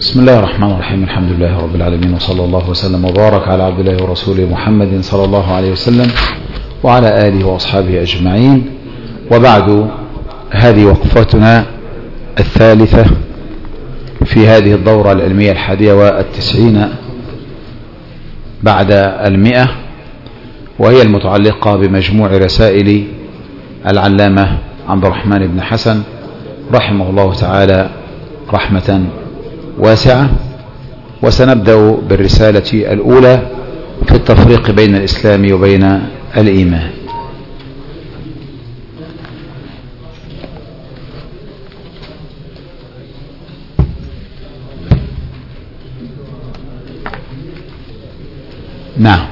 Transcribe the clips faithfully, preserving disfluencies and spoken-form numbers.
بسم الله الرحمن الرحيم. الحمد لله رب العالمين، وصلى الله وسلم وبارك على عبد الله ورسوله محمد صلى الله عليه وسلم وعلى آله وأصحابه أجمعين. وبعد، هذه وقفتنا الثالثة في هذه الدورة العلمية الحادية والتسعين بعد المئة، وهي المتعلقة بمجموع رسائل العلامة عبد الرحمن بن حسن رحمه الله تعالى رحمة واسعة. وسنبدأ بالرسالة الأولى في التفريق بين الإسلام وبين الإيمان. نعم.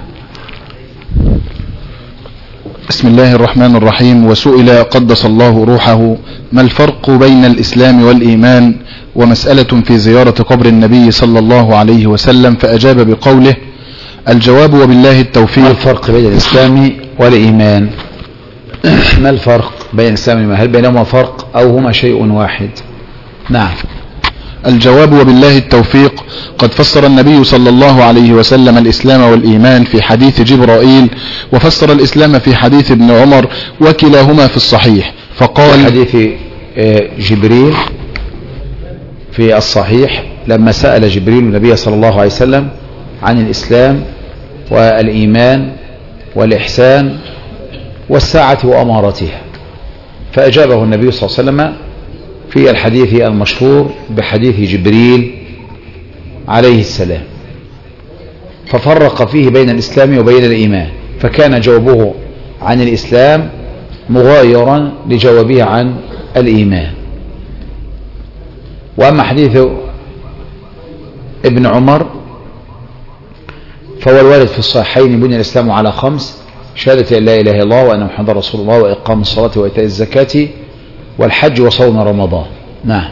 بسم الله الرحمن الرحيم. وسئل قدس الله روحه: ما الفرق بين الإسلام والإيمان؟ ومسألة في زيارة قبر النبي صلى الله عليه وسلم، فأجاب بقوله: الجواب وبالله التوفيق. ما الفرق بين الإسلام والإيمان؟ ما الفرق بين الإسلام والإيمان؟ هل بينهما فرق أو هما شيء واحد؟ نعم. الجواب وبالله التوفيق. قد فسر النبي صلى الله عليه وسلم الإسلام والإيمان في حديث جبرائيل، وفسر الإسلام في حديث ابن عمر، وكلاهما في الصحيح. فقال في حديث جبريل في الصحيح لما سأل جبريل النبي صلى الله عليه وسلم عن الإسلام والإيمان والإحسان والساعة وأمارتها، فأجابه النبي صلى الله عليه وسلم في الحديث المشهور بحديث جبريل عليه السلام، ففرق فيه بين الإسلام وبين الإيمان، فكان جوابه عن الإسلام مغايرا لجوابه عن الإيمان. وأما حديث ابن عمر فهو الوارد في الصحيحين: بني الإسلام على خمس: شهادة أن لا إله إلا الله وأن محمدا رسول الله وإقام الصلاة وإيتاء الزكاة والحج وصوم رمضان. نعم.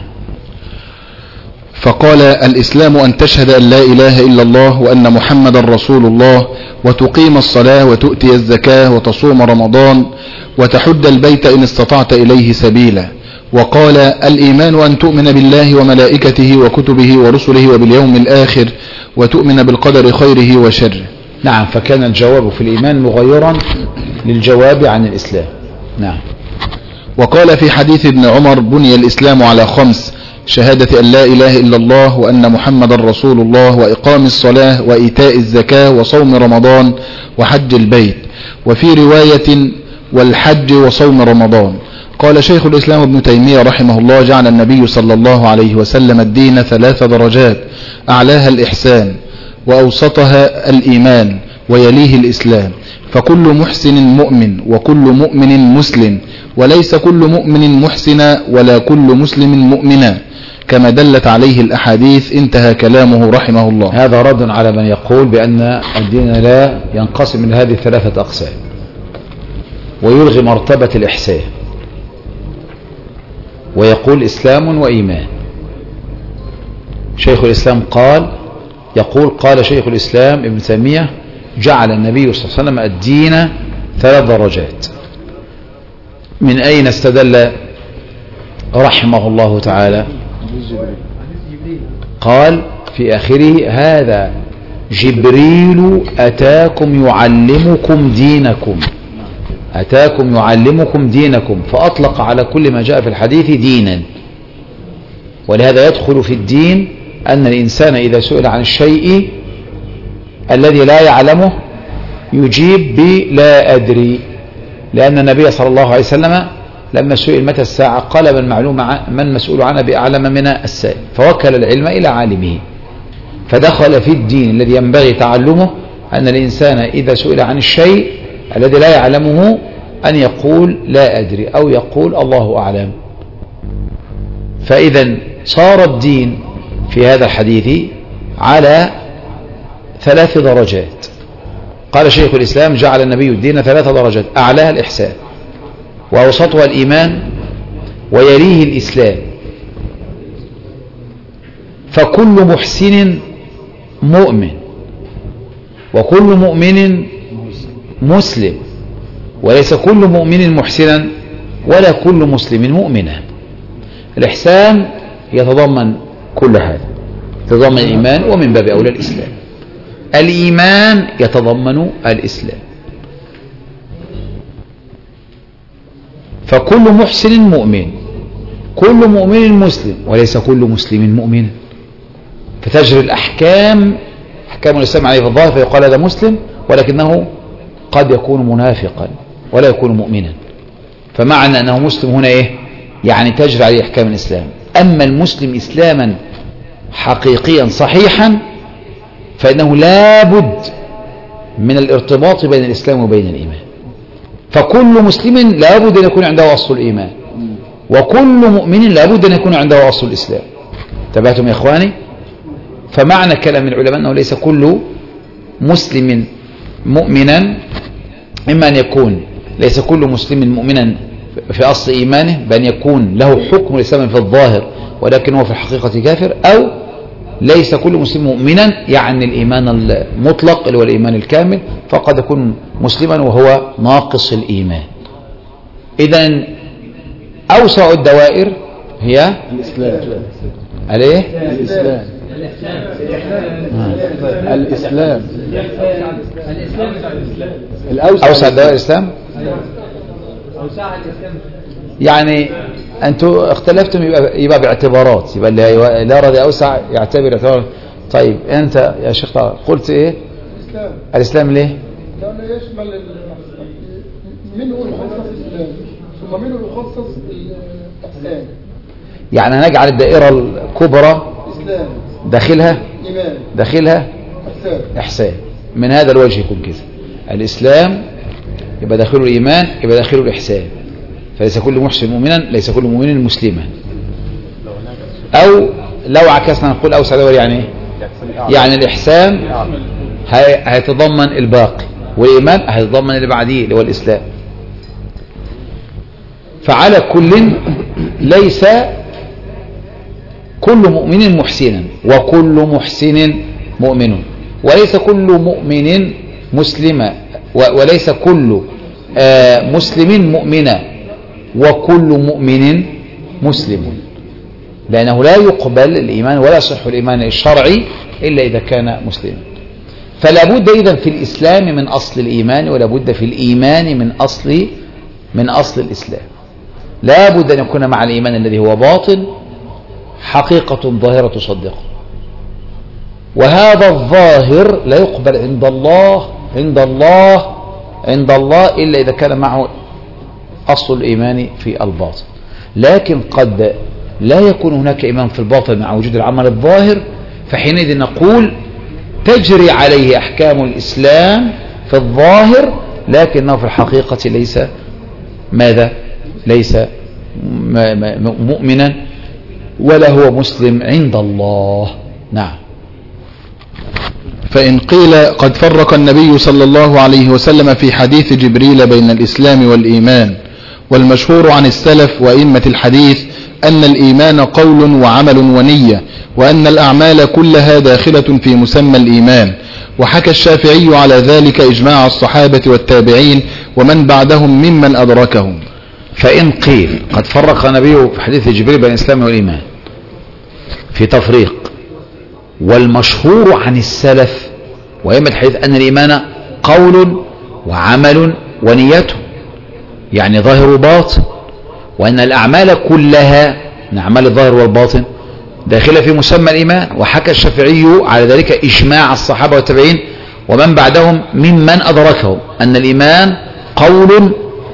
فقال: الإسلام أن تشهد أن لا إله إلا الله وأن محمدا رسول الله، وتقيم الصلاة وتؤتي الزكاة وتصوم رمضان وتحج البيت إن استطعت إليه سبيلا. وقال: الإيمان أن تؤمن بالله وملائكته وكتبه ورسله وباليوم الآخر، وتؤمن بالقدر خيره وشره. نعم. فكان الجواب في الإيمان مغيرا للجواب عن الإسلام. نعم. وقال في حديث ابن عمر: بني الإسلام على خمس: شهادة أن لا إله إلا الله وأن محمدا رسول الله وإقام الصلاة وإيتاء الزكاة وصوم رمضان وحج البيت. وفي رواية: والحج وصوم رمضان. قال شيخ الإسلام ابن تيمية رحمه الله: جعل النبي صلى الله عليه وسلم الدين ثلاث درجات: أعلاها الإحسان، وأوسطها الإيمان، ويليه الإسلام. فكل محسن مؤمن، وكل مؤمن مسلم، وليس كل مؤمن محسنا، ولا كل مسلم مؤمنا، كما دلت عليه الأحاديث. انتهى كلامه رحمه الله. هذا رد على من يقول بأن الدين لا ينقسم من هذه الثلاثة أقسام، ويلغي مرتبة الإحسان، ويقول إسلام وإيمان. شيخ الإسلام قال يقول قال شيخ الإسلام ابن تيمية: جعل النبي صلى الله عليه وسلم الدين ثلاث درجات. من أين استدل رحمه الله تعالى؟ قال في آخره: هذا جبريل أتاكم يعلمكم دينكم، أتاكم يعلمكم دينكم، فأطلق على كل ما جاء في الحديث دينا. ولهذا يدخل في الدين أن الإنسان إذا سئل عن الشيء الذي لا يعلمه يجيب بلا أدري، لأن النبي صلى الله عليه وسلم لما سئل متى الساعة قال: من معلوم من مسؤول عنها بأعلم من السائل، فوكل العلم إلى عالمه. فدخل في الدين الذي ينبغي تعلمه أن الإنسان إذا سئل عن الشيء الذي لا يعلمه أن يقول لا أدري، أو يقول الله أعلم. فإذا صار الدين في هذا الحديث على ثلاث درجات. قال شيخ الإسلام: جعل النبي الدين ثلاث درجات: أعلاها الإحسان، وأوسطها الإيمان، ويليه الإسلام. فكل محسن مؤمن، وكل مؤمن مسلم، وليس كل مؤمن محسنا، ولا كل مسلم مؤمنا. الإحسان يتضمن كل هذا. تتضمن الإيمان، ومن باب أولى الإسلام. الإيمان يتضمن الإسلام. فكل محسن مؤمن، كل مؤمن مسلم، وليس كل مسلم مؤمن. فتجري الأحكام أحكام الإسلام عليه في الظاهر فيقال هذا مسلم، ولكنه قد يكون منافقا ولا يكون مؤمنا. فمعنى أنه مسلم هنا إيه؟ يعني تجري عليه أحكام الإسلام. أما المسلم إسلاما حقيقيا صحيحا فإنه لا بد من الارتباط بين الإسلام وبين الإيمان. فكل مسلم لا بد أن يكون عنده أصل الإيمان، وكل مؤمن لا بد أن يكون عنده أصل الإسلام. تبعتم يا إخواني؟ فمعنى كلام العلماء أنه ليس كل مسلم مؤمنا، إما أن يكون ليس كل مسلم مؤمنا في أصل إيمانه بأن يكون له حكم الإسلام في الظاهر ولكن هو في الحقيقة كافر، أو ليس كل مسلم مؤمنا يعني الإيمان المطلق اللي هو الإيمان الكامل، فقد يكون مسلما وهو ناقص الإيمان. إذن أوسع الدوائر هي الإسلام. عليه الإسلام. الإسلام. أوسع الدوائر الإسلام. يعني أنتوا اختلفتم يبقى, يبقى باعتبارات، يبقى اللي لا رضي أوسع يعتبر اعتبار. طيب أنت يا شيخ قلت إيه؟ الإسلام. الإسلام ليه؟ لأنه يشمل منه الخصص الإسلام ثم منه الخصص الإحسان. يعني نجعل الدائرة الكبرى إسلام داخلها إيمان داخلها إحسان. إحسان. من هذا الوجه يكون كذا، الإسلام يبقى داخله الإيمان يبقى داخله الإحسان. فليس كل محسن مؤمنا، ليس كل مؤمن مسلما. أو لو عكسنا نقول أوسع دور يعني إيه؟ يعني الإحسان هيتضمن الباقي، والإيمان هيتضمن اللي بعديه اللي هو الإسلام. فعلى كل ليس كل مؤمن محسنا وكل محسن مؤمن، وليس كل مؤمن مسلما، وليس كل مسلم مؤمنا وكل مؤمن مسلم، لأنه لا يقبل الإيمان ولا يصح الإيمان الشرعي إلا إذا كان مسلما. فلا بد إذن في الإسلام من أصل الإيمان، ولا بد في الإيمان من أصل من أصل الإسلام. لا بد أن يكون مع الإيمان الذي هو باطن حقيقة ظاهرة تصدقه، وهذا الظاهر لا يقبل عند الله عند الله عند الله إلا إذا كان معه أصل الإيمان في الباطن. لكن قد لا يكون هناك إيمان في الباطن مع وجود العمل الظاهر، فحينئذ نقول تجري عليه أحكام الإسلام في الظاهر لكنه في الحقيقة ليس ماذا؟ ليس مؤمنا ولا هو مسلم عند الله. نعم. فإن قيل قد فرق النبي صلى الله عليه وسلم في حديث جبريل بين الإسلام والإيمان، والمشهور عن السلف وأئمة الحديث أن الإيمان قول وعمل ونية، وأن الأعمال كلها داخلة في مسمى الإيمان. وحكى الشافعي على ذلك إجماع الصحابة والتابعين ومن بعدهم ممن أدركهم. فإن قيل قد فرق النبي في حديث جبريل بين الإسلام والإيمان في تفريق، والمشهور عن السلف وأئمة الحديث أن الإيمان قول وعمل ونيته، يعني ظاهر وباطن، وأن الأعمال كلها أعمال الظاهر والباطن داخلة في مسمى الإيمان. وحكى الشافعي على ذلك إجماع الصحابة والتابعين ومن بعدهم ممن أدركهم أن الإيمان قول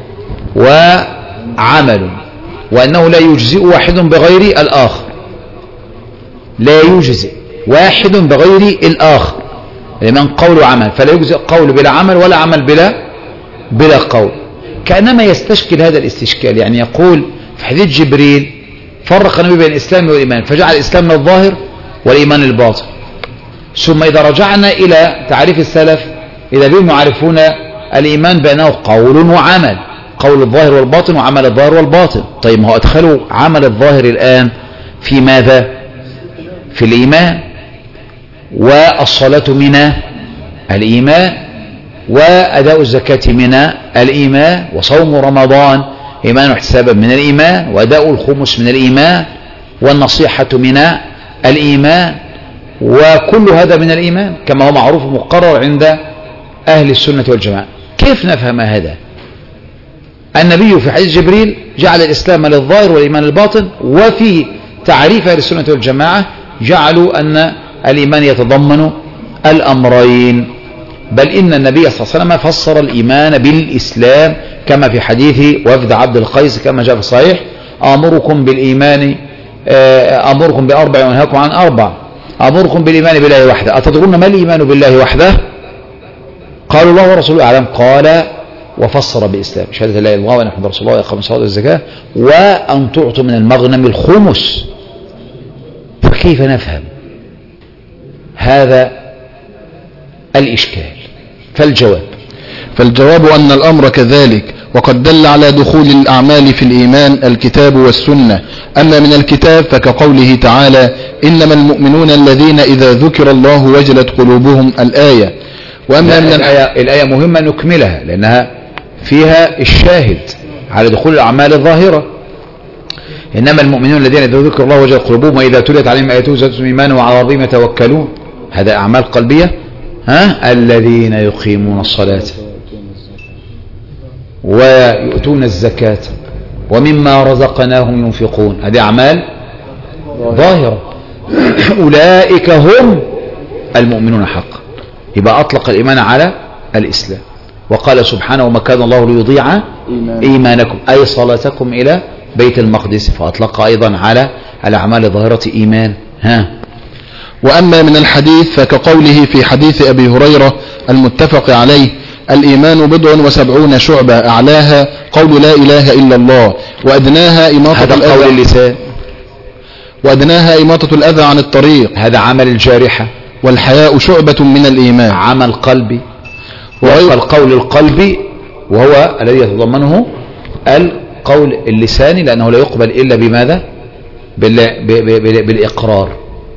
وعمل، وأنه لا يجزئ واحد بغير الآخر، لا يجزئ واحد بغير الآخر. الإيمان قول وعمل، فلا يجزئ قول بلا عمل ولا عمل بلا بلا قول. كأنما يستشكل هذا الاستشكال، يعني يقول في حديث جبريل فرق النبي بين الإسلام والإيمان فجعل الإسلام من الظاهر والإيمان الباطن. ثم إذا رجعنا إلى تعريف السلف إذا بهم يعرفون الإيمان بأنه قول وعمل، قول الظاهر والباطن وعمل الظاهر والباطن. طيب ما هو أدخلوا عمل الظاهر الآن في ماذا؟ في الإيمان، والصلاة من الإيمان، وأداء الزكاة من الإيمان، وصوم رمضان إيمان واحتسابا من الإيمان، وأداء الخمس من الإيمان، والنصيحة من الإيمان، وكل هذا من الإيمان كما هو معروف مقرر عند أهل السنة والجماعة. كيف نفهم هذا؟ النبي في حديث جبريل جعل الإسلام للظاهر والإيمان للباطن، وفي تعريف أهل السنة والجماعة جعلوا أن الإيمان يتضمن الأمرين، بل إن النبي صلى الله عليه وسلم فسر الإيمان بالإسلام كما في حديث وفد عبد القيس كما جاء في الصحيح: أمركم بالإيمان أمركم بأربع وأنهاكم عن أربع، أمركم بالإيمان بالله وحده. أتدرون ما الإيمان بالله وحده؟ قالوا الله ورسوله أعلم. قال وفسر بالإسلام: شهادة لا إله إلا الله وأن محمد رسول الله وإقام الصلاة والزكاة وأن تعطوا من المغنم الخمس. فكيف نفهم هذا الإشكال؟ فالجواب فالجواب أن الأمر كذلك، وقد دل على دخول الأعمال في الإيمان الكتاب والسنة. أما من الكتاب فكقوله تعالى: إنما المؤمنون الذين إذا ذكر الله وجلت قلوبهم، الآية. وأما من الآية, الآية مهمة نكملها لأنها فيها الشاهد على دخول الأعمال الظاهرة. إنما المؤمنون الذين إذا ذكر الله وجلت قلوبهم وإذا تليت عليهم آياته زادتهم إيمانا وعلى ربهم يتوكلون. هذا أعمال قلبية. ها الذين يقيمون الصلاة ويؤتون الزكاة ومما رزقناهم ينفقون. هذه أعمال ظاهرة. أولئك هم المؤمنون حقا. يبقى أطلق الإيمان على الإسلام، وقال سبحانه: وما كان الله ليضيع إيمانكم أي صلاتكم إلى بيت المقدس، فأطلق أيضا على الأعمال الظاهرة إيمان. ها وأما من الحديث فكقوله في حديث أبي هريرة المتفق عليه: الإيمان بضع وسبعون شعبة أعلاها قول لا إله إلا الله وأدناها إماطة هذا قول اللسان، وأدناها إماطة الأذى عن الطريق، هذا عمل الجارحة. والحياء شعبة من الإيمان، عمل قلبي. والقول القلبي وهو الذي يتضمنه القول اللساني، لأنه لا يقبل إلا بماذا؟ بالإقرار.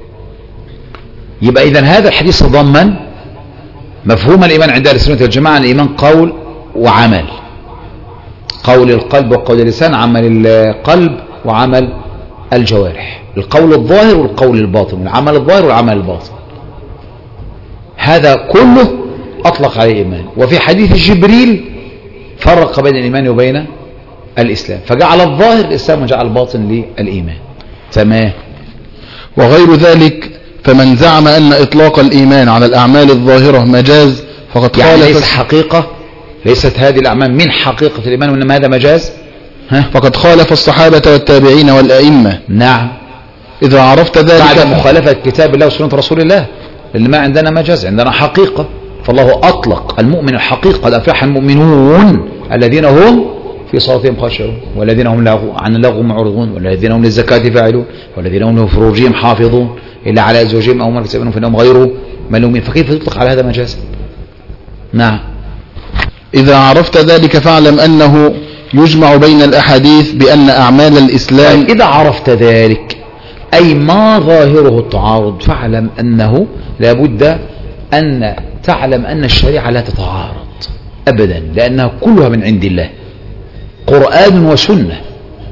يبقى إذن هذا الحديث تضمن مفهوم الإيمان عند أهل السنة والجماعة: الإيمان قول وعمل، قول القلب وقول اللسان، عمل القلب وعمل الجوارح، القول الظاهر والقول الباطن، والعمل الظاهر والعمل الباطن. هذا كله أطلق عليه إيمان. وفي حديث جبريل فرق بين الإيمان وبين الإسلام، فجعل الظاهر الإسلام وجعل الباطن للإيمان. تمام. وغير ذلك فمن زعم أن إطلاق الإيمان على الأعمال الظاهرة مجاز فقد يعني خالف ليس حقيقة، ليست هذه الأعمال من حقيقة الإيمان وإنما هذا مجاز. ها؟ فقد خالف الصحابة والتابعين والأئمة. نعم. إذا عرفت ذلك بعد مخالفة كتاب الله وسنة رسول الله، اللي ما عندنا مجاز، عندنا حقيقة. فالله أطلق المؤمن الحقيقة: قد أفلح المؤمنون الذين هم في صلاتهم خاشعون والذين هم عن اللغو معرضون والذين هم للزكاة فاعلون والذين هم لفروجهم حافظون إلا على أزواجهم أو ما كسبوا فإنهم غير ملومين. فكيف يطلق على هذا مجازا؟ نعم. إذا عرفت ذلك فاعلم أنه يجمع بين الأحاديث بأن أعمال الإسلام. إذا عرفت ذلك أي ما ظاهره التعارض فاعلم أنه لابد أن تعلم أن الشريعة لا تتعارض أبدا، لأنها كلها من عند الله، قرآن وسنة.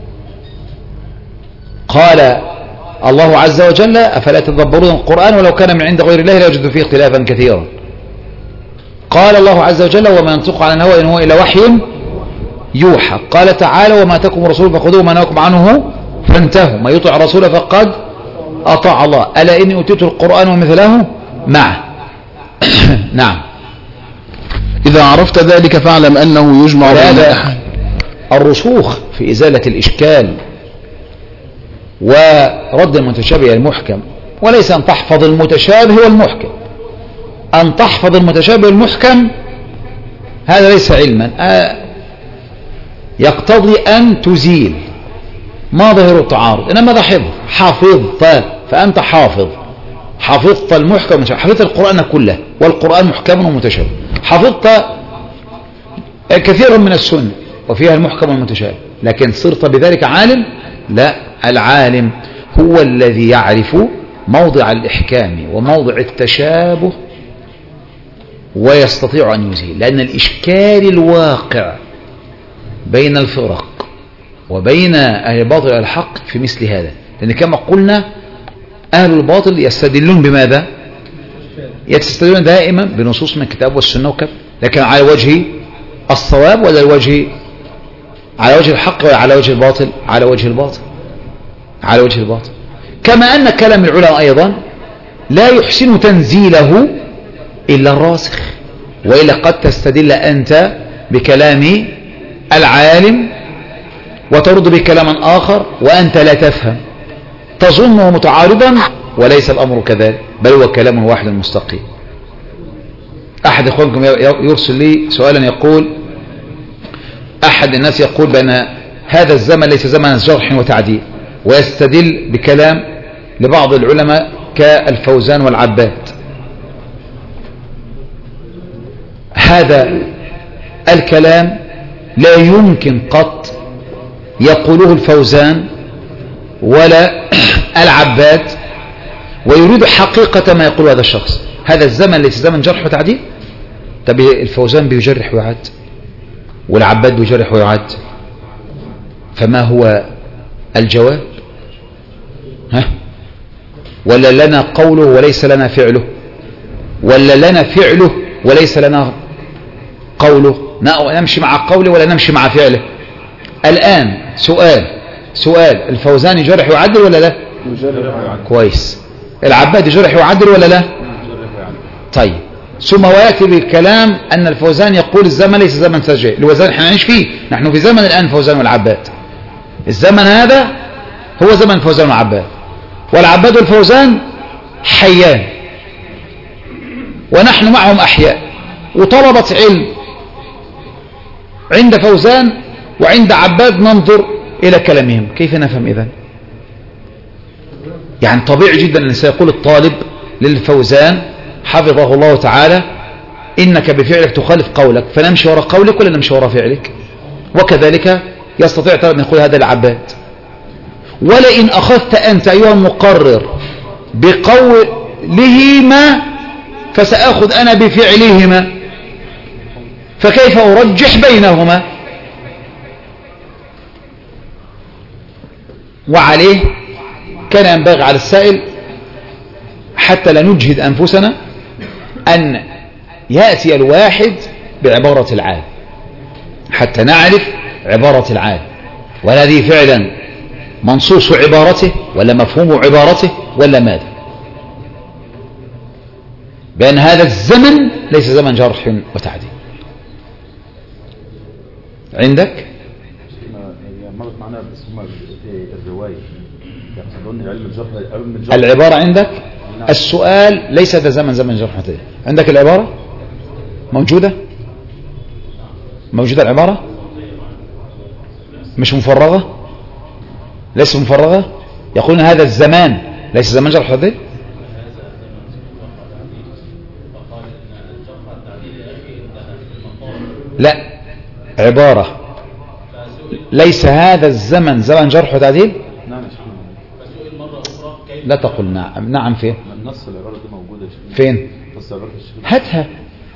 قال الله عز وجل: أفلا تدبرون القرآن ولو كان من عند غير الله لوجدوا فيه اختلافا كثيرا. قال الله عز وجل: وما ينطق عن الهوى إن هو إلا وحي يوحى. قال تعالى: وما أتاكم الرسول فخذوه وما نهاكم عنه فانتهوا، ما يطع الرسول فقد أطاع الله، ألا إني أوتيت القرآن ومثله معه. نعم. إذا عرفت ذلك فاعلم أنه يجمع بين الأحاديث. الرسوخ في إزالة الإشكال ورد المتشابه المحكم، وليس أن تحفظ المتشابه والمحكم. أن تحفظ المتشابه والمحكم هذا ليس علما، يقتضي أن تزيل ما ظهر التعارض، إنما هذا حفظ. حفظت فأنت حافظ، حفظت المحكم، حفظت القرآن كله والقرآن محكم ومتشابه، حفظت كثيرا من السنة وفيها المحكم والمتشابه، لكن صرت بذلك عالم؟ لا، العالم هو الذي يعرف موضع الإحكام وموضع التشابه ويستطيع أن يزيل، لأن الإشكال الواقع بين الفرق وبين أهل الباطل والحق في مثل هذا، لأن كما قلنا أهل الباطل يستدلون بماذا؟ يستدلون دائما بنصوص من الكتاب والسنة وكذا، لكن على وجه الصواب ولا الوجه على وجه الحق ولا على وجه الباطل؟ على وجه الباطل، على وجه الباطل. كما أن كلام العلماء أيضا لا يحسن تنزيله إلا الراسخ، وإلا قد تستدل أنت بكلام العالم وترد بكلام آخر وأنت لا تفهم، تظنه متعارضا وليس الأمر كذلك، بل هو كلام واحد مستقيم. أحد إخوانكم يرسل لي سؤالا يقول: أحد الناس يقول بأن هذا الزمن ليس زمن جرح وتعديل، ويستدل بكلام لبعض العلماء كالفوزان والعباد. هذا الكلام لا يمكن قط يقوله الفوزان ولا العباد ويريد حقيقة ما يقول هذا الشخص. هذا الزمن ليس زمن جرح وتعديل. طب الفوزان بيجرح ويعد والعباد بيجرح ويعد، فما هو الجواب؟ ها؟ ولا لنا قوله وليس لنا فعله، ولا لنا فعله وليس لنا قوله، نمشي مع قوله ولا نمشي مع فعله؟ الآن سؤال سؤال الفوزان يجرح ويعدل ولا لا؟ كويس. العباد يجرح ويعدل ولا لا؟ طيب، ثم ويأتي بالكلام أن الفوزان يقول الزمن ليس زمن سجاء، الوزن احنا نعيش فيه، نحن في زمن الآن فوزان والعباد. الزمن هذا هو زمن فوزان والعباد، والعباد والفوزان حيان ونحن معهم أحياء، وطلبة علم عند فوزان وعند عباد ننظر إلى كلامهم. كيف نفهم إذن؟ يعني طبيعي جدا أن سيقول الطالب للفوزان حفظه الله تعالى: إنك بفعلك تخالف قولك، فنمشي وراء قولك ولا نمشي وراء فعلك؟ وكذلك يستطيع طالب أن يقول هذا العباد. ولئن أخذت أنت أيها المقرر بقولهما فسأخذ أنا بفعلهما، فكيف أرجح بينهما؟ وعليه كان ينبغي على السائل حتى لا نجهد أنفسنا أن يأتي الواحد بعبارة العالم حتى نعرف عبارة العالم، والذي فعلا منصوص عبارته ولا مفهوم عبارته ولا ماذا، بأن هذا الزمن ليس زمن جرح وتعديل. عندك العبارة عندك، السؤال ليس هذا زمن زمن جرح وتعديل. عندك العبارة موجودة موجودة العبارة مش مفرغة، ليس مفرغة. يقولون هذا الزمان ليس زمن جرح وتعديل. لا، عبارة ليس هذا الزمن زمن جرح وتعديل. لا تقل نعم. نعم فين؟ النص العبارة دي موجودة فين؟ نص العبارة هاتها.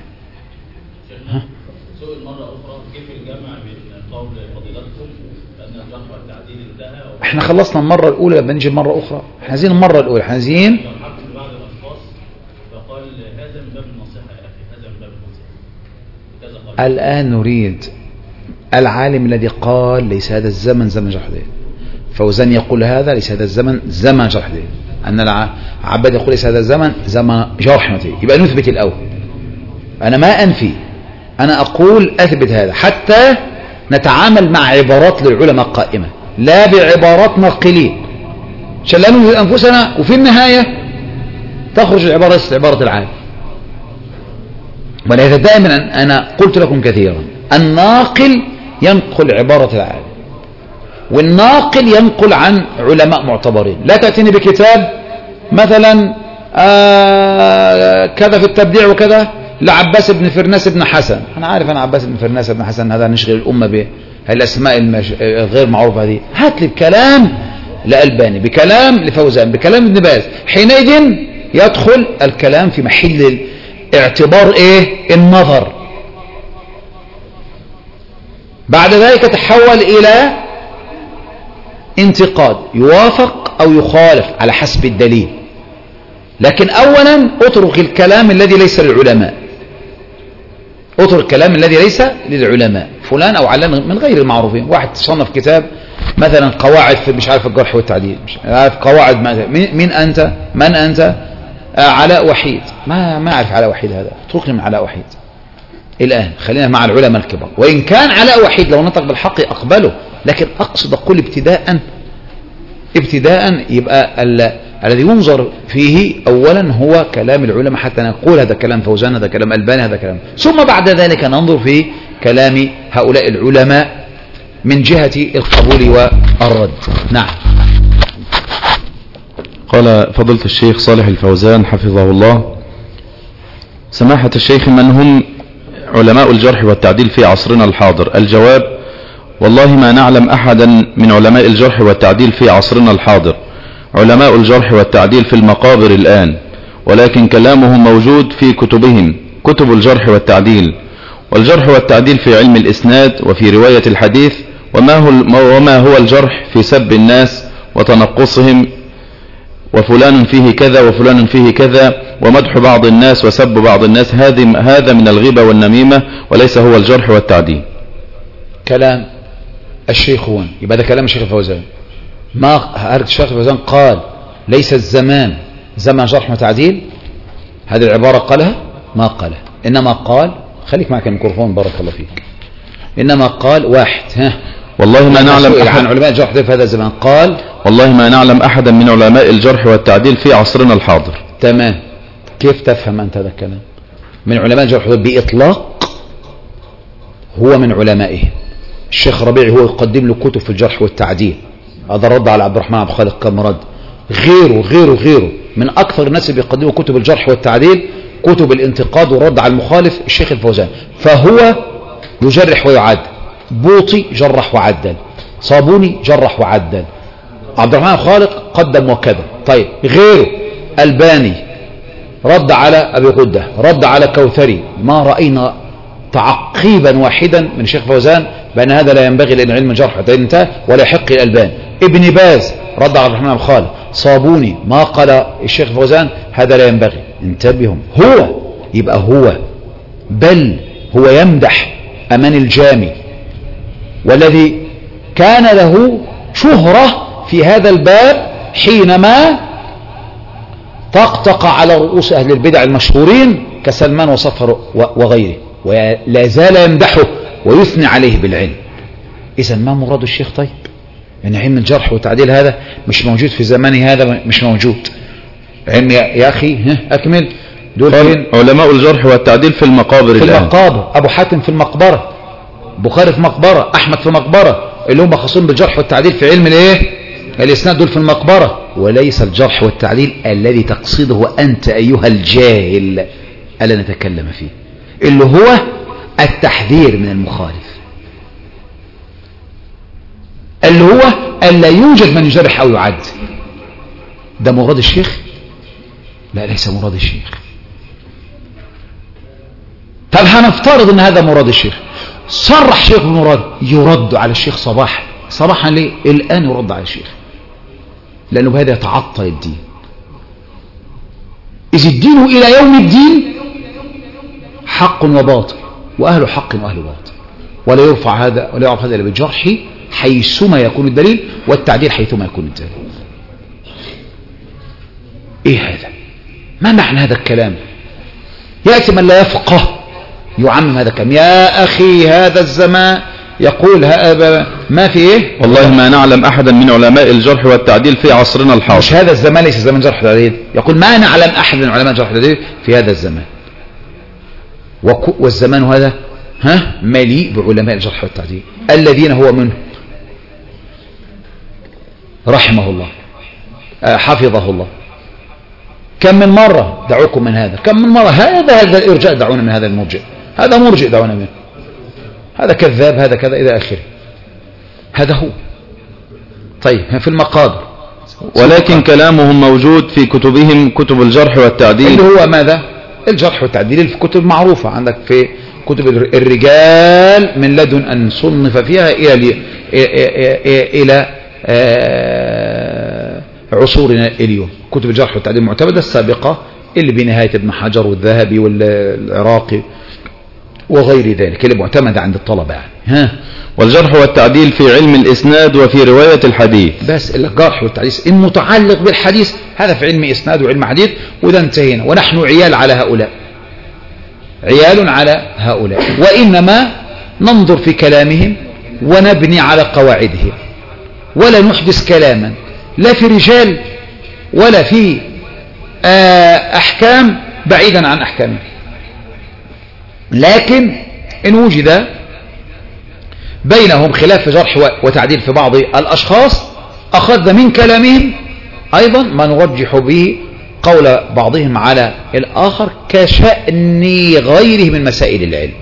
سؤال مرة أخرى: كيف الجمع بين قول فضيلتكم أن الجرح والتعديل انتهى؟ احنا خلصنا المرة الأولى، لما نيجي المرة أخرى احنا عايزين المرة الأولى، احنا عايزين بعض الأشخاص فقال هذا من باب النصيحة يا أخي، هذا من باب النصيحة كذا قال. الآن نريد العالم الذي قال ليس هذا الزمن زمن جرح وتعديل، فوزان يقول هذا ليس هذا الزمن زمن جرح وتعديل، أن العباد يقول ليس هذا الزمن زمن جرح وتعديل. يبقى نثبت الأول. أنا ما أنفي، أنا أقول أثبت هذا حتى نتعامل مع عبارات للعلماء قائمة لا بعبارات ناقلين، عشان لا نجهد أنفسنا وفي النهاية تخرج العبارة ليست عبارة العالم. ولهذا دائما أنا قلت لكم كثيرا: الناقل ينقل عبارة العالم، والناقل ينقل عن علماء معتبرين. لا تأتيني بكتاب مثلا آه كذا في التبديع وكذا لعباس بن فرناس بن حسن. أنا عارف أنا عباس بن فرناس بن حسن هذا نشغل الأمة به الأسماء المش... الغير معروفة هذه. هات لي بكلام لألباني، بكلام لفوزان، بكلام ابن باز، حينئذ يدخل الكلام في محل اعتبار ايه؟ النظر. بعد ذلك تحول إلى انتقاد يوافق أو يخالف على حسب الدليل. لكن أولا اترك الكلام الذي ليس للعلماء، اترك الكلام الذي ليس للعلماء، فلان أو علان من غير المعروفين. واحد تصنف كتاب مثلا قواعد في مش عارف الجرح والتعديل، مش عارف قواعد ماذا، مين أنت، من أنت؟ آه علاء وحيد. ما ما أعرف علاء وحيد هذا، اتركني من علاء وحيد الآن، خلينا مع العلماء الكبار. وإن كان علاء وحيد لو نطق بالحق أقبله، لكن أقصد أقول ابتداء ابتداء يبقى الذي ينظر فيه أولا هو كلام العلماء، حتى نقول هذا كلام فوزان، هذا كلام ألباني، هذا كلام، ثم بعد ذلك ننظر في كلام هؤلاء العلماء من جهة القبول والرد. نعم. قال فضيلة الشيخ صالح الفوزان حفظه الله: سماحة الشيخ، من هم علماء الجرح والتعديل في عصرنا الحاضر؟ الجواب: والله ما نعلم أحدا من علماء الجرح والتعديل في عصرنا الحاضر. علماء الجرح والتعديل في المقابر الآن، ولكن كلامهم موجود في كتبهم، كتب الجرح والتعديل. والجرح والتعديل في علم الإسناد وفي رواية الحديث، وما هو, وما هو الجرح في سب الناس وتنقصهم، وفلان فيه كذا وفلان فيه كذا، ومدح بعض الناس وسب بعض الناس، هذا من الغيبة والنميمة، وليس هو الجرح والتعديل. كلام الشيخ هون، يبقى ده كلام الشيخ الفوزان. ما هرد الشيخ الفوزان قال ليس الزمان زمن جرح وتعديل؟ هذه العبارة قالها؟ ما قالها، إنما قال، خليك معك الميكروفون بارك الله فيك، إنما قال واحد ها والله ما نعلم أحد عن علماء الجرح في هذا الزمان، قال والله ما نعلم أحدا من علماء الجرح والتعديل في عصرنا الحاضر. تمام. كيف تفهم أنت هذا الكلام؟ من علماء الجرح بإطلاق هو من علمائه. الشيخ ربيعي هو يقدم له كتب في الجرح والتعديل، هذا رد على عبد الرحمن عبد الخالق كم رد، غيره غيره غيره من أكثر الناس اللي بيقدموا كتب الجرح والتعديل، كتب الانتقاد والرد على المخالف الشيخ الفوزان. فهو يجرح ويعدل، بوطي جرح وعدل، صابوني جرح وعدل، عبد الرحمن خالق قدم وكذا. طيب غيره ألباني رد على أبي غدة، رد على كوثري، ما رأينا تعقيبا واحدا من الشيخ فوزان بأن هذا لا ينبغي لأن علم الجرح والتعديل انتهى ولا يحق الألبان. ابن باز رد على عبد الرحمن خالق، صابوني ما قال الشيخ فوزان هذا لا ينبغي. انتبهوا، هو يبقى هو بل هو يمدح أمان الجامي، والذي كان له شهرة في هذا الباب حينما طقطق على رؤوس أهل البدع المشهورين كسلمان وصفر وغيره، ولا زال يمدحه ويثني عليه بالعلم. إذا ما مراد الشيخ؟ طيب يعني علم الجرح والتعديل هذا مش موجود في زمانه، هذا مش موجود. علم يا أخي، ها أكمل. دول فين؟ علماء الجرح والتعديل في المقابر في الآن. المقابر. أبو حاتم في المقبرة، بخاري في مقبرة، أحمد في مقبرة، اللي هم خاصين بالجرح والتعديل في علم الايه؟ الإسناد، دول في المقبرة. وليس الجرح والتعديل الذي تقصده أنت أيها الجاهل ألا نتكلم فيه، اللي هو التحذير من المخالف، اللي هو ألا يوجد من يجرح أو يعد. ده مراد الشيخ؟ لا، ليس مراد الشيخ. طب هنفترض ان هذا مراد الشيخ، صرح شيخ المراد، يرد على الشيخ صباحا. صباحا ليه؟ الآن يرد على الشيخ، لأنه بهذا يتعطل الدين. إذ الدين إلى يوم الدين حق وباطل، وأهل حق وأهل باطل، ولا يرفع هذا ولا يعرف هذا إلا بالجرح حيثما يكون الدليل، والتعديل حيثما يكون الدليل. إيه هذا؟ ما معنى هذا الكلام؟ يأتي من لا يفقه يعمم هذا الكلام. يا أخي هذا الزمان يقول ما في إيه؟ والله ما نعلم أحدا من علماء الجرح والتعديل في عصرنا الحاضر. مش هذا الزمان، ليس زمان جرح والتعديل. يقول ما نعلم أحد من علماء الجرح والتعديل في هذا الزمان، والزمان هذا ها مليء بعلماء الجرح والتعديل الذين هو منهم رحمه الله حفظه الله. كم من مرة دعوكم من هذا، كم من مرة هذا هذا الإرجاء دعونا من هذا المرجئ، هذا مرجئ دعونا منه، هذا كذاب، هذا كذا إلى آخره. هذا هو. طيب في المقابر، ولكن كلامهم موجود في كتبهم، كتب الجرح والتعديل، اللي هو ماذا؟ الجرح والتعديل في كتب معروفة عندك، في كتب الرجال من لدن أن صنف فيها إلى إلى عصورنا اليوم. كتب الجرح والتعديل المعتمدة السابقة اللي بنهاية ابن حجر والذهبي والعراقي وغير ذلك اللي معتمدة عند الطلبة يعني. ها والجرح والتعديل في علم الإسناد وفي رواية الحديث. بس الجرح والتعديل المتعلق بالحديث هذا في علم إسناد وعلم حديث، وده انتهينا، ونحن عيال على هؤلاء، عيال على هؤلاء، وإنما ننظر في كلامهم ونبني على قواعدهم، ولا نحدث كلاما لا في رجال ولا في أحكام بعيدا عن أحكامه. لكن إن وجد بينهم خلاف في جرح وتعديل في بعض الأشخاص أخذ من كلامهم أيضا ما نرجح به قول بعضهم على الآخر كشأن غيره من مسائل العلم.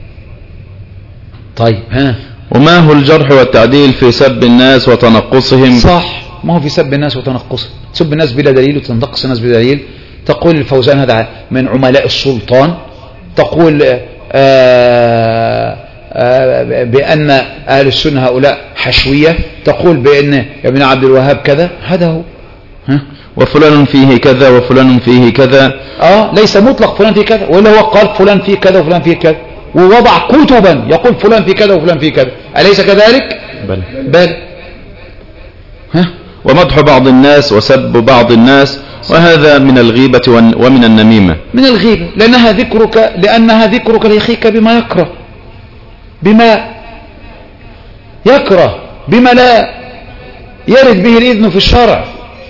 طيب ها وما هو الجرح والتعديل في سب الناس وتنقصهم؟ صح، ما هو في سب الناس وتنقصهم، تسب الناس بلا دليل وتنقص الناس بلا دليل. تقول الفوزان هذا من عملاء السلطان، تقول آآ آآ بأن أهل السنة هؤلاء حشوية، تقول بأن ابن عبد الوهاب كذا، هذا هو. ها؟ وفلان فيه كذا وفلان فيه كذا. آه ليس مطلق فلان فيه كذا، ولا هو قال فلان فيه كذا وفلان فيه كذا، ووضع كتبا يقول فلان فيه كذا وفلان فيه كذا، أليس كذلك؟ بل بل ها؟ ومدح بعض الناس وسب بعض الناس، وهذا من الغيبة ومن النميمة. من الغيبة لأنها ذكرك لأنها ذكرك لأخيك بما يكره، بما يكره، بما لا يرد به الإذن في الشرع.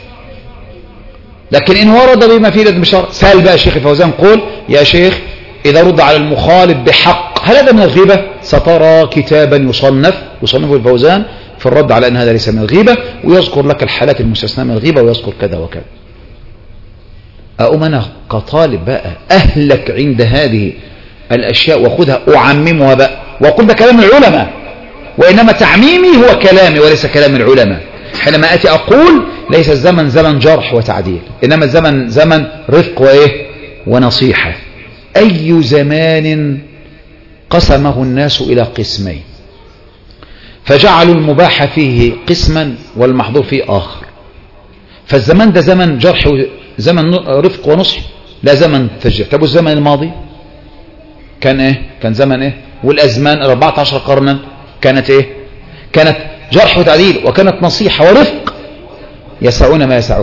لكن إن ورد بما فيه الإذن بالشرع، سأل بقى الشيخ الفوزان قول يا شيخ إذا رد على المخالف بحق هل هذا من الغيبة؟ سترى كتابا يصنف يصنفه الفوزان في الرد على أن هذا ليس من الغيبة، ويذكر لك الحالات المستثناة من الغيبة ويذكر كذا وكذا. أقوم أنا كطالب بقى أهلك عند هذه الأشياء وخذها أعممها بقى وأقول ده كلام العلماء، وإنما تعميمي هو كلامي وليس كلام العلماء. حينما أتي أقول ليس الزمن زمن جرح وتعديل، إنما الزمن زمن رفق وإيه ونصيحة. أي زمان قسمه الناس إلى قسمين، فجعلوا المباح فيه قسما والمحظور فيه آخر. فالزمان ده زمن جرح زمن رفق ونصح، لا زمن تشجيع. طب الزمن الماضي كان ايه؟ كان زمن ايه؟ والازمان أربعة عشر قرنا كانت ايه؟ كانت جرح وتعديل، وكانت نصيحة ورفق يسعون ما يسعون.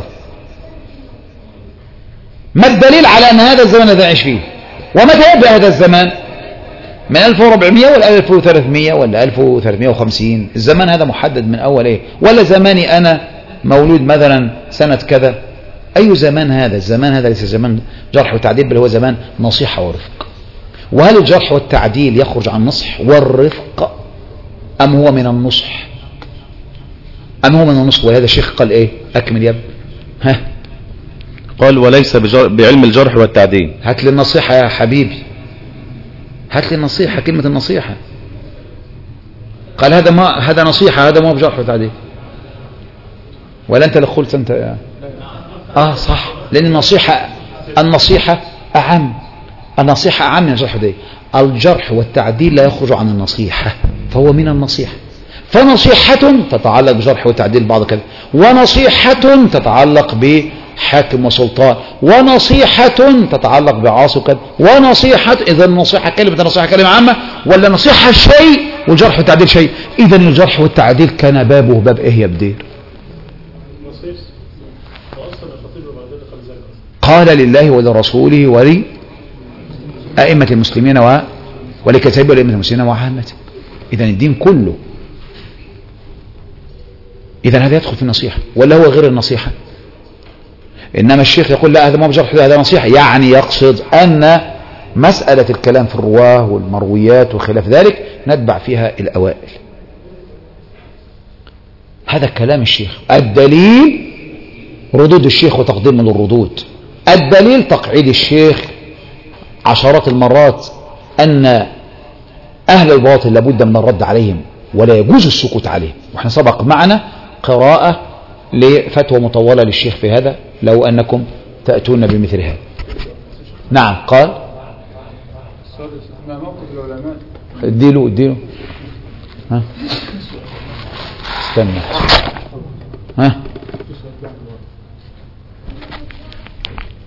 ما الدليل على ان هذا الزمن الذي نعيش فيه؟ ومتى يبدأ هذا الزمان؟ من ألف وأربعمائة ولا ألف وثلاثمائة ولا ألف وثلاثمائة وخمسين؟ الزمان هذا محدد من اول ايه؟ ولا زماني انا مولود مثلا سنة كذا؟ أي زمان هذا؟ الزمان هذا ليس زمان جرح وتعديل، بل هو زمان نصيحة ورفق. وهل الجرح والتعديل يخرج عن النصح والرفق أم هو من النصح؟ أم هو من النصح؟ وهذا الشيخ قال إيه؟ أكمل يا ابن. ها؟ قال وليس بعلم الجرح والتعديل. هات لي النصيحة يا حبيبي، هات لي النصيحة، كلمة النصيحة. قال هذا ما هذا نصيحة، هذا ما هو بجرح وتعديل. ولا أنت اللي قلت أنت يا آه صح، لأن النصيحة النصيحة أعم، النصيحة أعم من الجرح والتعديل. الجرح والتعديل لا يخرج عن النصيحة، فهو من النصيحة. فنصيحة تتعلق بجرح وتعديل بعض كذا، ونصيحة تتعلق بحاكم وسلطان، ونصيحة تتعلق بعاصي وكذا، ونصيحة. إذا النصيحة كلمة النصيحة كلمة عامة، ولا نصيحة شيء والجرح والتعديل شيء؟ إذا الجرح والتعديل كان بابه باب إيه يا بدير؟ قال لله ولرسوله ولأئمة المسلمين و... ولكتاب ولأئمة المسلمين وعامته. إذن الدين كله. إذن هذا يدخل في النصيحة ولا هو غير النصيحة؟ إنما الشيخ يقول لا هذا ما بجرح، هذا نصيحة، يعني يقصد أن مسألة الكلام في الرواه والمرويات وخلاف ذلك نتبع فيها الأوائل. هذا كلام الشيخ. الدليل ردود الشيخ وتقديم من الردود. الدليل تقعيد الشيخ عشرات المرات أن أهل الباطل لابد من الرد عليهم ولا يجوز السكوت عليهم. وإحنا سبق معنا قراءة لفتوى مطولة للشيخ في هذا، لو أنكم تأتون بمثل هذا. نعم قال ما موقف العلماء؟ اديله اديله ها استنى ها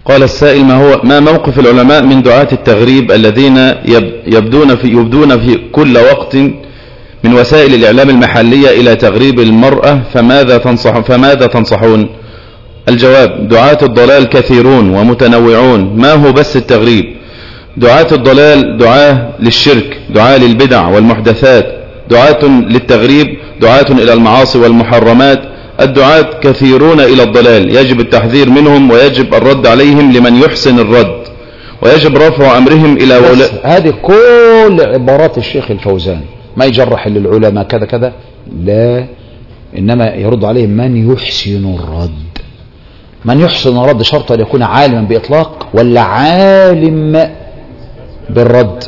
قال السائل: ما هو ما موقف العلماء من دعاة التغريب الذين يبدون في يبدون في كل وقت من وسائل الإعلام المحلية إلى تغريب المرأة، فماذا تنصح فماذا تنصحون؟ الجواب: دعاة الضلال كثيرون ومتنوعون، ما هو بس التغريب. دعاة الضلال دعاة للشرك، دعاة للبدع والمحدثات، دعاة للتغريب، دعاة إلى المعاصي والمحرمات. الدعاة كثيرون إلى الضلال، يجب التحذير منهم ويجب الرد عليهم لمن يحسن الرد، ويجب رفع أمرهم إلى ولاء. هذه كل عبارات الشيخ الفوزان، ما يجرح للعلماء كذا كذا، لا، إنما يرد عليهم من يحسن الرد. من يحسن الرد شرط أن يكون عالما بإطلاق ولا عالم بالرد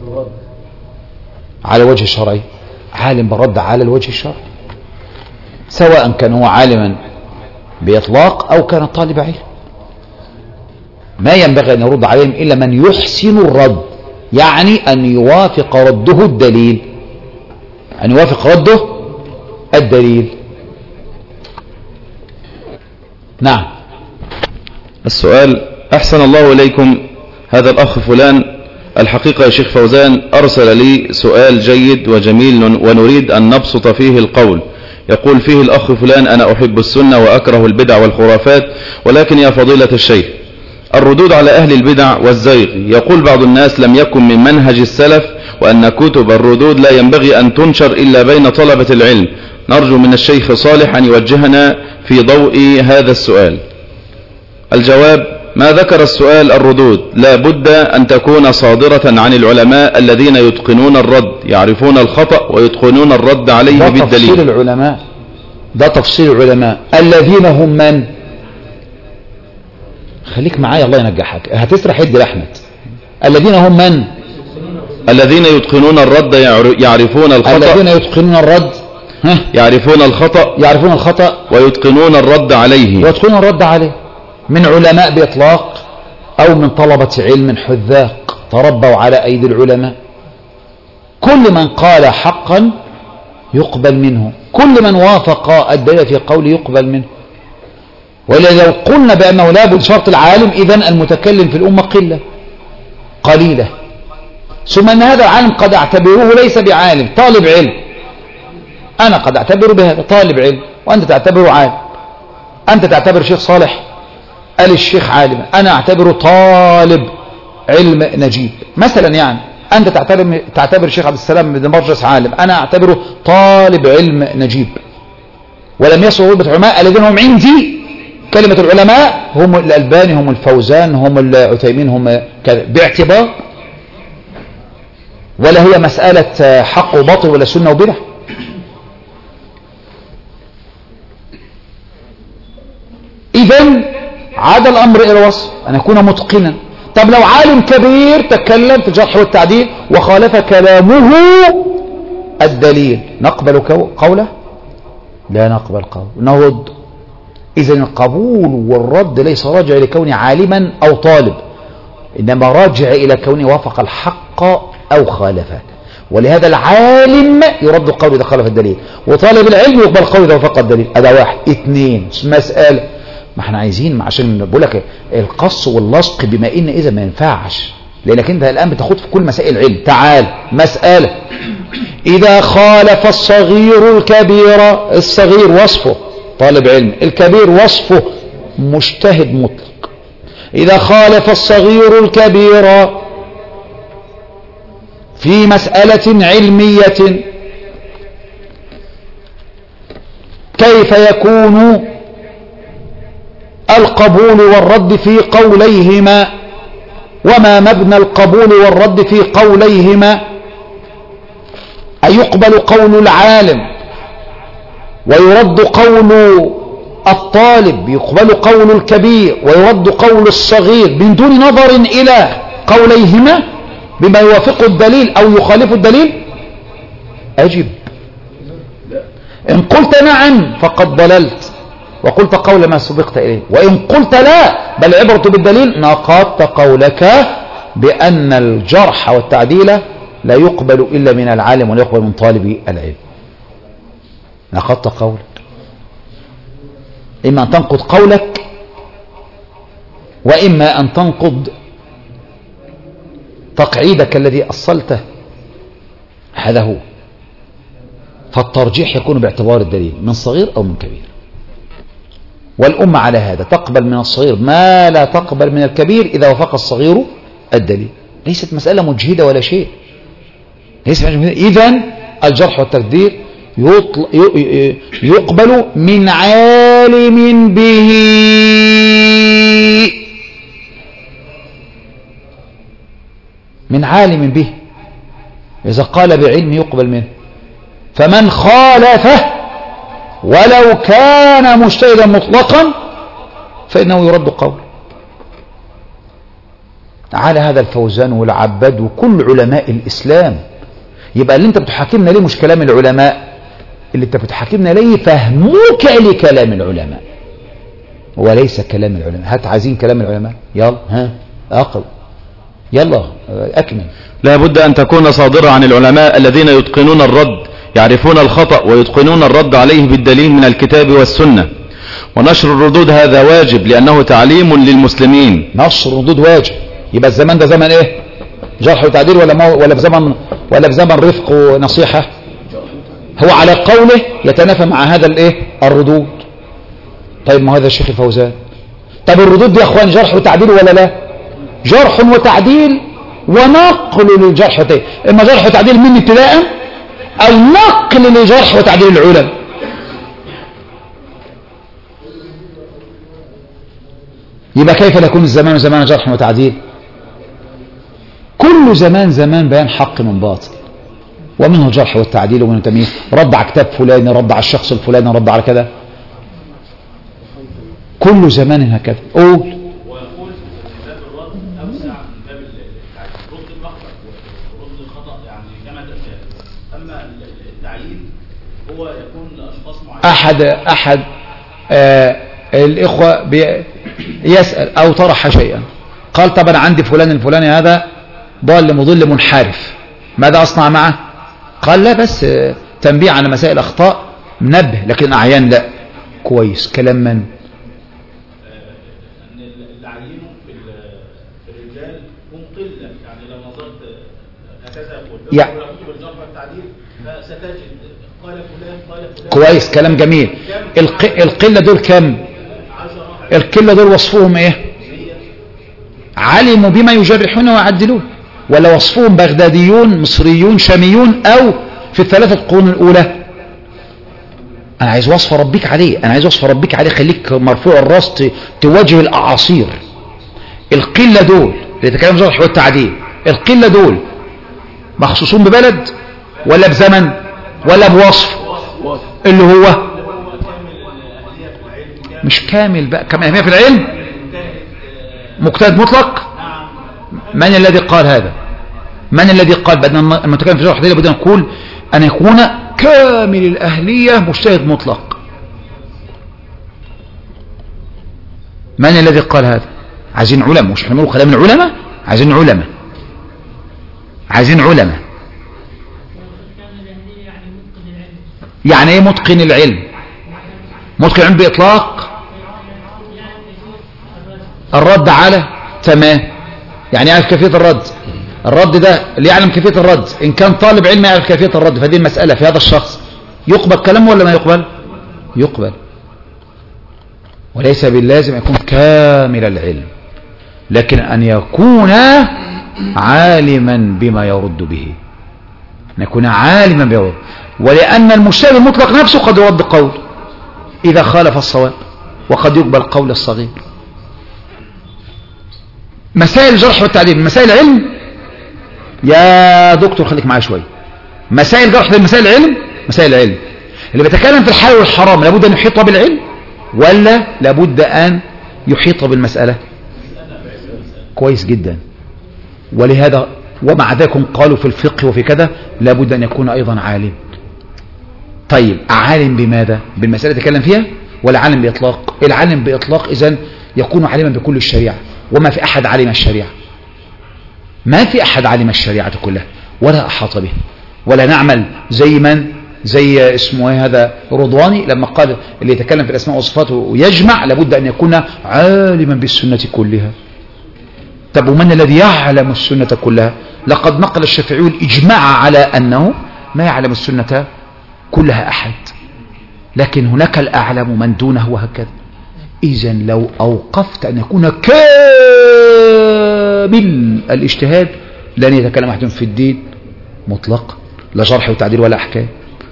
على وجه الشرعي؟ عالم بالرد على الوجه الشرعي، سواء كان هو عالما بإطلاق أو كان طالب علم. ما ينبغي أن يرد عليهم إلا من يحسن الرد، يعني أن يوافق رده الدليل، أن يوافق رده الدليل. نعم. السؤال: أحسن الله إليكم، هذا الأخ فلان الحقيقة يا شيخ فوزان أرسل لي سؤال جيد وجميل ونريد أن نبسط فيه القول. يقول فيه الأخ فلان: أنا أحب السنة وأكره البدع والخرافات، ولكن يا فضيلة الشيخ الردود على أهل البدع والزيغ، يقول بعض الناس لم يكن من منهج السلف وأن كتب الردود لا ينبغي أن تنشر إلا بين طلبة العلم. نرجو من الشيخ صالح أن يوجهنا في ضوء هذا السؤال. الجواب: ما ذكر السؤال الردود لا بد أن تكون صادرة عن العلماء الذين يتقنون الرد، يعرفون الخطأ ويتقنون الرد عليه ده بالدليل. تفصيل العلماء، ده تفصيل العلماء الذين هم من؟ خليك معايا الله ينجحك، هتسرح يدي لأحمد. الذين هم من؟ الذين يتقنون الرد، يعرفون الخطأ. الذين يتقنون الرد، ها؟ يعرفون الخطأ يعرفون الخطأ ويتقنون الرد عليه. ويتقنون الرد عليه من علماء بإطلاق أو من طلبة علم حذاق تربوا على أيدي العلماء. كل من قال حقا يقبل منه، كل من وافق الدليل في قوله يقبل منه. ولذا لو قلنا بأنه لا بد شرط العالم، إذن المتكلم في الأمة قلة قليلة. ثم أن هذا العالم قد اعتبروه ليس بعالم، طالب علم. أنا قد اعتبره بهذا طالب علم وأنت تعتبره عالم. أنت تعتبر شيخ صالح قال الشيخ عالم، أنا أعتبره طالب علم نجيب مثلا. يعني أنت تعتبر تعتبر الشيخ عبد السلام بن مرجس عالم، أنا أعتبره طالب علم نجيب. ولم يصلوا رتبة العلماء الذين هم عندي. كلمة العلماء هم الألباني، هم الفوزان، هم العثيمين، هم كذا باعتبار، ولا هي مسألة حق وباطل ولا سنة وبدع. إذن عاد الأمر إلى الوصف أن يكون متقنا. طب لو عالم كبير تكلم في الجرح والتعديل وخالف كلامه الدليل، نقبل قوله؟ لا نقبل قوله، نرد. إذن القبول والرد ليس راجع لكونه عالما أو طالب، إنما راجع إلى كونه وافق الحق أو خالفه. ولهذا العالم يرد قوله إذا خالف الدليل، وطالب العلم يقبل قوله إذا وافق الدليل. هذا واحد. اثنين، مسألة ما احنا عايزين، عشان بقول لك القص واللصق بما ان اذا ما ينفعش، لانك انت الان بتاخد في كل مسائل العلم. تعال مسألة: اذا خالف الصغير الكبير، الصغير وصفه طالب علم، الكبير وصفه مجتهد مطلق. اذا خالف الصغير الكبير في مسألة علمية كيف يكون القبول والرد في قوليهما؟ وما مبنى القبول والرد في قوليهما؟ أيقبل قول العالم ويرد قول الطالب، يقبل قول الكبير ويرد قول الصغير من دون نظر إلى قوليهما بما يوافق الدليل أو يخالف الدليل؟ أجب. إن قلت نعم فقد ضللت وقلت قول ما سبقت إليه، وإن قلت لا بل عبرت بالدليل نقضت قولك بأن الجرح والتعديل لا يقبل إلا من العالم ولا يقبل من طالب العلم. نقضت قولك. إما أن تنقض قولك وإما أن تنقض تقعيدك الذي أصلته. هذا هو. فالترجيح يكون باعتبار الدليل من صغير أو من كبير، والأمة على هذا تقبل من الصغير ما لا تقبل من الكبير إذا وافق الصغير الدليل. ليست مسألة مجهدة ولا شيء، ليست مجهدة. إذن الجرح والتقدير يقبل من عالم به، من عالم به. إذا قال بعلم يقبل منه. فمن خالفه ولو كان مجتهدا مطلقا فإنه يرد قوله. تعالى هذا الفوزان والعباد وكل علماء الإسلام. يبقى اللي انت بتحاكمنا ليه مش كلام العلماء، اللي انت بتحاكمنا ليه فهموك لكلام العلماء وليس كلام العلماء. هات عايزين كلام العلماء، يلا ها أقل، يلا أكمل. لا بد أن تكون صادرة عن العلماء الذين يتقنون الرد، يعرفون الخطأ ويتقنون الرد عليه بالدليل من الكتاب والسنة. ونشر الردود هذا واجب لأنه تعليم للمسلمين. نشر الردود واجب. يبقى الزمان ده زمن ايه؟ جرح وتعديل ولا ما ولا بزمن ولا بزمن رفق ونصيحة؟ هو على قوله يتنافى مع هذا الايه؟ الردود. طيب ما هذا الشيخ الفوزان. طب الردود دي يا اخوان جرح وتعديل ولا لا؟ جرح وتعديل ونقل للجرح وتعديل. اما جرح وتعديل من ابتداء او نقل لجرح وتعديل العلماء. يبقى كيف لا يكون الزمان زمان جرح وتعديل؟ كل زمان زمان بيان حق من باطل، ومنه الجرح والتعديل ومنه تمييز. رد على كتاب فلان، رد على الشخص الفلاني، رد على كذا. كل زمان هكذا. قول. ويقول باب الرد اوسع من باب التعيين. رد المخطئ ورد الخطأ يعني كما تشاء. اما التعيين هو يكون لاشخاص معينين. احد احد آه الاخوه بي يسأل او طرح شيئا، قال طب انا عندي فلان الفلاني هذا ضال مضل منحرف، ماذا اصنع معه؟ قال لا بس تنبيه على مسائل اخطاء منبه، لكن اعيان لا. كويس. كلام من؟ ان اللي عينوا في في الرجال هم قله، يعني لو نظرت هكذا يقول يعني كتب الجرح والتعديل فستجد قال فلان قال فلان. كويس. كلام جميل. الق... القله دول كم؟ القله دول وصفهم ايه؟ علموا بما يجرحون ويعدلون، ولا وصفهم بغداديون مصريون شاميون او في الثلاثة القرون الاولى؟ انا عايز وصف ربك عليه، انا عايز وصف ربك عليه. خليك مرفوع الراس تواجه الاعاصير. القلة دول اللي تكلم جرح والتعديل، القلة دول مخصوصون ببلد ولا بزمن ولا بوصف؟ اللي هو مش كامل بقى. كم أهمية في العلم؟ مجتهد مطلق. من الذي قال هذا؟ من الذي قال بدنا لما نتكلم في جرح والتعديل بدنا نقول أن يكون كامل الأهلية مجتهد مطلق؟ من الذي قال هذا؟ عايزين علماء، مش احنا بنقول كلام العلماء، عايزين علماء، عايزين علماء. يعني ايه متقن العلم؟ متقن العلم بإطلاق الرد على تمام. يعني يعرف كيفية الرد. الرد ده اللي يعلم كيفية الرد، إن كان طالب علم يعرف كيفية الرد، فهذه المسألة في هذا الشخص يقبل كلامه ولا ما يقبل؟ يقبل. وليس باللازم يكون كامل العلم، لكن أن يكون عالما بما يرد به، أن يكون عالما بما يرد. ولأن المجتهد المطلق نفسه قد يرد قول إذا خالف الصواب، وقد يقبل قول الصغير. مسائل الجرح والتعديل مسائل علم يا دكتور، خليك معايا شويه. مسائل جرح مسائل علم، مسائل علم. اللي بيتكلم في الحلال والحرام لابد أن يحيط بالعلم ولا لابد أن يحيط بالمسألة؟ كويس جدا. ولهذا ومع ذلك قالوا في الفقه وفي كذا لابد أن يكون أيضا عالم. طيب عالم بماذا؟ بالمسألة تكلم فيها ولا عالم بإطلاق؟ العالم بإطلاق إذن يكون عالما بكل الشريعة، وما في أحد علم الشريعة، ما في أحد علم الشريعة كلها ولا أحاط به، ولا نعمل زي من زي اسمه ايه هذا رضواني لما قال اللي يتكلم في الأسماء والصفات ويجمع لابد أن يكون عالما بالسنة كلها. طب ومن الذي يعلم السنة كلها؟ لقد نقل الشافعي الإجماع على أنه ما يعلم السنة كلها أحد، لكن هناك الأعلم من دونه وهكذا. إذن لو أوقفت أن يكون كامل الاجتهاد لن يتكلم أحد في الدين مطلقا، لا جرح وتعديل ولا أحكام.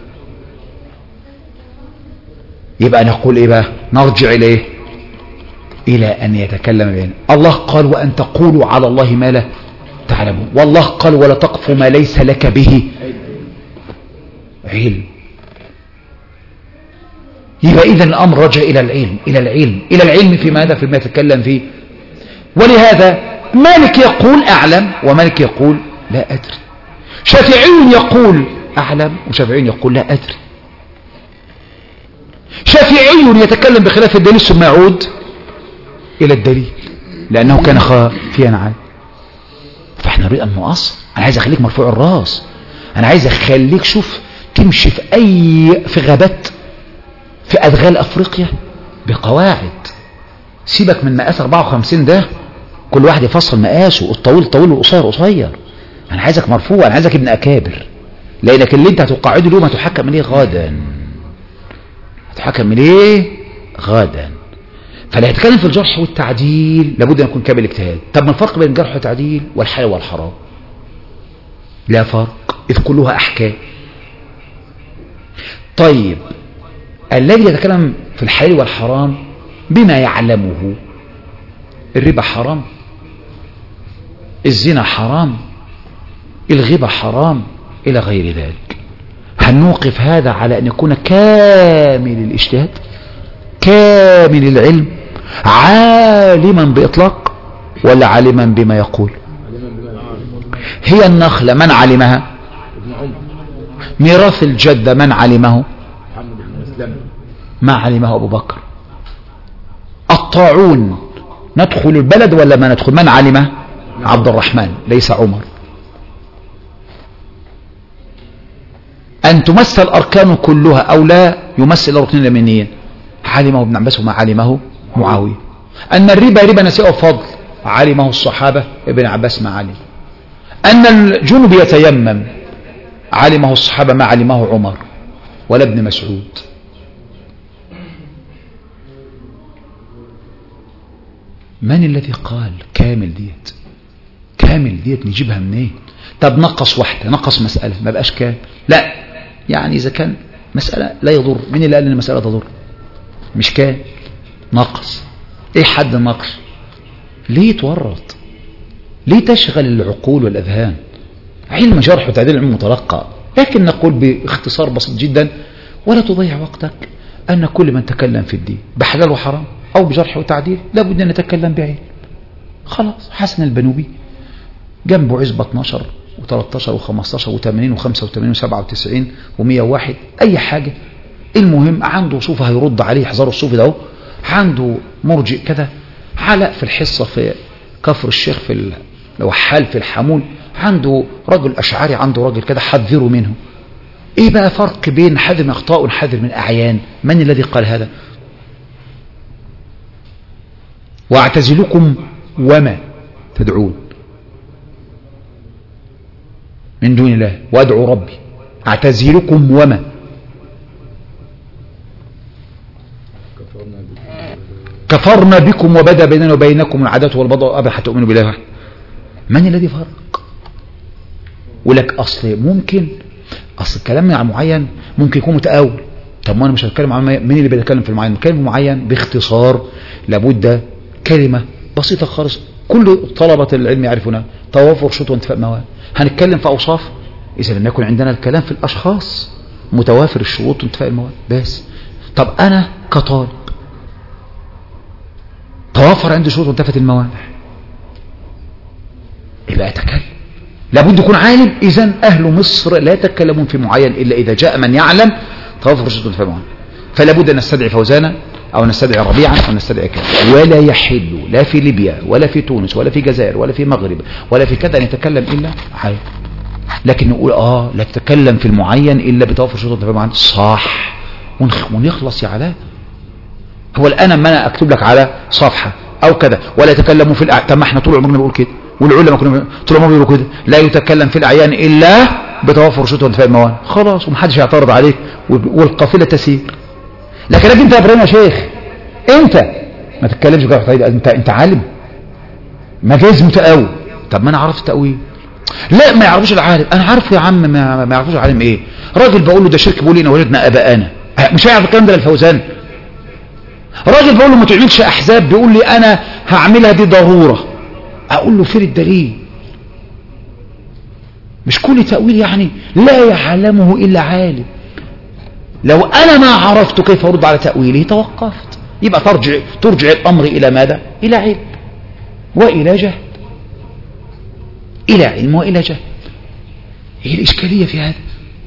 يبقى نقول إيه بقى؟ نرجع إليه إلى أن يتكلم بين الله قال وأن تقولوا على الله ما لا تعلمون، والله قال ولا تقف ما ليس لك به علم. يبقى إذا الأمر رجع إلى العلم إلى العلم إلى العلم في ماذا؟ فيما يتكلم فيه. ولهذا مالك يقول أعلم ومالك يقول لا أدري، شافعي يقول أعلم وشافعي يقول لا أدري، شافعي يتكلم بخلاف الدليل ثم يعود إلى الدليل لأنه كان خافيا عنه. فاحنا نريد أن نؤصل. أنا عايز أخليك مرفوع الراس، أنا عايز أخليك شوف تمشي في أي في غابات في أدغال أفريقيا بقواعد. سيبك من مقاس أربعة وخمسين ده، كل واحد يفصل مقاسه، الطويل طويل والقصير قصير. أنا عايزك مرفوع، أنا عايزك ابن أكابر، لأنك اللي أنت هتقاعده اليوم هتحكم من إيه غدا، هتحكم من إيه غدا. فلا يتكلم في الجرح والتعديل لابد أن يكون كامل اجتهاد. طب ما الفرق بين الجرح والتعديل والحلال والحرام؟ لا فرق، إذ كلها أحكام. طيب الذي يتكلم في الحلال والحرام بما يعلمه، الربا حرام، الزنا حرام، الغيبة حرام، إلى غير ذلك، هل نوقف هذا على أن يكون كامل الاجتهاد كامل العلم عالما بإطلاق ولا عالما بما يقول؟ هي النخلة من علمها؟ ميراث الجدة من علمه؟ ما علمه أبو بكر. الطاعون ندخل البلد ولا ما ندخل؟ من علمه؟ عبد الرحمن ليس عمر. أن تمثل الأركان كلها أو لا يمثل الركن اليمينيين، علمه ابن عباس وما علمه معاوية. أن الربا ربا نسيئة وفضل، علمه الصحابة ابن عباس ما علم. أن الجنب يتيمم، علمه الصحابة ما علمه عمر ولا ابن مسعود. من الذي قال كامل ديت؟ كامل ديت نجيبها منين؟ طب نقص واحدة، نقص مسألة ما بقاش كامل، لا يعني إذا كان مسألة لا يضر، مين اللي قال إن المسألة تضر؟ مش كامل، نقص. إيه حد النقص؟ ليه تورط؟ ليه تشغل العقول والأذهان؟ علم جرح وتعديل علم متلقى، لكن نقول باختصار بسيط جدا ولا تضيع وقتك أن كل من تكلم في الدين بحلال وحرام أو بجرح وتعديل لابد أن نتكلم بعلم. خلاص، حسن البنوبي جنبه عزبة اثناشر وثلاثة عشر و15 وثمانين وخمسة وثمانين وسبعة وتسعين ومئة وواحد أي حاجة، المهم عنده صوفي هيرد عليه، يحذروا الصوفي ده، عنده مرجئ كذا، علاء في الحصة في كفر الشيخ في الوحال في الحمول، عنده رجل أشعري، عنده راجل كذا، حذروا منه. ايه بقى فرق بين حذر من اخطاء وحذر من اعيان؟ من الذي قال هذا؟ واعتزلكم وما تدعون من دون الله وادعو ربي، اعتزلكم وما كفرنا بكم وبدا بيننا وبينكم العداوة والبغضاء أبدا حتى تؤمنوا بالله واحد. من الذي فرق؟ ولك اصل ممكن اصل الكلام عن معين ممكن يكون متأول. طب ما انا مش هتكلم عن مين اللي بيتكلم في المعين، بتكلم معين باختصار، لابد كلمة بسيطة خالص كل طلبة العلم يعرفونها، توافر شروط وانتفاء مواد. هنتكلم في اوصاف اذا لم يكن عندنا الكلام في الاشخاص متوافر الشروط وانتفاء المواد بس. طب انا كطالب توافر عندي شروط وانتفت المواد، يبقى اتكلم. لابد يكون عالم. اذا اهل مصر لا يتكلمون في معين الا اذا جاء من يعلم توافر شروط وانتفاء المواد. فلا بد ان نستدعي فوزانا او نستدعي ربيعا او نستدعي كذا. ولا يحل لا في ليبيا ولا في تونس ولا في الجزائر ولا في المغرب ولا في كذا ان يتكلم الا عالم. لكن نقول اه لا تتكلم في المعين الا بتوافر شروط التفاهم عنه، صح، ونخلص يا علاء. هو الان ما انا اكتب لك على صفحه او كذا ولا يتكلموا في الأعيان، طب ما احنا طول عمرنا بنقول كده، والعلماء كنا طول عمرهم بيقولوا كده، لا يتكلم في الاعيان الا بتوافر شروط التفاهم الموانع، خلاص ومحدش يعترض عليك والقافله تسير. لكن انت يا ابراهيم يا شيخ انت ما تتكلمش جرح تعديل، انت انت عالم مجاز متقاوي. طب ما انا عرفت التاويل. لا ما يعرفوش العالم، انا عارفه يا عم، ما, ما يعرفوش العالم ايه. راجل بقول له ده شرك، بيقول لي ان ولدنا اباءنا، مش هيعرف الكلام ده للفوزان. راجل بقول له ما تعملش احزاب، بيقول لي انا هعملها دي ضروره، اقول له فين الدليل؟ مش كل تاويل يعني لا يعلمه الا عالم. لو انا ما عرفت كيف ارد على تاويله توقفت. يبقى ترجع ترجع الامر الى ماذا؟ الى علم والى جهل، الى علم والى جهل. هي الاشكاليه في هذا.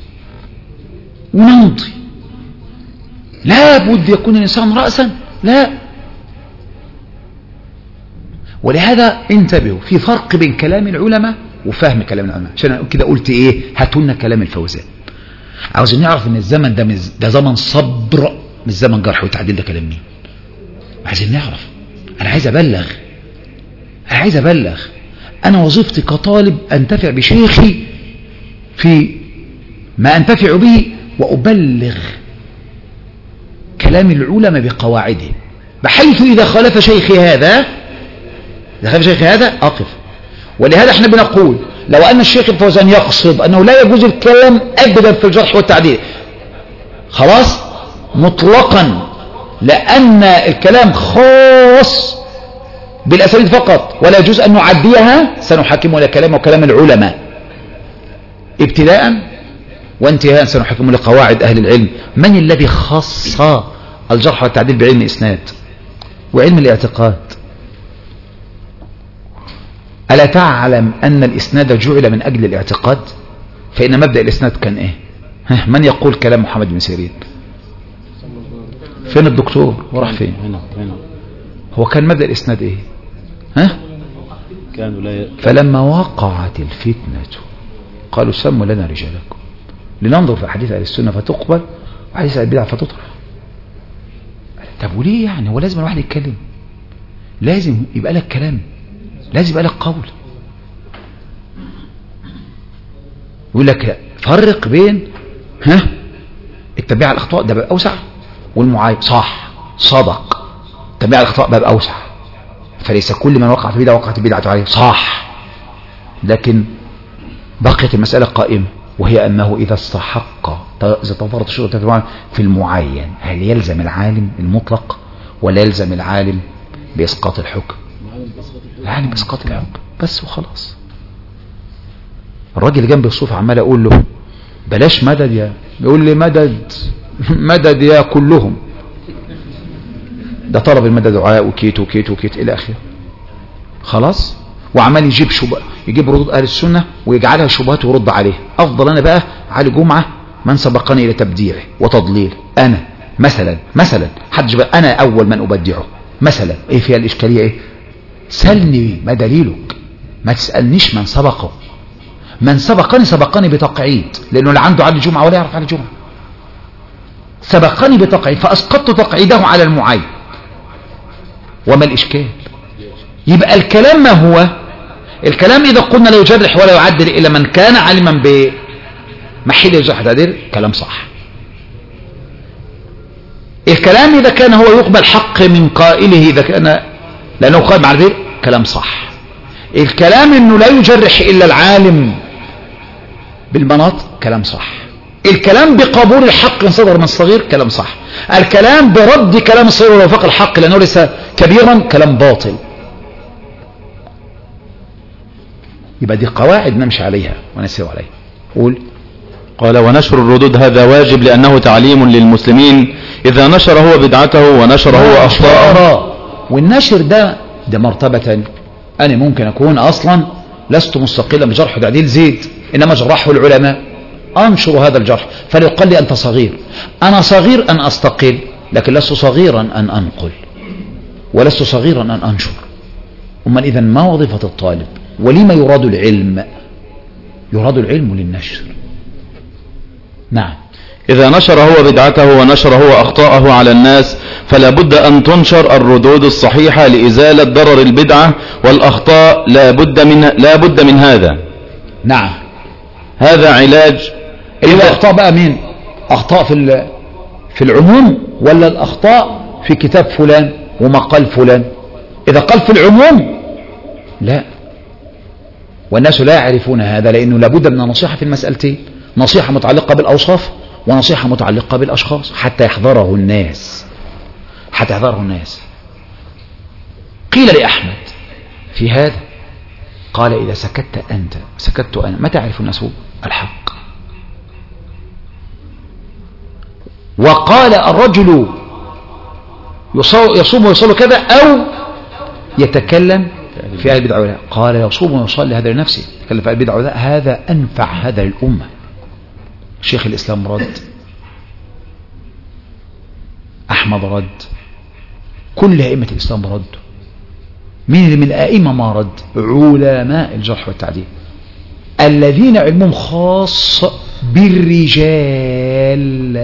ونمضي لا بد يكون الانسان راسا، لا. ولهذا انتبهوا في فرق بين كلام العلماء وفهم كلام العلماء. عشان كده قلت ايه؟ هاتوا لنا كلام الفوزان. عاوزين نعرف ان الزمن ده مز... ده زمن صبر، مش زمن جرح وتعديل. ده كلام مين؟ عايزين نعرف. انا عايز ابلغ، انا عايز ابلغ. انا وظيفتي كطالب انتفع بشيخي في ما انتفع به، وابلغ كلام العلماء بقواعده، بحيث اذا خالف شيخي هذا اذا خالف شيخي هذا اقف. ولهذا احنا بنقول لو ان الشيخ الفوزان يقصد انه لا يجوز الكلام ابدا في الجرح والتعديل، خلاص مطلقا، لان الكلام خاص بالاسانيد فقط ولا يجوز ان نعديها، سنحكم الى كلام وكلام العلماء ابتداء وانتهاء. سنحكم لقواعد اهل العلم. من الذي خص الجرح والتعديل بعلم الاسناد وعلم الاعتقاد؟ ألا تعلم أن الإسناد جعل من أجل الاعتقاد؟ فإن مبدأ الإسناد كان إيه؟ من يقول كلام محمد بن سيرين؟ فين الدكتور؟ وراح فين؟ هنا هنا. هو كان مبدأ الإسناد إيه؟ ها؟ كانوا لا ي... فلما وقعت الفتنة قالوا سموا لنا رجالكم لننظر في أحاديث أهل السنة فتقبل وحديث أهل البدع فتطرح. طب وليه يعني؟ هو لازم الواحد يتكلم؟ لازم يبقى لك كلام، لازم يبقى لك قول. يقول لك فرق بين ها التبعية على الأخطاء ده باب أوسع، والمعايب صح صدق التبعية على الأخطاء باب أوسع، فليس كل من وقع في بدعة وقعت البدعة عليه صح. لكن بقيت المسألة قائمة، وهي أنه إذا استحق إذا توفرت الشروط في المعين، هل يلزم العالم المطلق ولا يلزم العالم بإسقاط الحكم؟ يعني بإسقاط الحكم بس وخلاص. الراجل اللي جنبي الصوف عمال أقول له بلاش مدد، يا بيقول لي مدد مدد يا كلهم، ده طلب المدد دعاء وكيت وكيت وكيت إلى آخره. خلاص، وعمال يجيب شبه يجيب ردود أهل السنة ويجعلها شبهات ويرد عليها. أفضل أنا بقى علي جمعة من سبقني إلى تبديعه وتضليله. أنا مثلا مثلا حدش بقى أنا أول من أبدعه مثلا. إيه فيها الإشكالية؟ إيه؟ سلني ما دليلك، ما تسألنيش من سبقه. من سبقني سبقني بتقعيد، لأنه لا عنده علي جمعة ولا يعرف علي جمعة. سبقني بتقعيد فأسقطت تقعيده على المعين. وما الإشكال؟ يبقى الكلام ما هو الكلام؟ إذا قلنا لا يجرح ولا يعدل إلا من كان علما بمحل يجرح تعديل، كلام صح. الكلام إذا كان هو يقبل حق من قائله، إذا كان لأنه قائم على ذلك، كلام صح. الكلام إنه لا يجرح إلا العالم بالمناط، كلام صح. الكلام بقبول الحق إن صدر من الصغير، كلام صح. الكلام برد كلام الصغير ولو فاق الحق لأنه ليس كبيرا، كلام باطل. يبقى دي قواعد نمشي عليها ونسير عليها. قول. قال ونشر الردود هذا واجب لأنه تعليم للمسلمين إذا نشر هو بدعته ونشر هو أخطاءه. والنشر ده ده مرتبة. أنا ممكن أكون أصلا لست مستقلا بجرح وتعديل زيد، إنما جرحه العلماء، أنشر هذا الجرح. فليقال لي أنت صغير. أنا صغير أن أستقل، لكن لست صغيرا أن أنقل، ولست صغيرا أن أنشر. أما إذن ما وظيفة الطالب؟ ولما يراد العلم؟ يراد العلم للنشر. نعم. إذا نشر هو بدعته ونشر هو أخطاءه على الناس فلا بد أن تنشر الردود الصحيحة لإزالة ضرر البدعة والأخطاء، لا بد من لا بد من هذا. نعم. هذا علاج. الأخطاء بقى مين؟ أخطاء في في العموم ولا الأخطاء في كتاب فلان ومقال فلان؟ إذا قال في العموم لا، والناس لا يعرفون هذا، لأنه لابد من نصيحة في المسألتين، نصيحة متعلقة بالأوصاف ونصيحة متعلقة بالأشخاص حتى يحضره الناس، حتى يحضره الناس. قيل لأحمد في هذا قال إذا سكت أنت سكت أنا متى يعرف الناس الحق؟ وقال الرجل يصوم ويصلي كذا أو يتكلم في أهل البدع، قال يصوم ويصلي هذا لنفسه، يتكلم في أهل البدع، هذا أنفع هذا للأمة. شيخ الإسلام رد، أحمد رد، كل أئمة الإسلام رد. مين اللي من الأئمة ما رد؟ علماء الجرح والتعديل الذين علمهم خاص بالرجال،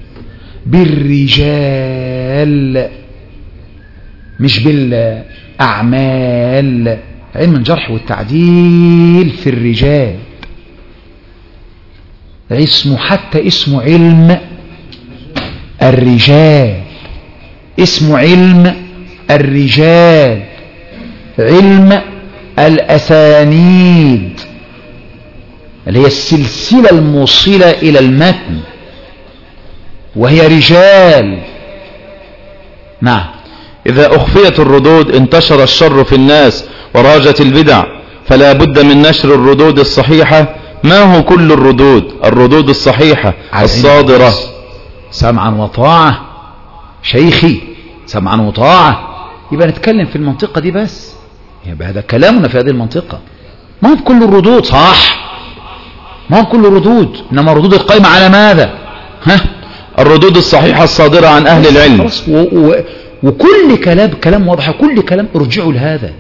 بالرجال مش بالأعمال. علم الجرح والتعديل في الرجال، اسمه حتى اسمه علم الرجال، اسمه علم الرجال، علم الأسانيد اللي هي السلسلة الموصلة إلى المتن، وهي رجال. نعم. إذا أخفيت الردود انتشر الشر في الناس وراجت البدع، فلا بد من نشر الردود الصحيحة. ما هو كل الردود؟ الردود الصحيحة الصادرة. سمعا وطاعة شيخي، سمعا وطاعة. يبقى نتكلم في المنطقة دي بس، يبقى هذا كلامنا في هذه المنطقة. ما هو كل الردود صح، ما هو كل الردود، إنما الردود القائمة على ماذا؟ ها؟ الردود الصحيحة الصادرة عن أهل العلم. و و وكل كلام كلام واضح، كل كلام ارجعوا لهذا.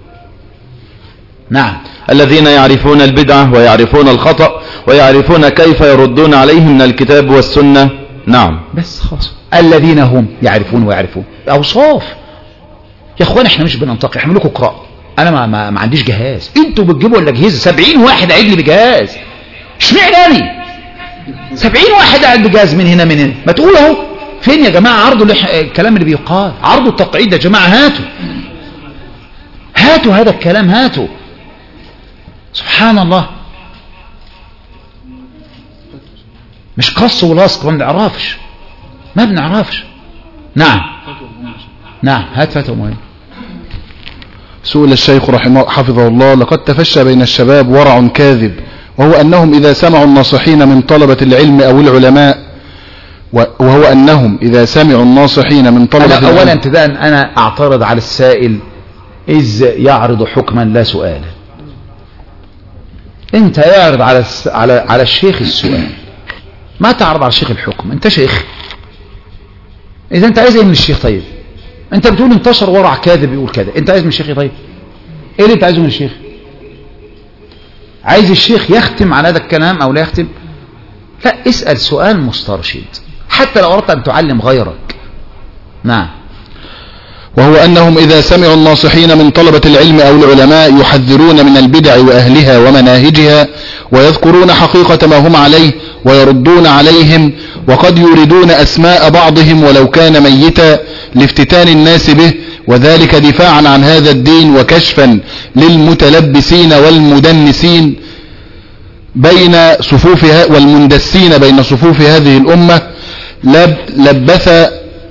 نعم. الذين يعرفون البدعة ويعرفون الخطأ ويعرفون كيف يردون عليه من الكتاب والسنة. نعم. بس خلاص، الذين هم يعرفون ويعرفون أوصاف. يا اخوان احنا مش بننطق، احنا لكم قراء. انا ما, ما, ما عنديش جهاز، انتوا بتجيبوا الاجهزه. سبعين واحد قاعد لي بجهاز، اشمعنى سبعين واحد قاعد بجهاز من هنا من هنا؟ ما تقول اهو. فين يا جماعه عرضوا الكلام اللي بيقال؟ عرضوا التقعيد يا جماعه، هاتوا هاتوا هذا الكلام، هاتوا. سبحان الله، مش قص ولصق، ما بنعرفش ما بنعرفش. نعم نعم. هات فتوى مهم. سئل الشيخ رحمه حفظه الله: لقد تفشى بين الشباب ورع كاذب، وهو أنهم إذا سمعوا الناصحين من طلبة العلم أو العلماء، وهو أنهم إذا سمعوا الناصحين من طلبة العلم. أولا ابتداء أنا أعترض على السائل إذ يعرض حكما لا سؤالا. أنت يعرض على على على الشيخ السؤال، ما تعرض على الشيخ الحكم. أنت شيخ، إذا أنت عايز إيه من الشيخ؟ طيب أنت بتقول انتشر ورع كاذب يقول كذا، أنت عايز من الشيخ؟ طيب إيه اللي أنت عايزه من الشيخ؟ عايز الشيخ يختم على هذا الكلام أو لا يختم؟ لا، اسأل سؤال مسترشد حتى لو أردت أن تعلم غيرك. نعم. وهو أنهم إذا سمعوا الناصحين من طلبة العلم أو العلماء يحذرون من البدع وأهلها ومناهجها، ويذكرون حقيقة ما هم عليه ويردون عليهم، وقد يريدون أسماء بعضهم ولو كان ميتا لافتتان الناس به، وذلك دفاعا عن هذا الدين وكشفا للمتلبسين والمدنسين بين صفوفها والمندسين بين صفوف هذه الأمة. لب لبث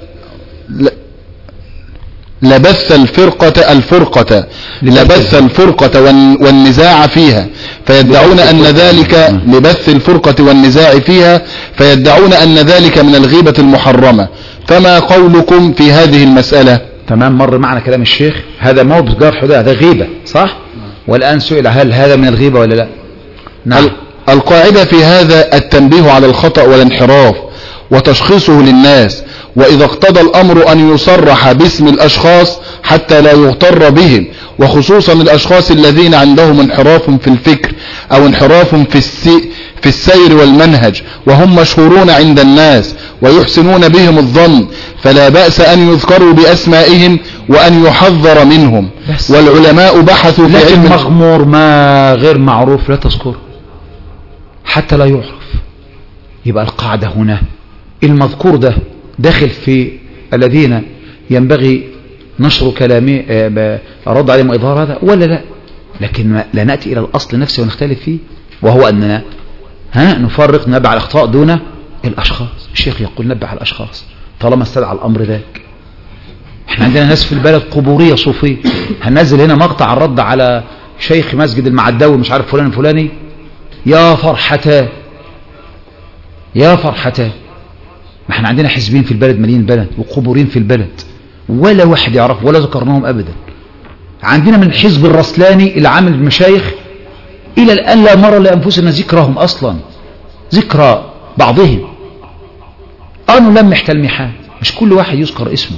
لبث الفرقة الفرقة لبث الفرقة والنزاع فيها، فيدعون أن ذلك لبث الفرقة والنزاع فيها فيدعون أن ذلك من الغيبة المحرمة. فما قولكم في هذه المسألة؟ تمام، مر معنا كلام الشيخ. هذا موضوع جرح، ده هذا غيبة صح؟ والآن سئل هل هذا من الغيبة ولا لا؟ نعم. القاعدة في هذا التنبيه على الخطأ والانحراف وتشخيصه للناس، وإذا اقتضى الأمر أن يصرح باسم الأشخاص حتى لا يغتر بهم، وخصوصا الأشخاص الذين عندهم انحراف في الفكر أو انحراف في السي في السير والمنهج وهم مشهورون عند الناس ويحسنون بهم الظن، فلا بأس أن يذكروا بأسمائهم وأن يحذر منهم. والعلماء بحثوا في علم مغمور ما غير معروف لا تذكر حتى لا يعرف. يبقى القاعدة هنا المذكور ده داخل في الذين ينبغي نشر كلامه رد عليهم وإظهار هذا ولا لا؟ لكن لا نأتي إلى الأصل نفسه ونختلف فيه، وهو أننا ها نفرق ننبه على الأخطاء دون الأشخاص. الشيخ يقول نبه على الأشخاص طالما استدعى الأمر ذاك. احنا عندنا ناس في البلد قبورية صوفية، هننزل هنا مقطع الرد على شيخ مسجد المعداوي مش عارف فلان الفلاني، يا فرحتاه يا فرحتاه. ما احنا عندنا حزبين في البلد مليين البلد وقبورين في البلد ولا واحد يعرف ولا ذكرناهم أبدا. عندنا من حزب الرسلاني اللي عامل المشايخ إلى الآن لا نرى لأنفسنا ذكرهم أصلا، ذكرى بعضهم. أنا لم تلميحات، مش كل واحد يذكر اسمه،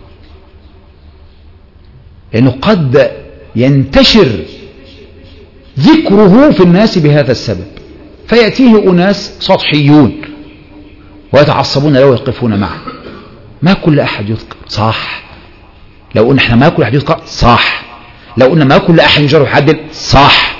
لأنه قد ينتشر ذكره في الناس بهذا السبب، فيأتيه أناس سطحيون ويتعصبون له ويقفون معه. ما كل أحد يذكر صح، لو قلنا احنا ما كل أحد يذكر صح، لو قلنا ما كل أحد يجرب يحدد صح،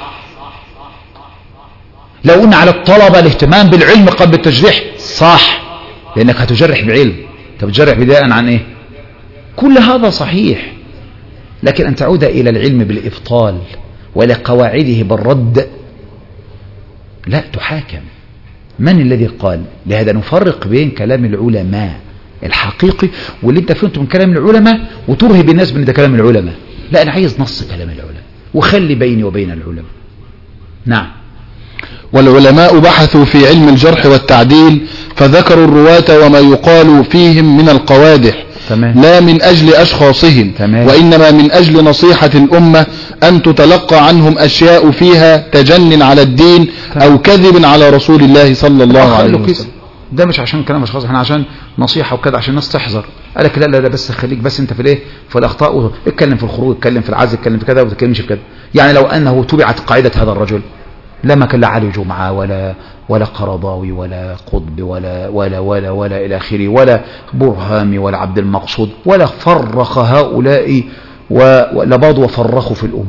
لو قلنا على الطلبة الاهتمام بالعلم قبل التجريح صح، لأنك هتجرح بعلم، طب تجرح بداء عن ايه؟ كل هذا صحيح، لكن أن تعود إلى العلم بالإبطال وإلى قواعده بالرد لا تحاكم. من الذي قال؟ لهذا نفرق بين كلام العلماء الحقيقي واللي انت فهمته من كلام العلماء وترهب الناس بان ده كلام العلماء. لا، انا عايز نص كلام العلماء وخلي بيني وبين العلماء. نعم. والعلماء بحثوا في علم الجرح والتعديل فذكروا الرواة وما يقال فيهم من القوادح، تمام. لا من أجل أشخاصهم، تمام. وإنما من أجل نصيحة الأمة أن تتلقى عنهم أشياء فيها تجن على الدين، تمام. أو كذب على رسول الله صلى الله عليه وسلم. ده مش عشان كلام أشخاص، احنا عشان نصيحة وكذا عشان الناس تحذر. قالك لا لا لا بس خليك بس انت في الايه في الأخطاء، اتكلم في الخروج، اتكلم في العزل، اتكلم في كذا وما تتكلمش في كذا. يعني لو أنه تبعت قاعدة هذا الرجل لما كان لا علي جمعة ولا ولا قرضاوي ولا قطب ولا ولا ولا ولا إلى آخره ولا برهامي ولا عبد المقصود ولا فرخ هؤلاء ولباضوا وفرخوا في الأم.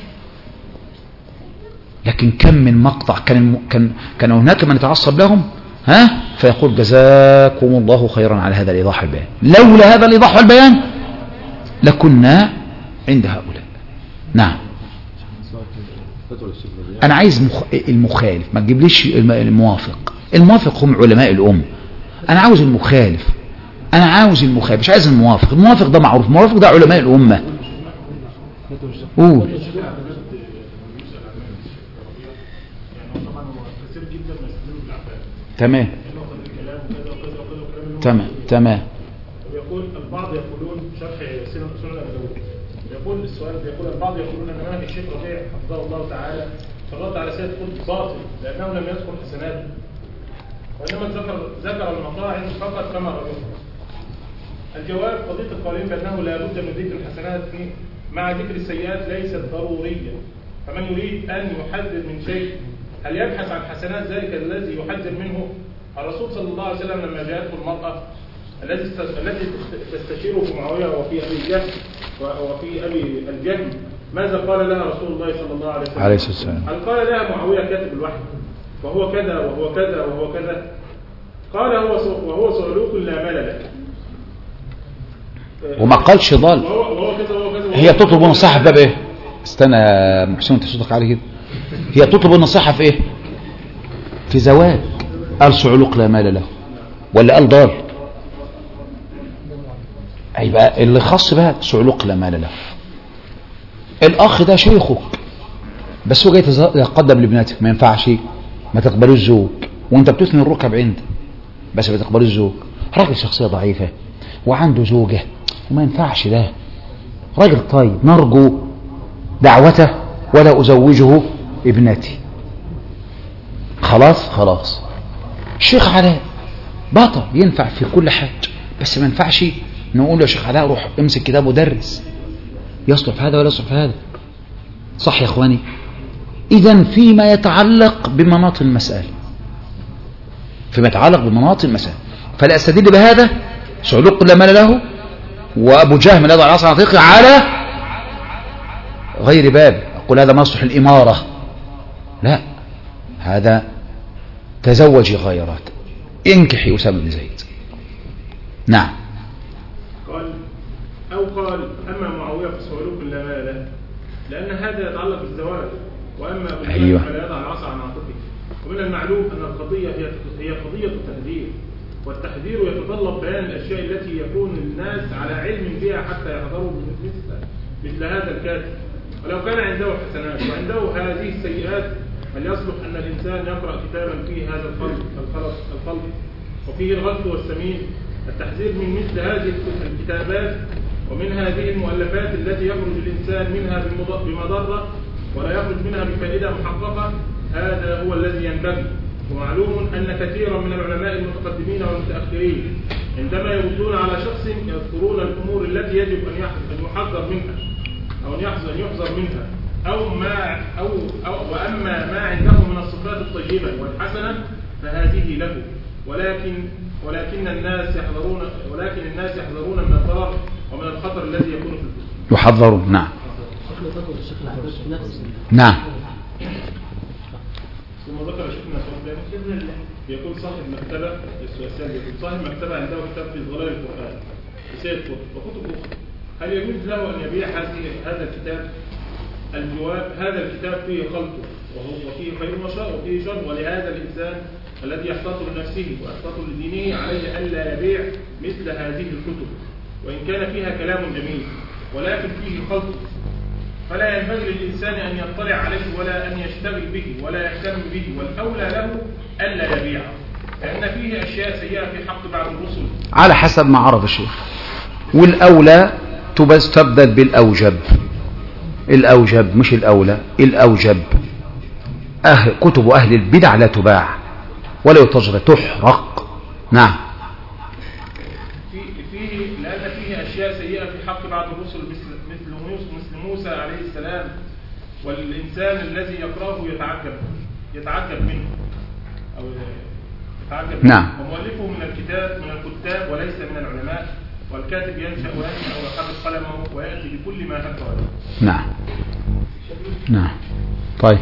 لكن كم من مقطع كان كان كان هناك من يتعصب لهم ها فيقول جزاكم الله خيرا على هذا الإيضاح والبيان، لولا هذا الإيضاح والبيان لكنا عند هؤلاء. نعم. أنا عايز مخ... المخالف، ما تجيبليش الموافق. الموافق هم علماء الأم، أنا عاوز المخالف، أنا عاوز المخالف مش عايز الموافق. الموافق ده معروف، الموافق ده علماء الأمة. قول. تمام تمام تمام. يقول البعض يقولون شرح سنن أبي داود، يقول السؤال يقول البعض يقولون ان منهج الشيخ ربيع حفظه الله تعالى فالرد على سيد قطب باطل لانه لم يذكر حسناته، وانما ذكر ذكر المطاعن فقط كما رأيته. الجواب قضيه القائلين بانه لا بد من ذكر الحسنات مع ذكر السيئات ليست ضروريه، فمن يريد ان يحدد من شيء هل يبحث عن حسنات ذلك الذي يحذر منه؟ الرسول صلى الله عليه وسلم لما جاءته المرأة التي التي تستشيره في معاوية وفي أبي الجهل وفي أبي الجهل، ماذا قال لها رسول الله صلى الله عليه وسلم؟ عليه الصلاة والسلام. هل قال لها معاوية كاتب الوحي وهو كذا وهو كذا وهو كذا؟ قال هو وهو صعلوك لا مال له. وما قالش ضال. وهو كذا وهو كذا. هي تطلب النصيحة في باب ايه؟ استنى يا محسن انت صوتك عالي كده. هي تطلب النصيحة في ايه؟ في زواج. قال صعلوك لا مال له ولا قال ضال؟ يبقى اللي خاص بها صعلوك لا مال له. الاخ ده شيخك بس هو جاي يتقدم لابنتك، ما ينفعش ما تقبلوش زوج وانت بتثني الركب عنده، بس ما تقبلوش زوج. راجل شخصيه ضعيفه وعنده زوجه وما ينفعش ده. راجل طيب نرجو دعوته ولا ازوجه ابنتي. خلاص خلاص. الشيخ علاء بطل ينفع في كل حاجة، بس ما ينفعش نقول له يا شيخ علاء روح امسك كتاب ودرس، يصلح في هذا ولا يصلح في هذا. صح يا اخواني؟ اذا فيما يتعلق بمناط المسألة، فيما يتعلق بمناط المسألة فلا استدل بهذا صعلوق لا مال له وابو جهم لا يضع العصا عتيقه على غير باب، اقول هذا مصلح الامارة، لا، هذا تزوجي غيرات، انكحي أسامة بن زيد. نعم. قال أو قال أما معاوية فصعلوك لا مال له، لأن هذا يتعلق بالزواج، وأما أبو أيوة. فلا يضع العصا عن عاتقه. ومن المعلوم أن القضية هي هي قضية التحذير، والتحذير يتطلب بيان الأشياء التي يكون الناس على علم بها حتى يحضروا مثل مثل هذا الكاتب، ولو كان عنده حسنات وعنده هذه السيئات، هل يصلح أن الإنسان يقرأ كتابا فيه هذا الخلط الخلط الخلط وفيه الغلط والسمين؟ التحذير من مثل هذه الكتابات ومن هذه المؤلفات التي يخرج الإنسان منها بمضرة ولا يخرج منها بفائدة محققة، هذا هو الذي ينبغي. ومعلوم أن كثيرا من العلماء المتقدمين والمتأخرين عندما يردون على شخص يذكرون الأمور التي يجب أن يحذر منها أو أن يحذر يحذر منها أو ما أو, أو وأما ما عنده من الصفات الطيبة والحسنة فهذه له، ولكن ولكن الناس يحذرون ولكن الناس يحذرون من الضرر ومن الخطر الذي يكون في الكتب. يحذرون. نعم. نعم. ثم ذكر شيخنا سؤال يقول صاحب مكتبة السؤال يقول صاحب مكتبة عنده كتاب في ظلال القرآن بسيد كتب وكتب أخرى، هل يجوز له أن يبيع هذا الكتاب؟ الجواب: هذا الكتاب فيه خلطه وهو وفيه خير وشر وفيه شر، ولهذا الإنسان الذي يحتاط لنفسه ويحتاط لدينه عليه ألا يبيع مثل هذه الكتب وإن كان فيها كلام جميل، ولكن فيه خلط، فلا ينبغي للإنسان أن يطلع عليه ولا أن يشتغل به ولا يهتم به، والأولى له ألا يبيعه، لأن فيه أشياء سيئة في حق بعض الرسل على حسب ما عرف الشيخ، والأولى تبدد بالأوجب، الأوجب مش الأولى، الأوجب. أهل كتب أهل البدع لا تباع ولا يتجر، تحرق. نعم. فيه فيه لأن فيه أشياء سيئة في حق بعض الرسل مثل مثل مثل موسى عليه السلام، والإنسان الذي يقرأه يتعجب يتعجب منه أو يتعجب منه. نعم. ومؤلفه من الكتاب من الكتاب وليس من العلماء، والكاتب ينشأ وينشأ ويحرك قلمه ويأتي بكل ما هب له. نعم. نعم. طيب.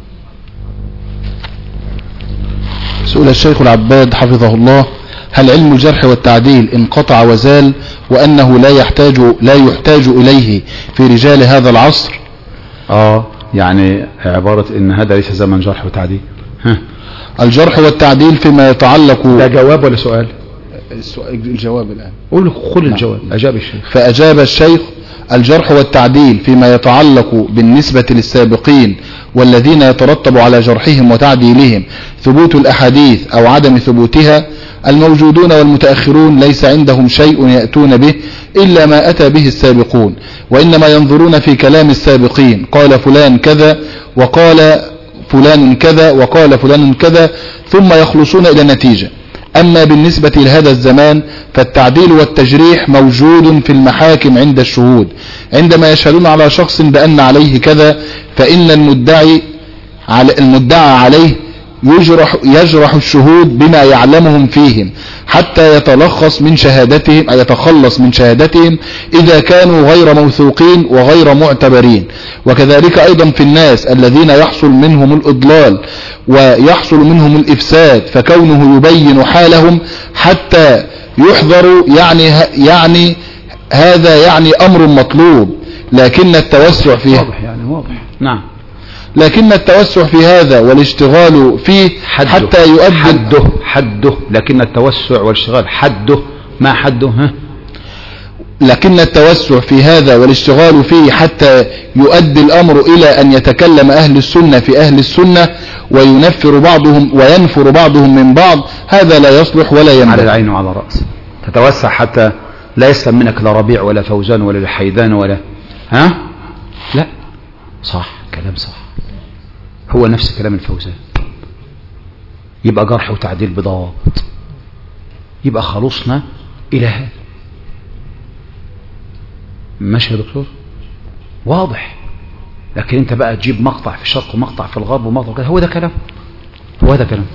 سئل الشيخ العباد حفظه الله: هل علم الجرح والتعديل انقطع وزال وأنه لا يحتاج لا يحتاج إليه في رجال هذا العصر؟ آه يعني عبارة إن هذا ليس زمن جرح وتعديل. ها. الجرح والتعديل فيما يتعلق. ده جواب ولا سؤال؟ الجواب الآن. قول خل الجواب. أجاب الشيخ. فأجاب الشيخ: الجرح والتعديل فيما يتعلق بالنسبة للسابقين والذين يترتب على جرحهم وتعديلهم ثبوت الأحاديث أو عدم ثبوتها، الموجودون والمتأخرون ليس عندهم شيء يأتون به إلا ما أتى به السابقون، وإنما ينظرون في كلام السابقين، قال فلان كذا وقال فلان كذا وقال فلان كذا، ثم يخلصون إلى نتيجة. أما بالنسبة لهذا الزمان فالتعديل والتجريح موجود في المحاكم عند الشهود، عندما يشهدون على شخص بأن عليه كذا، فإن المدعي المدعى عليه يجرح, يجرح الشهود بما يعلمهم فيهم حتى يتلخص من شهادتهم أي يتخلص من شهادتهم إذا كانوا غير موثوقين وغير معتبرين. وكذلك أيضا في الناس الذين يحصل منهم الإضلال ويحصل منهم الإفساد، فكونه يبين حالهم حتى يحذروا يعني, يعني هذا يعني أمر مطلوب، لكن التوسع فيه واضح يعني واضح. نعم. لكن التوسع في هذا والاشتغال فيه حده حتى يؤدي حده حده لكن التوسع والاشتغال حده ما حده ها لكن التوسع في هذا والاشتغال فيه حتى يؤدي الأمر إلى أن يتكلم أهل السنة في أهل السنة وينفر بعضهم وينفر بعضهم من بعض، هذا لا يصلح ولا ينبغي. على العين وعلى الرأس. تتوسع حتى لا يسلم منك لا ربيع ولا فوزان ولا حيدان ولا ها لا صح، كلام صح، هو نفس كلام الفوزان. يبقى جرح وتعديل بضوابط، يبقى خلصنا إلى هذا. ماشي يا دكتور؟ واضح. لكن انت بقى تجيب مقطع في الشرق ومقطع في الغرب ومقطع كده، هو ده كلام، هو هذا كلام.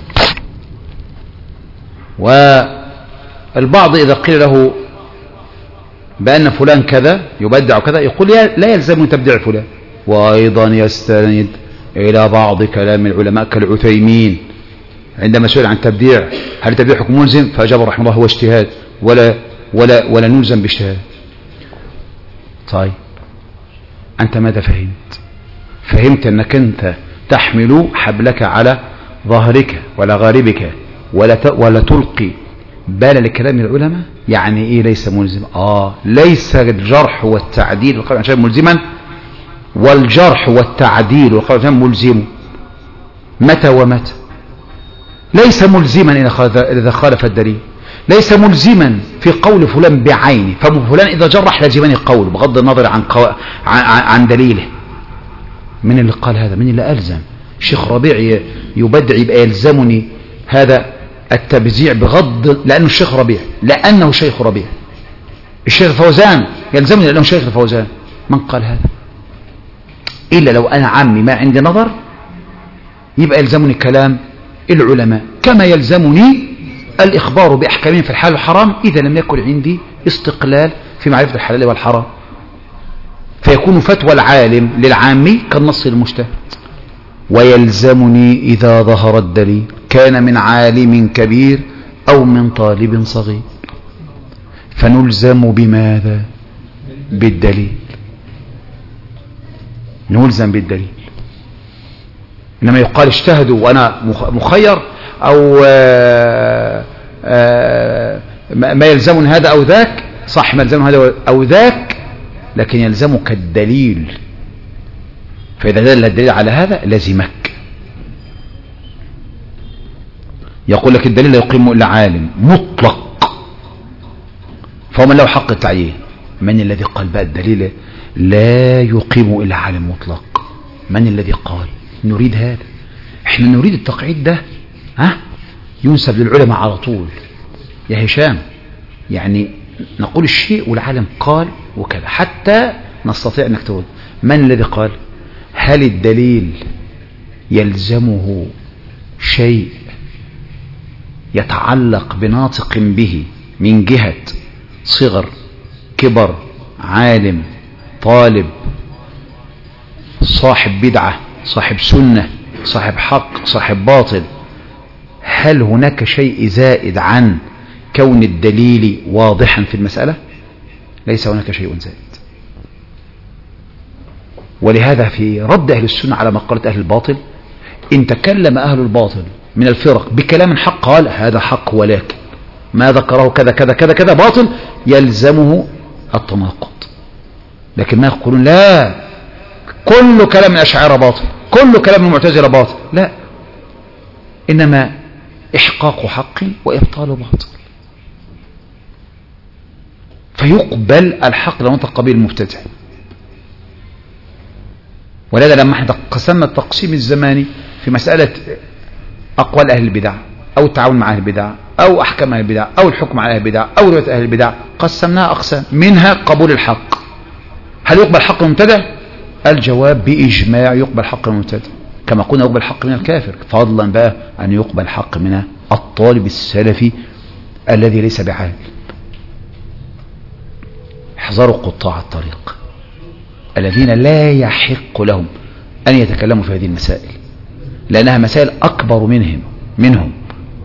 والبعض إذا قيل له بأن فلان كذا يبدع كذا يقول لا يلزم تبدع فلان، وأيضا يستند إلى بعض كلام العلماء كالعثيمين عندما سئل عن تبديع هل التبديع حكم ملزم، فأجاب رحمه الله هو اجتهاد ولا ولا ولا نلزم باجتهاد. طيب أنت ماذا فهمت؟ فهمت أنك أنت تحمل حبلك على ظهرك ولا غاربك ولا ولا تلقي بال لكلام العلماء. يعني إيه ليس ملزم؟ آه ليس الجرح والتعديل والقول عن شيء ملزما، والجرح والتعديل والقول عن ملزم. متى ومتى؟ ليس ملزما إذا خالف الدليل، ليس ملزما في قول فلان بعينه، ففلان إذا جرح لازمني قول بغض النظر عن قو... عن... عن دليله. من اللي قال هذا؟ من اللي ألزم؟ الشيخ ربيع يبدع يبقى يلزمني هذا التبزيع بغض، لأنه الشيخ ربيع، لأنه شيخ ربيع. الشيخ الفوزان يلزمني لأنه شيخ الفوزان. من قال هذا؟ إلا لو أنا عمي ما عندي نظر يبقى يلزمني كلام العلماء، كما يلزمني الإخبار بأحكامهم في الحلال والحرام إذا لم يكن عندي استقلال في معرفة الحلال والحرام، فيكون فتوى العالم للعامي كالنص المجتهد. ويلزمني إذا ظهر الدليل كان من عالم كبير أو من طالب صغير، فنلزم بماذا؟ بالدليل، نلزم بالدليل. إنما يقال اجتهدوا وأنا مخير أو آآ آآ ما يلزمون هذا أو ذاك، صح ما يلزمون هذا أو ذاك، لكن يلزمك الدليل. فإذا دل الدليل على هذا لزمك. يقول لك الدليل لا يقيم إلا عالم مطلق، فمن له حق التعيين. من الذي قال بقى الدليل لا يقيم إلا عالم مطلق؟ من الذي قال؟ نريد هذا، احنا نريد التقعيد ده ها ينسب للعلماء على طول يا هشام. يعني نقول الشيء والعالم قال وكذا حتى نستطيع انك تقول من الذي قال. هل الدليل يلزمه شيء يتعلق بناطق به من جهة صغر كبر عالم طالب صاحب بدعة صاحب سنة صاحب حق صاحب باطل؟ هل هناك شيء زائد عن كون الدليل واضحا في المسألة؟ ليس هناك شيء زائد. ولهذا في رد أهل السنة على مقالة أهل الباطل، إن تكلم أهل الباطل من الفرق بكلام حق قال هذا حق، ولكن ما ذكره كذا كذا كذا كذا باطل يلزمه التناقض. لكن ما يقولون لا كل كلام الأشاعرة باطل، كل كلام المعتزلة باطل، لا، إنما إحقاق حق وإبطال باطل. فيقبل الحق لو نطق به المبتدع. ولذا لما احنا قسمنا التقسيم الزماني في مسألة أقوال أهل البدع أو التعاون مع أهل البدع أو أحكام أهل البدع أو الحكم على أهل البدع أو رواية أهل البدع، قسمناها أقسام، منها قبول الحق. هل يقبل حق المبتدع؟ الجواب بإجماع يقبل حق المبتدع، كما قلنا يقبل حق من الكافر، فضلا بقى أن يقبل حق من الطالب السلفي الذي ليس بعالم. احذروا قطاع الطريق الذين لا يحق لهم أن يتكلموا في هذه المسائل، لأنها مسائل أكبر منهم منهم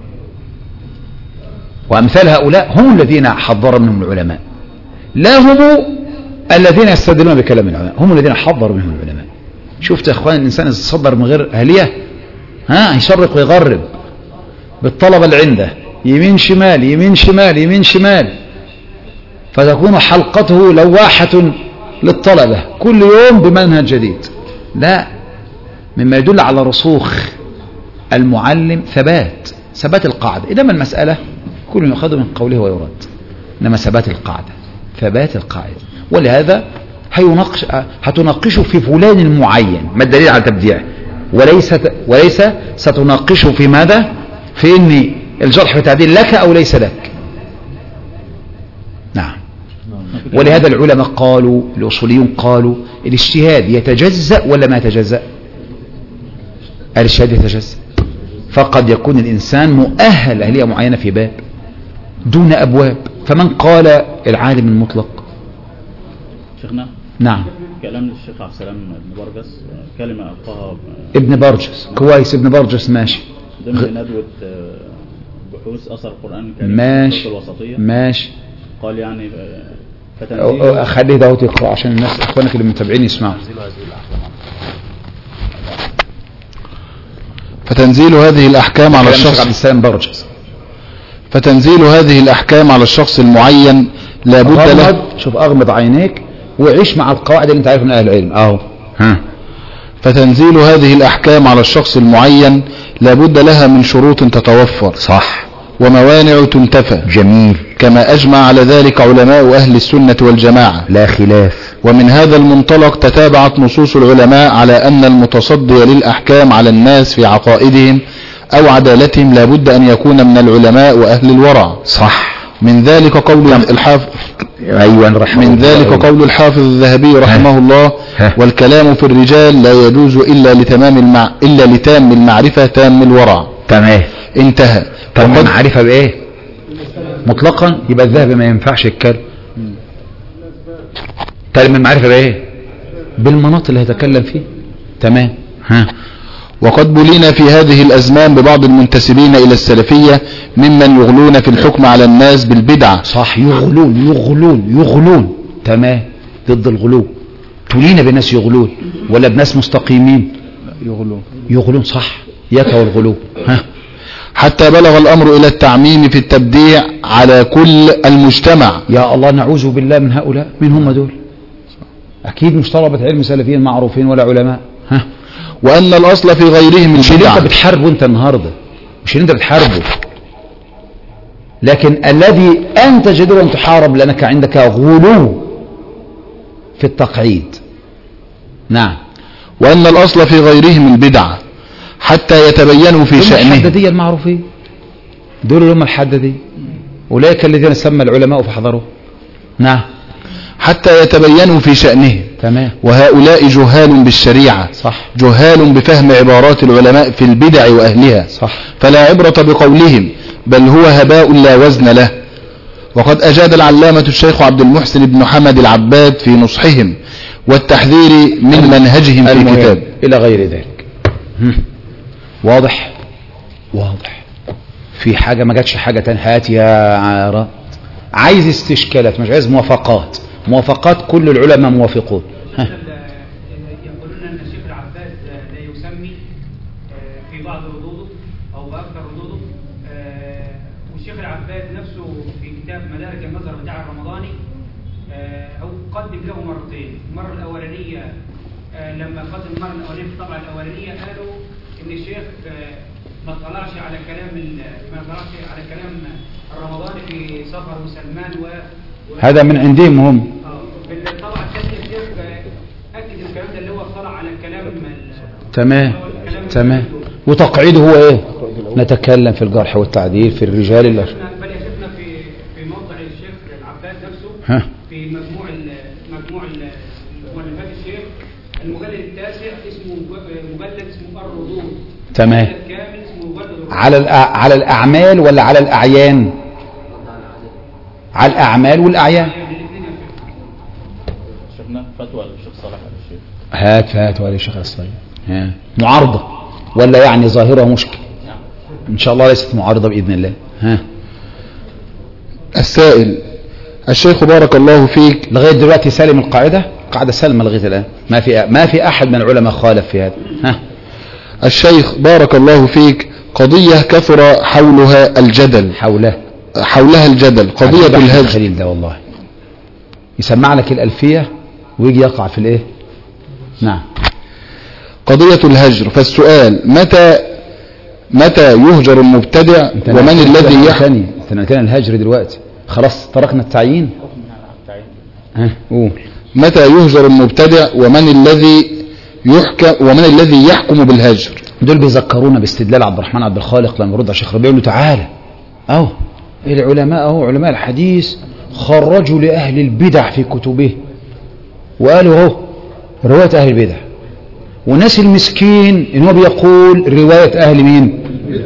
وأمثال هؤلاء هم الذين حضر منهم العلماء، لا هم الذين يستدلون بكلام العلماء، هم الذين حضروا منهم العلماء. شفت يا اخوان الإنسان يتصدر من غير أهلية ها يشرق ويغرب بالطلبة اللي عنده يمين شمال يمين شمال يمين شمال، فتكون حلقته لواحة للطلبة كل يوم بمنهج جديد. لا، مما يدل على رسوخ المعلم ثبات ثبات القاعدة. إنما المسألة كل يأخذ من قوله ويرد، إنما ثبات القاعدة ثبات القاعدة. ولهذا هيناقش هتناقشه في فلان المعين ما الدليل على تبديعه، وليس وليس ستناقشه في ماذا؟ في ان الجرح والتعديل لك او ليس لك. نعم. ولهذا العلماء قالوا، الاصوليون قالوا الاجتهاد يتجزأ ولا ما يتجزأ؟ الاجتهاد يتجزأ، فقد يكون الانسان مؤهل اهلية معينة في باب دون ابواب. فمن قال العالم المطلق؟ شيخنا نعم. كلام الشيخ عبد السلام ابن برجس كلمة ألقاها ابن برجس كويس، ابن برجس ماشي ضمن ندوة بحوث أثر القرآن الكريم ماشي الوسطية، ماشي. قال يعني خليه ده تقرأ عشان الناس اخوانك اللي متابعين يسمعوا. فتنزيل هذه الأحكام على الشخص عبد السلام برجس. فتنزيل هذه الأحكام على الشخص المعين لا بد له. شوف أغمض عينيك وعيش مع القواعد اللي انت عارف من أهل العلم اهو. ها. فتنزيل هذه الأحكام على الشخص المعين لا بد لها من شروط تتوفر، صح، وموانع تنتفى، جميل، كما أجمع على ذلك علماء أهل السنة والجماعة لا خلاف. ومن هذا المنطلق تتابعت نصوص العلماء على أن المتصدي للأحكام على الناس في عقائدهم أو عدالتهم لا بد أن يكون من العلماء وأهل الورع، صح. من ذلك قول الحافظ أيوة من ذلك قول الحافظ الذهبي رحمه الله: والكلام في الرجال لا يجوز إلا لتمام المع... إلا لتام المعرفة تام الورع. تمام، انتهى. تام المعرفة بإيه؟ مطلقا يبقى الذهبي ما ينفعش يتكلم. تام المعرفة بإيه؟ بالمناط اللي هيتكلم فيه. تمام. ها. وقد بلينا في هذه الأزمان ببعض المنتسبين إلى السلفية ممن يغلون في الحكم على الناس بالبدعة. صح، يغلون يغلون يغلون. تمام، ضد الغلو. تلين بناس يغلون ولا بناس مستقيمين؟ يغلون يغلون، صح، يكوى الغلو. ها. حتى بلغ الأمر إلى التعميم في التبديع على كل المجتمع. يا الله، نعوذ بالله من هؤلاء. من هم دول؟ أكيد مش طلبة علم سلفيين معروفين ولا علماء. ها. وأن الأصل في غيرهم مش اللي البدعة. انت بتحاربه انت النهاردة، مش اللي انت بتحاربه، لكن الذي انت جدير ان تحارب لانك عندك غلو في التقعيد. نعم. وأن الأصل في غيرهم البدعة حتى يتبينوا في شأنهم. الحدادية المعروفين دول اللي هم الحدادية، أولئك الذين سمى العلماء فحضروا. نعم. حتى يتبينوا في شأنهم. تمام. وهؤلاء جهال بالشريعة، صح، جهال بفهم عبارات العلماء في البدع وأهلها، صح، فلا عبرة بقولهم بل هو هباء لا وزن له. وقد أجاد العلامة الشيخ عبد المحسن بن حمد العباد في نصحهم والتحذير من منهجهم في كتاب إلى غير ذلك. واضح واضح. في حاجة ما جاتش حاجة تانية؟ هات يا عارة. عايز استشكالات مش عايز موافقات. موافقات كل العلماء موافقون. يقولون أن الشيخ العباد لا يسمي في بعض ردوده أو بأكثر ردوده، والشيخ العباد نفسه في كتاب مدارك النظر بتاع الرمضاني أو قدم له مرتين. المرة الأولانية لما قدم المرة الأولانية في الطبعة الأولانية قالوا إن الشيخ ما طلعش على كلام ما طلعش على كلام الرمضاني في سفر وسلمان و هذا من عندهم هم. في الطبعة الثانية الشيخ أكد الكلام ده اللي هو طلع على الكلام. تمام تمام. وتقعيده هو ايه؟ نتكلم في الجرح والتعديل في الرجال اللي بل يشوفنا في في موضع الشيخ العباد نفسه. ها. في مجموع مجموع مؤلفات الشيخ المجلد التاسع اسمه مجلد اسمه الردود. تمام. كامل اسمه مجلد على على الأعمال ولا على الأعيان؟ على الأعمال والأعيان. شفنا فتوى الشيخ صالح على الشيخ. هات هات ولا الشيخ الصالح. ها. معارضة ولا يعني ظاهرة مشكلة؟ إن شاء الله ليست معارضة بإذن الله. ها. السائل: الشيخ بارك الله فيك لغاية دلوقتي سالم القاعدة؟ قاعدة سلمة لغاية الآن، ما في ما في أحد من العلماء خالف في هذا. ها. الشيخ بارك الله فيك قضية كثر حولها الجدل حوله حولها الجدل قضية الهجر. الخليل ده والله يسمع لك الألفية ويجي يقع في الإيه؟ نعم. قضية الهجر. فالسؤال: متى متى يهجر المبتدع ومن الذي يحكم؟ انت نتنا الهجر دلوقتي خلاص تركنا التعيين. ها قول. متى يهجر المبتدع ومن الذي يحكم ومن الذي يحكم بالهجر. دول بيذكرونا باستدلال عبد الرحمن عبد الخالق لما يرد على الشيخ ربيع يقول له تعالى اهو العلماء اهو علماء الحديث خرجوا لأهل البدع في كتبه وقالوا اهو رواية أهل البدع، وناس المسكين ان هو بيقول رواية أهل مين؟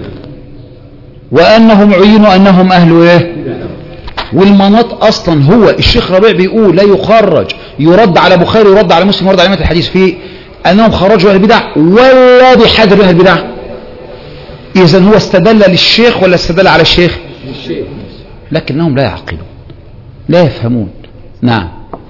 وأنهم عينوا أنهم أهل إيه؟ والمناط أصلا هو الشيخ ربيع بيقول لا يخرج، يرد على بخاري يرد على مسلم يرد على أئمة الحديث في أنهم خرجوا أهل البدع ولا بحذر أهل البدع. إذن هو استدل للشيخ ولا استدل على الشيخ؟ لكنهم لا يعقلون لا يفهمون. نعم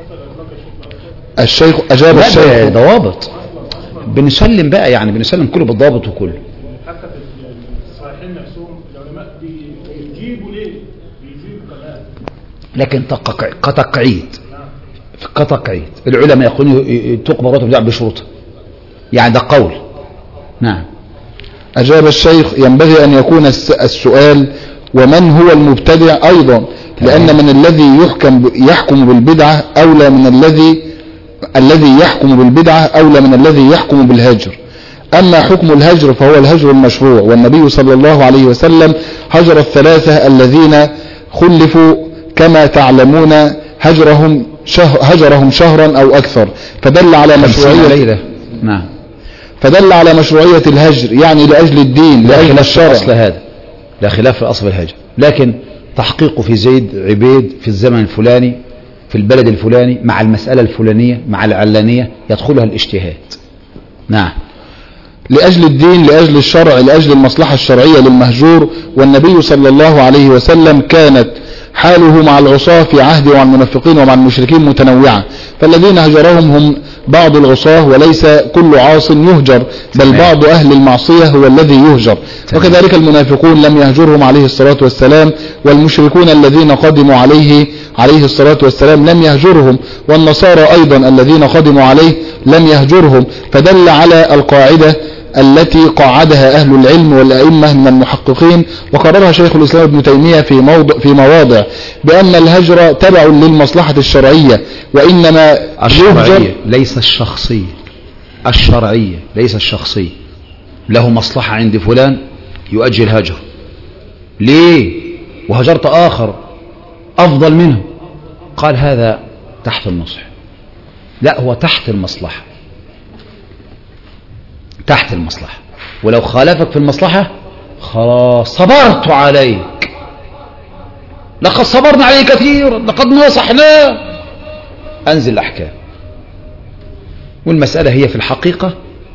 الشيخ أجاب الشيخ ضوابط بنسلم بقى، يعني بنسلم كله بالضابط وكله. حتى في الصحيحين نفسهم العلماء بيجيبوا ليه؟ بيجيبوا كمان. لكن كتقعيد كتقعيد العلماء يقولون تقبل راتب البدع بشروطها، يعني ده قول. نعم أجاب الشيخ ينبغي أن يكون السؤال ومن هو المبتدع أيضا، لأن من الذي يحكم يحكم بالبدعة أولى من الذي الذي يحكم بالبدعة أولى من الذي يحكم بالهجر. أما حكم الهجر فهو الهجر المشروع، والنبي صلى الله عليه وسلم هجر الثلاثة الذين خلفوا كما تعلمون هجرهم شهر هجرهم شهرا أو أكثر، فدل على مشروعية نعم فدل على مشروعية الهجر، يعني لأجل الدين لأجل الشرع. أصل هذا لا خلاف في أصل الهجر، لكن تحقيقه في زيد عبيد في الزمن الفلاني في البلد الفلاني مع المسألة الفلانية مع العلانية يدخلها الاجتهاد. نعم لأجل الدين لأجل الشرع لأجل المصلحة الشرعية للمهجور. والنبي صلى الله عليه وسلم كانت حاله مع العصاة في عهده ومع المنافقين ومع المشركين متنوعة، فالذين هجرهم هم بعض العصاة وليس كل عاص يهجر، بل بعض أهل المعصية هو الذي يهجر. وكذلك المنافقون لم يهجرهم عليه الصلاة والسلام، والمشركون الذين قدموا عليه عليه الصلاة والسلام لم يهجرهم، والنصارى أيضا الذين قدموا عليه لم يهجرهم. فدل على القاعدة التي قاعدها أهل العلم والأئمة من المحققين، وقررها شيخ الإسلام ابن تيمية في موضع في مواضع بأن الهجر تبع للمصلحة الشرعية، وإنما الشرعية ليس الشخصية، الشرعية ليس الشخصية. له مصلحة عند فلان يؤجل هجر ليه وهجرت آخر أفضل منه، قال هذا تحت النصح. لا هو تحت المصلحة، تحت المصلحة، ولو خالفك في المصلحة خلاص صبرت عليك، لقد صبرنا عليه كثيرا لقد نصحناه، أنزل الأحكام. والمسألة هي في الحقيقة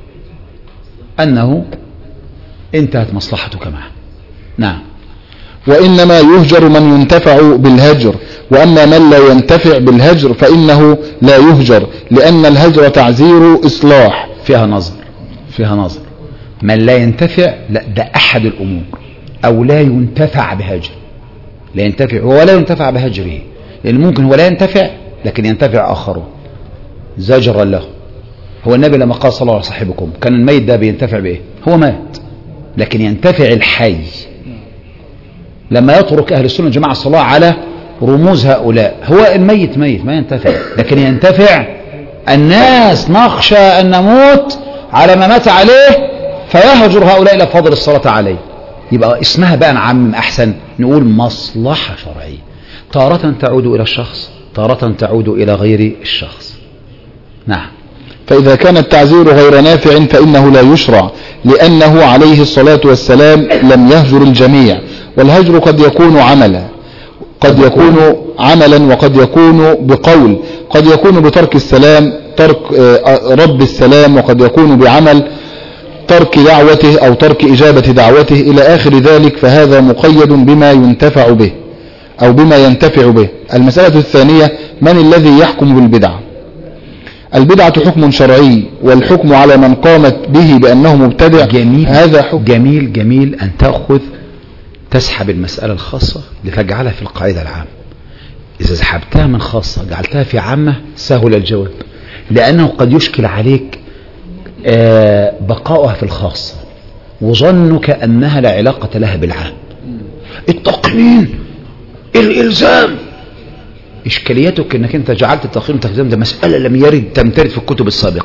أنه انتهت مصلحتك معه. نعم وإنما يهجر من ينتفع بالهجر، وأما من لا ينتفع بالهجر فإنه لا يهجر، لأن الهجر تعزير إصلاح. فيها نظر فيها نظر من لا ينتفع، لا ده أحد الأمور، أو لا ينتفع بهجر. لا ينتفع هو ولا ينتفع بهجره، لأن ممكن هو لا ينتفع لكن ينتفع آخرون زجرا له. هو النبي لما قال صلى الله عليه صاحبكم كان الميت ده بينتفع بإيه؟ هو مات، لكن ينتفع الحي. لما يترك أهل السنة جماعة الصلاة على رموز هؤلاء، هو الميت ميت ما ينتفع، لكن ينتفع الناس. نخشى أن نموت على ما مات عليه فيهجر هؤلاء إلى فضل الصلاة عليه. يبقى اسمها بقى نعمم أحسن، نقول مصلحة شرعية، تارة تعود إلى الشخص تارة تعود إلى غير الشخص. نعم فإذا كان التعزير غير نافع فإنه لا يشرع، لأنه عليه الصلاة والسلام لم يهجر الجميع. والهجر قد يكون عملا قد يكون عملا وقد يكون بقول، قد يكون بترك السلام ترك رد السلام، وقد يكون بعمل ترك دعوته أو ترك إجابة دعوته إلى آخر ذلك، فهذا مقيد بما ينتفع به أو بما ينتفع به. المسألة الثانية من الذي يحكم بالبدعة؟ البدعة حكم شرعي، والحكم على من قامت به بأنه مبتدع جميل هذا حكم. جميل جميل أن تأخذ تسحب المسألة الخاصة لتجعلها في القاعدة العامة. إذا سحبتها من خاصة جعلتها في عامة سهل الجواب، لأنه قد يشكل عليك بقاؤها في الخاصة وظنك أنها لا علاقة لها بالعام. التقنين الإلزام، إشكاليتك أنك أنت جعلت التقنين والتلزيم ده مسألة لم يرد تمترد في الكتب السابقة،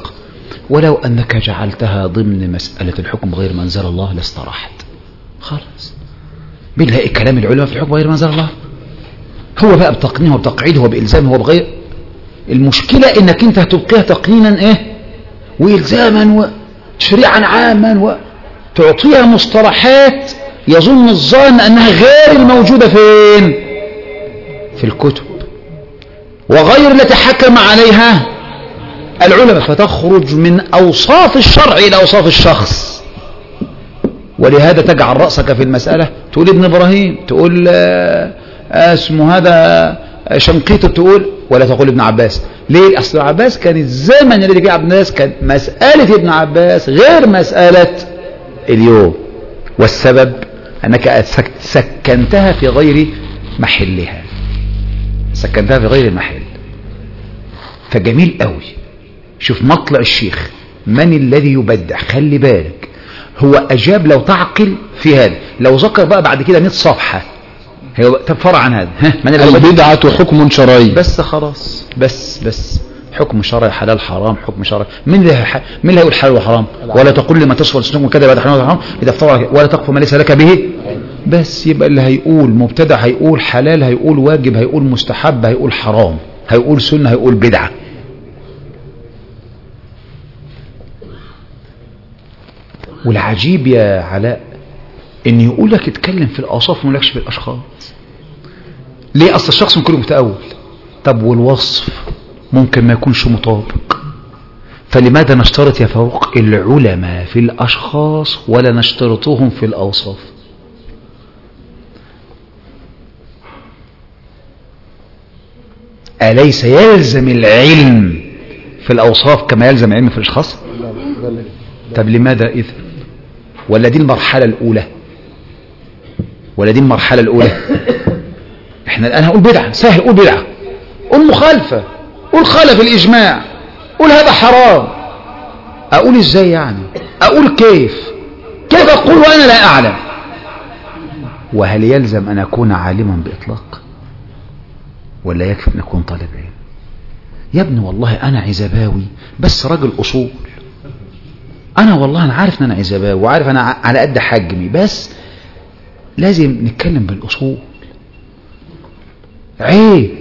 ولو أنك جعلتها ضمن مسألة الحكم غير ما أنزل الله لاستراحت. خلاص بنلاقي كلام العلماء في الحكم غير ما أنزل الله، هو بقى بتقنينه وبتقعيده وبإلزامه وبغير. المشكلة إنك أنت هتبقيها تقنينا إيه وإلزاما وتشريعا عاما وتعطيها مصطلحات يظن الظان أنها غير الموجودة فين في الكتب وغير التي حكم عليها العلماء، فتخرج من أوصاف الشرع إلى أوصاف الشخص. ولهذا تجعل رأسك في المسألة تقول ابن إبراهيم، تقول اسمه هذا شنقيط، تقول ولا تقول ابن عباس. ليه؟ أصل ابن عباس كان الزمن الذي فيه ابن عباس كان مسألة ابن عباس غير مسألة اليوم، والسبب أنك سكنتها في غير محلها، سكنتها في غير المحل. فجميل قوي. شوف مطلع الشيخ، من الذي يبدع؟ خلي بالك هو أجاب لو تعقل في هذا، لو ذكر بقى بعد كده مئة صفحة هي فرع عن هذا. من البدعة حكم شرعي بس. خلاص بس بس حكم شرعي، حلال حرام، حكم شرعي. مين اللي ح... مين اللي هيقول حلال وحرام؟ ولا تقول لما تصف لسنكم كذا بعد حلال وحرام اذا افترى، ولا تقف ما ليس لك به. بس يبقى اللي هيقول مبتدع هيقول حلال، هيقول واجب، هيقول مستحب، هيقول حرام، هيقول سنة، هيقول بدعة. والعجيب يا علاء ان يقول لك اتكلم في الاوصاف وما يقولكش في الاشخاص. ليه؟ اصل الشخص ممكن يكون متأول، طب والوصف ممكن ما يكونش مطابق. فلماذا نشترط يا فاروق العلماء في الاشخاص ولا نشترطهم في الاوصاف؟ أليس يلزم العلم في الأوصاف كما يلزم العلم في الأشخاص؟ طب لماذا إذن؟ ولا دي المرحلة الأولى؟ ولا دي المرحلة الأولى؟ احنا الآن هقول بدعة، سهل قول بدعة، قول مخالفة، قول خالف الإجماع، قول هذا حرام. أقول إزاي يعني؟ أقول كيف؟ كيف أقول وأنا لا أعلم؟ وهل يلزم أن أكون عالما بإطلاق؟ ولا يكفي أن أكون طالب علم؟ يا ابني والله أنا عزباوي بس راجل أصول. أنا والله أنا عارف أن أنا عزباوي وعارف أنا على قد حجمي، بس لازم نتكلم بالأصول. عيب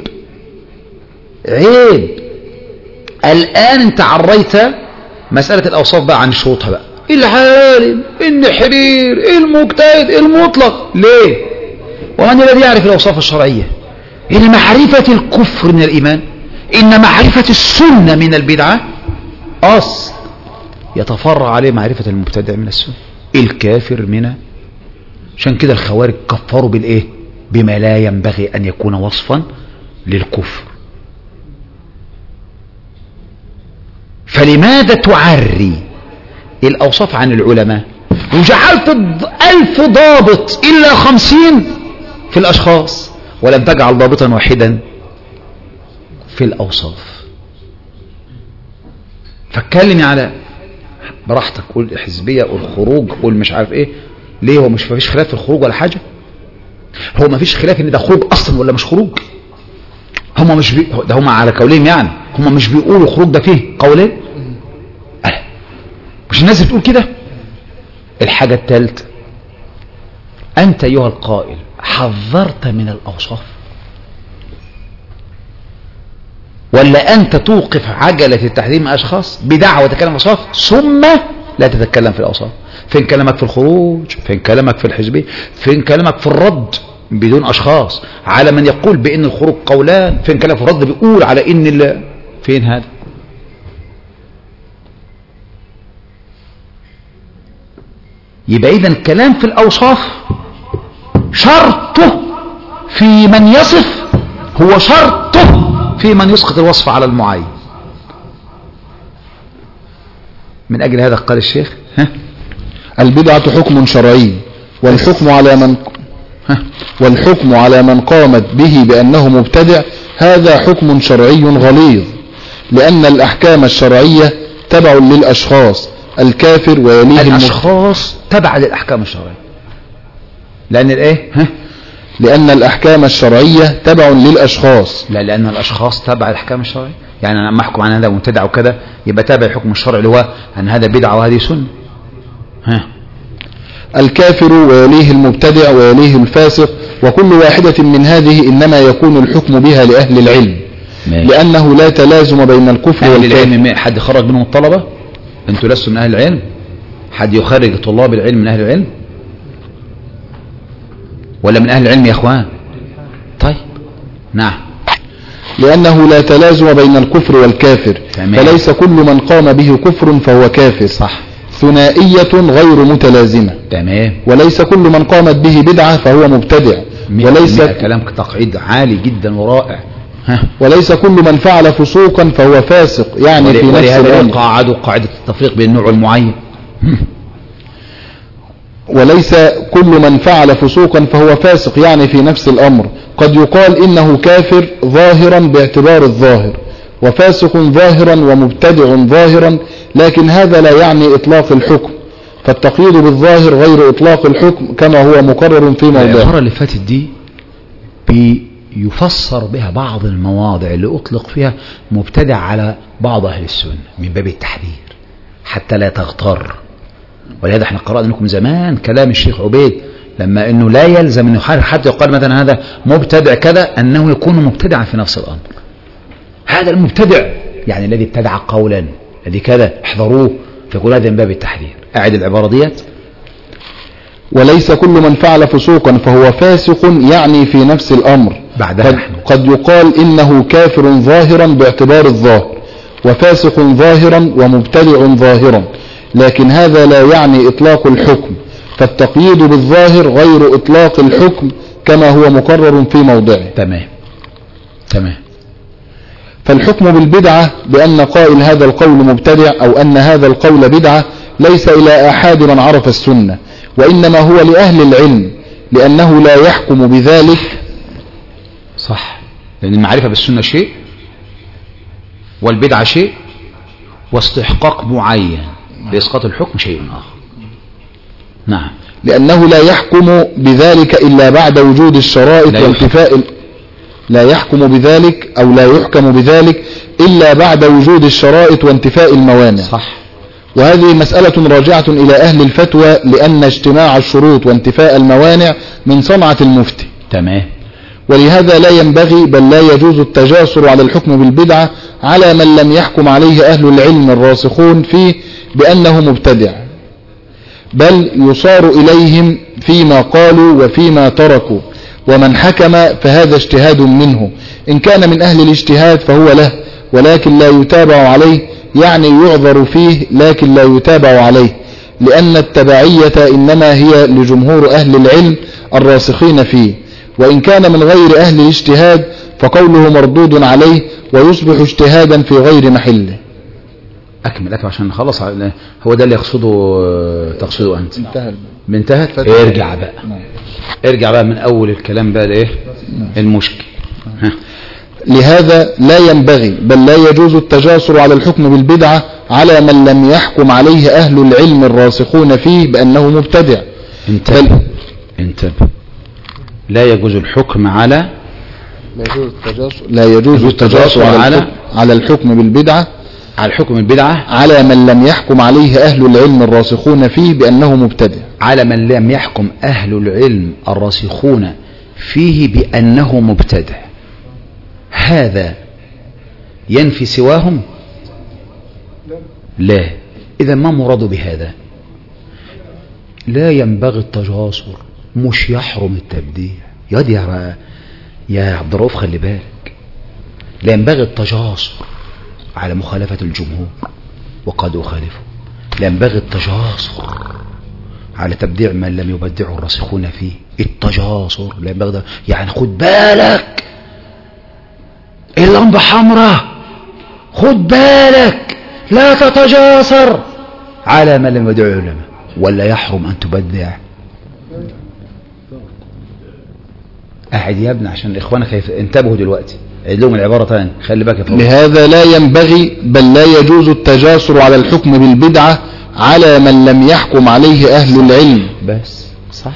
عيب. الآن أنت عريت مسألة الأوصاف بقى عن شروطها بقى، العالم، النحرير، المجتهد، المطلق. ليه؟ ومن الذي يعرف الأوصاف الشرعية؟ إن معرفة الكفر من الإيمان، إن معرفة السنة من البدعة أصل يتفرع عليه معرفة المبتدع من السنة، الكافر من. عشان كده الخوارج كفروا بالإيه؟ بما لا ينبغي أن يكون وصفا للكفر. فلماذا تعري الأوصاف عن العلماء وجعلت ألف ضابط إلا خمسين في الأشخاص ولم تجعل ضابطا واحدا في الأوصاف؟ فاتكلمي على براحتك، قول حزبية، قول خروج، قول مش عارف ايه. ليه؟ هو مش مفيش خلاف في الخروج ولا حاجة؟ هو مفيش خلاف ان ده خروج اصلا ولا مش خروج؟ هم مش بي... ده هم على قولين، يعني هم مش بيقولوا الخروج ده فيه قولين؟ أه. مش الناس بتقول كده؟ الحاجة الثالثة، انت ايها القائل حذرت من الاوصاف ولا أنت توقف عجلة التحذير من أشخاص بدعوة وتتكلم في الأوصاف ثم لا تتكلم في الأوصاف؟ فين كلامك في الخروج؟ فين كلامك في الحزبية؟ فين كلامك في الرد بدون أشخاص على من يقول بأن الخروج قولان؟ فين كلامك في الرد بيقول على أن ال... فين هذا؟ يبقى إذن الكلام في الأوصاف شرطه في من يصف هو شرطه في من يسقط الوصف على المعين. من أجل هذا قال الشيخ ها؟ البدعة حكم شرعي والحكم على من ها؟ والحكم على من قامت به بأنه مبتدع هذا حكم شرعي غليظ، لأن الأحكام الشرعية تبع للأشخاص، الكافر ويليه الأشخاص تبع للأحكام الشرعية. لأن الإيه ها؟ لأن الأحكام الشرعية تبع للأشخاص. لا، لأن الأشخاص تبع الأحكام الشرعية. يعني أنا أما أحكم عن هذا مبتدع وكذا يبقى تابع الحكم الشرعي اللي هو أن هذا بدعة وهذه سنة. ها. الكافر ويليه المبتدع ويليه الفاسق، وكل واحدة من هذه إنما يكون الحكم بها لأهل العلم ماشي. لأنه لا تلازم بين الكفر أهل والكافر. العلم حد خرج منهم الطلبة؟ أنتوا لستم من أهل العلم؟ حد يخرج طلاب العلم من أهل العلم ولا من أهل العلم يا أخوان؟ طيب نعم. لأنه لا تلازم بين الكفر والكافر تمام. فليس كل من قام به كفر فهو كافر صح. ثنائية غير متلازمة تمام. وليس كل من قامت به بدعة فهو مبتدع. وليس كلام تقعيد عالي جدا ورائع. ها. وليس كل من فعل فسوقا فهو فاسق يعني في نفس الأمر. قاعدوا قاعدة التفريق بين النوع المعين. وليس كل من فعل فسوقا فهو فاسق يعني في نفس الأمر. قد يقال إنه كافر ظاهرا باعتبار الظاهر وفاسق ظاهرا ومبتدع ظاهرا، لكن هذا لا يعني إطلاق الحكم، فالتقييد بالظاهر غير إطلاق الحكم كما هو مقرر في موضوع. العبارة اللي فاتت دي بيفسر بها بعض المواضع اللي أطلق فيها مبتدع على بعض أهل السنة من باب التحذير حتى لا تغتر. ولهذا احنا قرأنا لكم زمان كلام الشيخ عبيد لما انه لا يلزم انه حتى يقال مثلا هذا مبتدع كذا انه يكون مبتدعا في نفس الامر. هذا المبتدع يعني الذي ابتدع قولا الذي كذا احذروه، فيقول هذا من باب التحذير. اعد العبارة ديت. وليس كل من فعل فسوقا فهو فاسق يعني في نفس الامر. بعدها قد, قد يقال انه كافر ظاهرا باعتبار الظاهر وفاسق ظاهرا ومبتدع ظاهرا، لكن هذا لا يعني إطلاق الحكم، فالتقييد بالظاهر غير إطلاق الحكم كما هو مقرر في موضعه. تمام تمام. فالحكم بالبدعة بأن قائل هذا القول مبتدع أو أن هذا القول بدعة ليس إلى أحد من عرف السنة، وإنما هو لأهل العلم، لأنه لا يحكم بذلك. صح، لأن المعرفة بالسنة شيء والبدعة شيء واستحقاق معين لإسقاط الحكم شيء آخر. نعم. لأنه لا يحكم بذلك إلا بعد وجود الشرائط وانتفاء. لا يحكم بذلك أو لا يحكم بذلك إلا بعد وجود الشرائط وانتفاء الموانع. صح. وهذه مسألة راجعة إلى أهل الفتوى، لأن اجتماع الشروط وانتفاء الموانع من صنعة المفتي. تمام. ولهذا لا ينبغي بل لا يجوز التجاسر على الحكم بالبدعة على من لم يحكم عليه أهل العلم الراسخون فيه بأنه مبتدع، بل يصار إليهم فيما قالوا وفيما تركوا، ومن حكم فهذا اجتهاد منه، إن كان من أهل الاجتهاد فهو له، ولكن لا يتابع عليه، يعني يعذر فيه لكن لا يتابع عليه، لأن التبعية إنما هي لجمهور أهل العلم الراسخين فيه، وإن كان من غير أهل الاجتهاد فقوله مردود عليه ويصبح اجتهادا في غير محله. أكمل أكمل عشان نخلص. هو ده اللي يقصده تقصده أنت. انتهى. انتهت. ارجع بقى. ارجع بقى من أول الكلام بقى لإيه المشكل. ها. لهذا لا ينبغي بل لا يجوز التجاسر على الحكم بالبدعة على من لم يحكم عليه أهل العلم الراسخون فيه بأنه مبتدع. انتبه انتبه. لا يجوز الحكم على لا يجوز التجاسر لا يجوز التجاسر على على الحكم بالبدعة على الحكم بالبدعة على من لم يحكم عليه أهل العلم الراسخون فيه بأنه مبتدع. على من لم يحكم أهل العلم الراسخون فيه بأنه مبتدع. هذا ينفي سواهم؟ لا. إذا ما مراد بهذا؟ لا ينبغي التجاسر، مش يحرم التبديع. يا دي يا يا عبد الرؤوف خلي بالك، لا ينبغي التجاسر على مخالفة الجمهور وقد أخالفه، لا ينبغي التجاسر على تبديع من لم يبدعه الراسخون فيه. التجاسر لا ينبغي، يعني خد بالك اللمبة حمراء، خد بالك لا تتجاسر على من لم يبدعه العلماء، ولا يحرم أن تبدع. قاعد يا ابني عشان إخوانك انتبهوا دلوقتي، عيد لهم العبارة تاني، خلي بالك يا فضل. لهذا لا ينبغي بل لا يجوز التجاسر على الحكم بالبدعة على من لم يحكم عليه أهل العلم. بس صح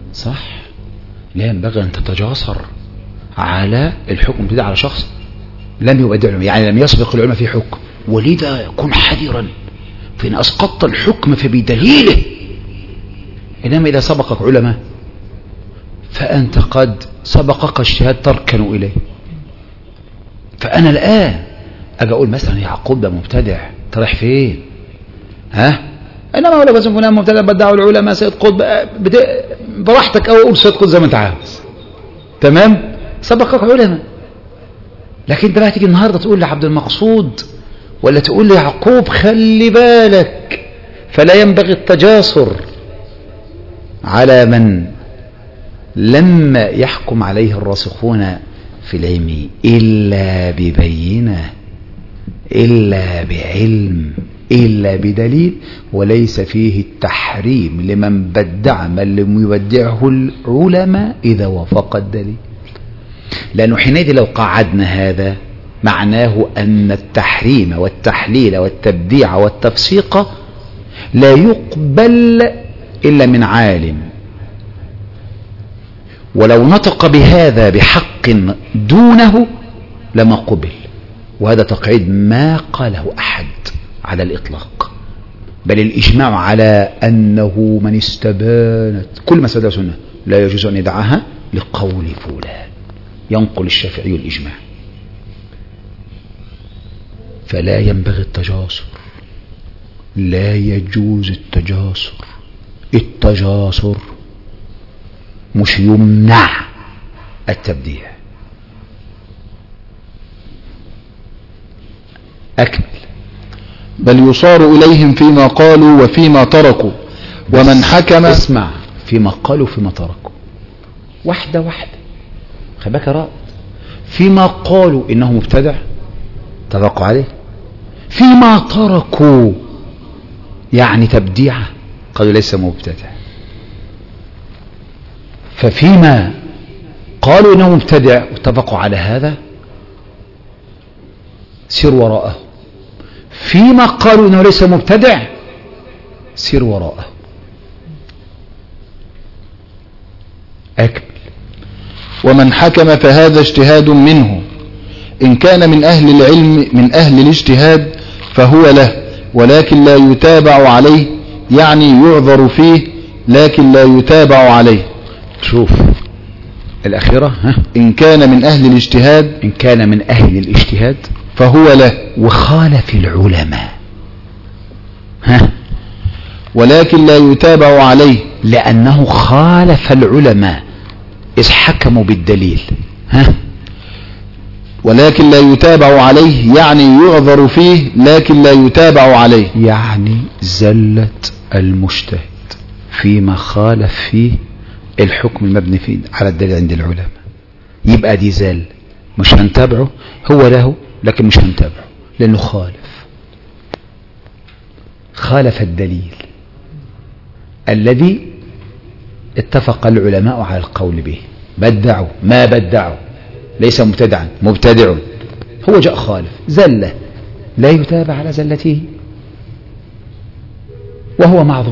صح. لا ينبغي أن تتجاسر على الحكم بالبدعة على شخص لم يبدع العلماء، يعني لم يسبق العلماء في حكم، ولذا كن حذرا فإن أسقطت الحكم فبدليله، إنما إذا سبقك علماء فأنت قد سبقك اجتهاد تركن إليه. فأنا الآن أجي أقول مثلا يعقوب ده مبتدع، تريح فين؟ ها؟ إنما أقول لك فلان مبتدع بدعوا العلماء سيد قطب، براحتك، أو أقول سيد قطب زي ما أنت عاوز، تمام؟ سبقك علماء. لكن أنت بقى تيجي النهارده تقول لعبد المقصود ولا تقول ليعقوب خلي بالك، فلا ينبغي التجاسر على من لم يحكم عليه الراسخون في العلم إلا ببينة، إلا بعلم، إلا بدليل، وليس فيه التحريم لمن بدع من لم يبدعه العلماء إذا وافق الدليل. لأنه حينئذ لو قعدنا هذا معناه أن التحريم والتحليل والتبديع والتفسيق لا يقبل إلا من عالم، ولو نطق بهذا بحق دونه لما قبل. وهذا تقعيد ما قاله أحد على الإطلاق، بل الإجماع على أنه من استبانت كل مسألة سنة لا يجوز أن يدعها لقول فلان، ينقل الشافعي الإجماع. فلا ينبغي التجاسر، لا يجوز التجاسر. التجاسر مش يمنع التبديع. أكمل. بل يصار إليهم فيما قالوا وفيما تركوا، ومن حكم. اسمع، فيما قالوا فيما تركوا، واحدة واحدة، خباك رأت. فيما قالوا إنه مبتدع تفقوا عليه، فيما تركوا يعني تبديعه قالوا ليس مبتدع. ففيما قالوا إنه مبتدع واتفقوا على هذا سير وراءه، فيما قالوا إنه ليس مبتدع سير وراءه. أكمل. ومن حكم فهذا اجتهاد منه، إن كان من أهل العلم من أهل الاجتهاد فهو له، ولكن لا يتابع عليه، يعني يعذر فيه لكن لا يتابع عليه. شوف الأخيرة، ها؟ إن كان من أهل الاجتهاد إن كان من أهل الاجتهاد فهو له، وخالف العلماء، ها؟ ولكن لا يتابع عليه لأنه خالف العلماء إذ حكموا بالدليل، ها؟ ولكن لا يتابع عليه يعني يعذر فيه لكن لا يتابع عليه، يعني زلت المجتهد فيما خالف فيه الحكم المبني فيه على الدليل عند العلماء، يبقى دي زال، مش هنتابعه، هو له لكن مش هنتابعه لأنه خالف خالف الدليل الذي اتفق العلماء على القول به. بدعوا ما بدعوا، ليس مبتدعا، مبتدع، هو جاء خالف زلة، لا يتابع على زلته وهو معذور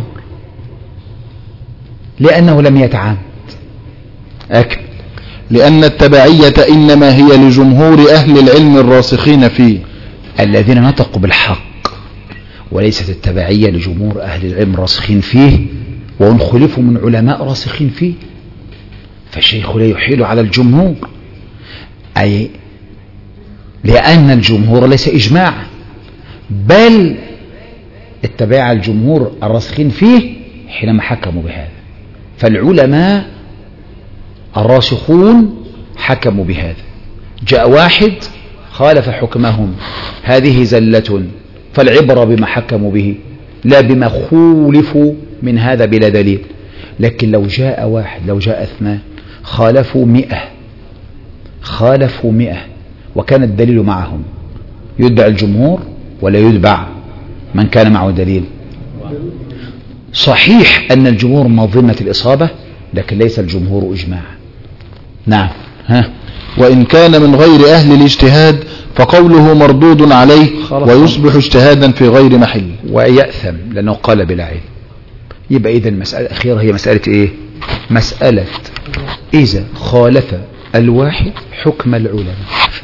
لأنه لم يتعامد. أكمل. لأن التبعية إنما هي لجمهور أهل العلم الراسخين فيه الذين نطقوا بالحق، وليست التبعية لجمهور أهل العلم الراسخين فيه وهم خلفوا من علماء راسخين فيه. فالشيخ لا يحيل على الجمهور، أي لأن الجمهور ليس إجماع، بل اتبع الجمهور الراسخين فيه حينما حكموا بهذا. فالعلماء الراسخون حكموا بهذا، جاء واحد خالف حكمهم، هذه زلة، فالعبرة بما حكموا به لا بما خولفوا من هذا بلا دليل. لكن لو جاء واحد، لو جاء اثنان خالفوا مئة خالفوا مئة وكان الدليل معهم، يتبع الجمهور ولا يتبع من كان معه دليل؟ صحيح أن الجمهور مظنة الإصابة، لكن ليس الجمهور إجماع. نعم. ها. وإن كان من غير أهل الاجتهاد فقوله مردود عليه ويصبح اجتهادا في غير محل ويأثم لأنه قال بلا علم. يبقى إذا المسألة الأخيرة هي مسألة إيه؟ مسألة إذا خالف الواحد حكم العلماء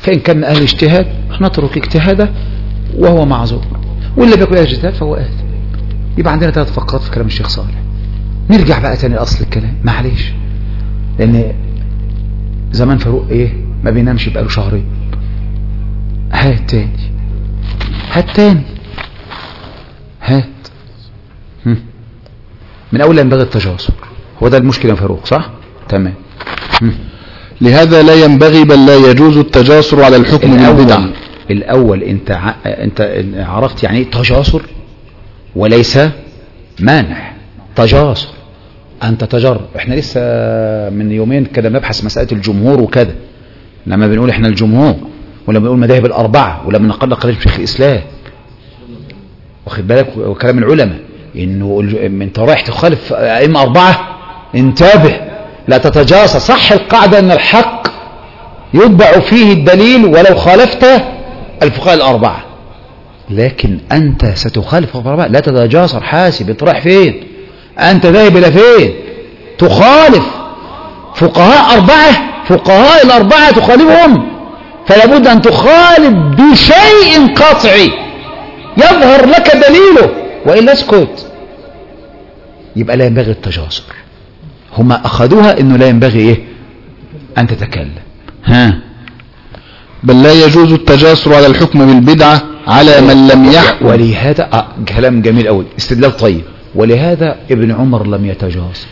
فإن كان من أهل الاجتهاد نترك اجتهاده وهو معذور، واللي بيكون أهل الاجتهاد فهو أهل. يبقى عندنا ثلاث فقرات في كلام الشيخ صالح. نرجع بقى تاني لأصل الكلام، معلش، لأن زمان فاروق إيه ما بينامش بقاله شهرين. هات تاني هات تاني هات هم. من أول ينبغي التجاسر، هو ده المشكلة يا فاروق، صح؟ تمام. هم. لهذا لا ينبغي بل لا يجوز التجاسر على الحكم بالبدعة. الأول أنت ع... أنت عرفت يعني إيه تجاسر وليس مانع. تجاسر أن تتجر. إحنا لسه من يومين كده نبحث مسألة الجمهور وكده، لما بنقول إحنا الجمهور ولما بنقول مذاهب الأربعة ولما نقل قليل شيخ الإسلام، واخد بالك، وكلام العلماء إنه أنت رايح تخالف أئمة أربعة انتبه لا تتجاسر. صح القاعدة أن الحق يتبع فيه الدليل ولو خالفت الفقهاء الأربعة، لكن أنت ستخالف الأربعة لا تتجاسر. حاسب أنت رايح فين، أنت ذاهب إلى فين، تخالف فقهاء أربعة، فقهاء الأربعة تخالفهم، فلا بد أن تخالف بشيء قطعي يظهر لك دليله وإلا اسكت. يبقى لا ينبغي التجاسر. هما أخذوها إنه لا ينبغي إيه أن تتكلم. ها بل لا يجوز التجاسر على الحكم بالبدعة على من لم يحكم. ولهذا آه كلام جميل أوي، استدلال طيب. ولهذا ابن عمر لم يتجاسر.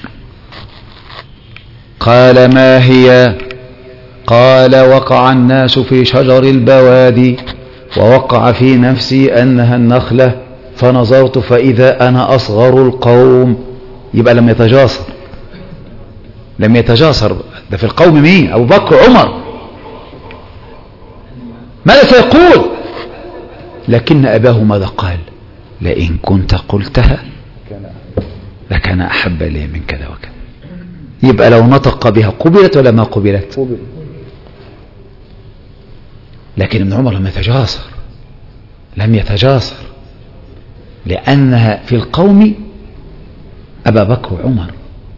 قال ما هي؟ قال وقع الناس في شجر البوادي ووقع في نفسي أنها النخلة فنظرت فإذا أنا أصغر القوم. يبقى لم يتجاسر، لم يتجاسر. ده في القوم مين؟ أبو بكر عمر. ماذا سيقول؟ لكن أباه ماذا قال؟ لئن كنت قلتها لكان أحب إليه من كذا وكذا. يبقى لو نطق بها قبلت ولا ما قبلت؟ لكن ابن عمر لم يتجاسر، لم يتجاسر لأنها في القوم أبا بكر وعمر.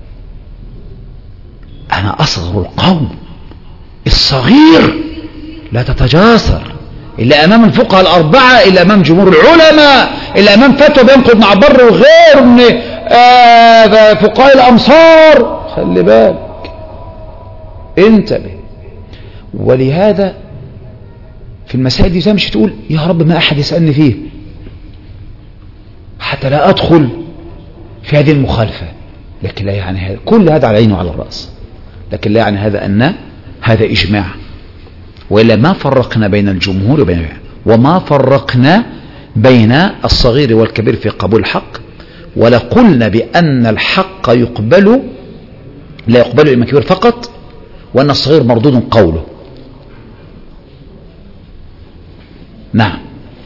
أنا أصغر القوم، الصغير لا تتجاسر إلا أمام الفقهاء الأربعة، إلا أمام جمهور العلماء، إلا أمام فتوى بينقض مع بر وغير من آه فقهاء الأمصار. خلي بالك انتبه. ولهذا في المسائل دي زي مش تقول يا رب ما أحد يسألني فيه حتى لا أدخل في هذه المخالفة، لكن لا يعني هذا كل هذا على عينه وعلى الرأس، لكن لا يعني هذا أن هذا إجماع، وإلا ما فرقنا بين الجمهور وبين وما فرقنا بين الصغير والكبير في قبول الحق، ولا قلنا بأن الحق يقبل لا يقبل إلا الكبير فقط، وأن الصغير مردود قوله. نعم.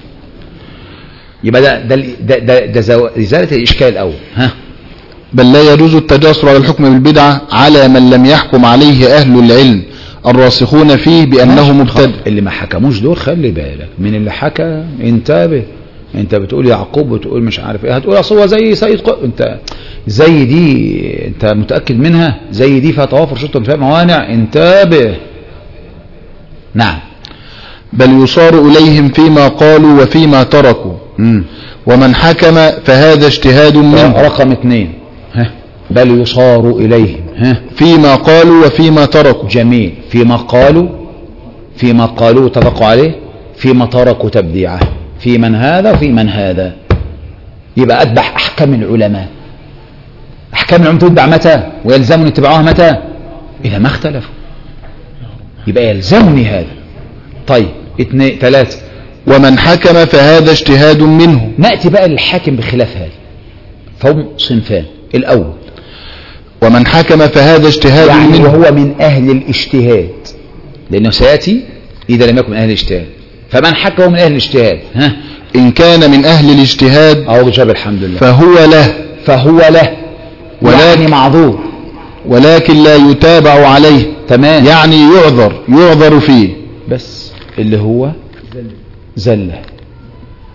يبقى ده ده ده, ده, ده إزالة الإشكال الأول. ها بل لا يجوز التجاسر على الحكم بالبدعة على من لم يحكم عليه أهل العلم الراسخون فيه بأنه مبتدع. اللي ما حكموش دول خلي بالك من اللي حكى. انتبه، انت بتقول يعقوب وتقول مش عارف ايه، هتقول اصل هو زي سيد قو... انت زي دي انت متأكد منها؟ زي دي فيها توافر شرط فيها موانع. انتبه. نعم. بل يصار إليهم فيما قالوا وفيما تركوا. مم. ومن حكم فهذا اجتهاد منه. رقم اثنين. ها. بل يصار إليهم ها. فيما قالوا وفيما تركوا. جميل. فيما قالوا، فيما قالوا اتفقوا عليه، فيما تركوا تبديعه، في من هذا وفي من هذا. يبقى أتبع أحكام العلماء. أحكام العلماء تتبع متى ويلزمني اتباعها متى؟ إذا ما اختلفوا. يبقى يلزمني هذا. طيب اثنين ثلاثة. ومن حكم فهذا اجتهاد منه. نأتي بقى للحاكم بخلاف هذا، فهم صنفان. الأول ومن حكم فهذا اجتهاد يعني منه، وهو من أهل الاجتهاد، لأنه سيأتي إذا لم يكن من أهل الاجتهاد. فمن حكم من أهل الاجتهاد ها. إن كان من أهل الاجتهاد أو جاب الحمد لله فهو له فهو له ولكن معذور، ولكن لا يتابع عليه. تمام. يعني يعذر يعذر فيه، بس اللي هو زلة.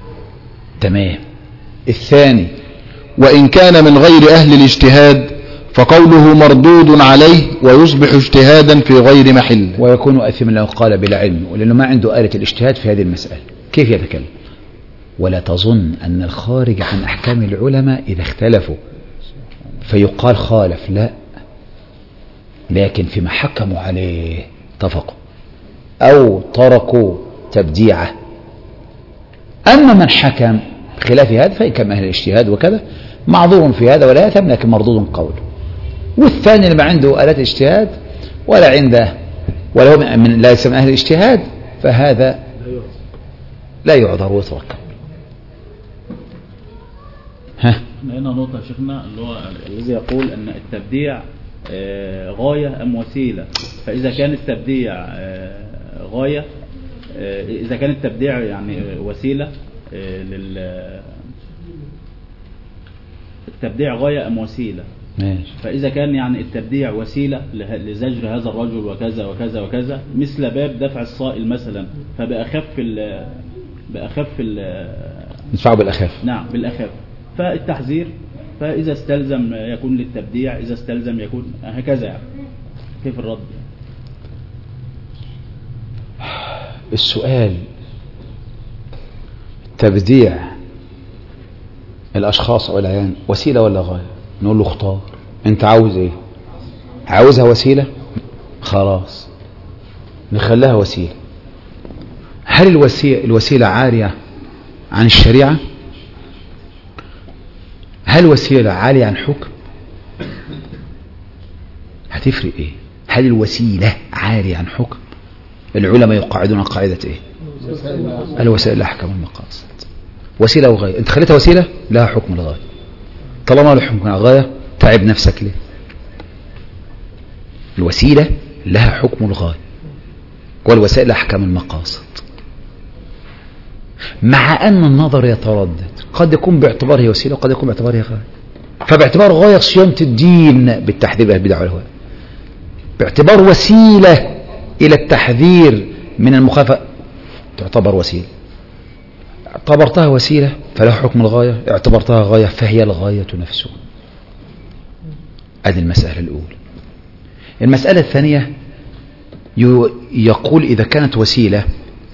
تمام. الثاني وإن كان من غير أهل الاجتهاد فقوله مردود عليه ويصبح اجتهادا في غير محل. ويكون أثما لو قال بلا علم، ولأنه ما عنده آلة الاجتهاد في هذه المسألة. كيف يتكلم؟ ولا تظن أن الخارج عن أحكام العلماء إذا اختلفوا فيقال خالف، لا، لكن فيما حكموا عليه اتفقوا أو تركوا تبديعه. أما من حكم خلاف هذا فإن كان أهل الاجتهاد وكذا معذور في هذا ولا يثم، لكن مردود قوله. والثاني اللي ما عنده آلات اجتهاد ولا عنده ولا هو من لا يسمى أهل الاجتهاد فهذا لا يعذر ويترك. ها هنا نقطة يا شيخنا اللي هو الذي يقول أن التبديع آه غاية أم وسيلة، فإذا كان التبديع آه غاية آه إذا كان التبديع يعني وسيلة آه لل التبديع غاية أم وسيلة؟ ماشي. فإذا كان يعني التبديع وسيلة لزجر هذا الرجل وكذا وكذا وكذا، مثل باب دفع الصائل مثلا، فبأخف ال بأخف ال ندفعه بالأخف. نعم بالأخف، فالتحذير فإذا استلزم يكون للتبديع، إذا استلزم يكون هكذا يعني. كيف الرد؟ السؤال تبديع الأشخاص أو العيان وسيلة ولا غاية؟ نقول له اختار، أنت عاوز إيه؟ عاوزها وسيلة؟ خلاص نخليها وسيلة. هل الوسيلة, الوسيلة عارية عن الشريعة؟ هل وسيلة عالية عن حكم؟ هتفرق ايه؟ هل الوسيلة عالية عن حكم؟ العلماء يقعدون قاعدة ايه؟ الوسائل لا حكم المقاصد. وسيلة وغاية، انت خليتها وسيلة لها حكم الغاية، طالما له حكم الغاية تعب نفسك ليه؟ الوسيلة لها حكم الغاية والوسائل لا حكم المقاصد. مع أن النظر يتردد، قد يكون باعتباره وسيلة وقد يكون باعتباره غاية. فباعتبار غاية صيانة الدين بالتحذير من البدع والهوى، باعتبار وسيلة إلى التحذير من المخالفة تعتبر وسيلة. اعتبرتها وسيلة فله حكم الغاية، اعتبرتها غاية فهي الغاية نفسها. هذه المسألة الأولى. المسألة الثانية يقول إذا كانت وسيلة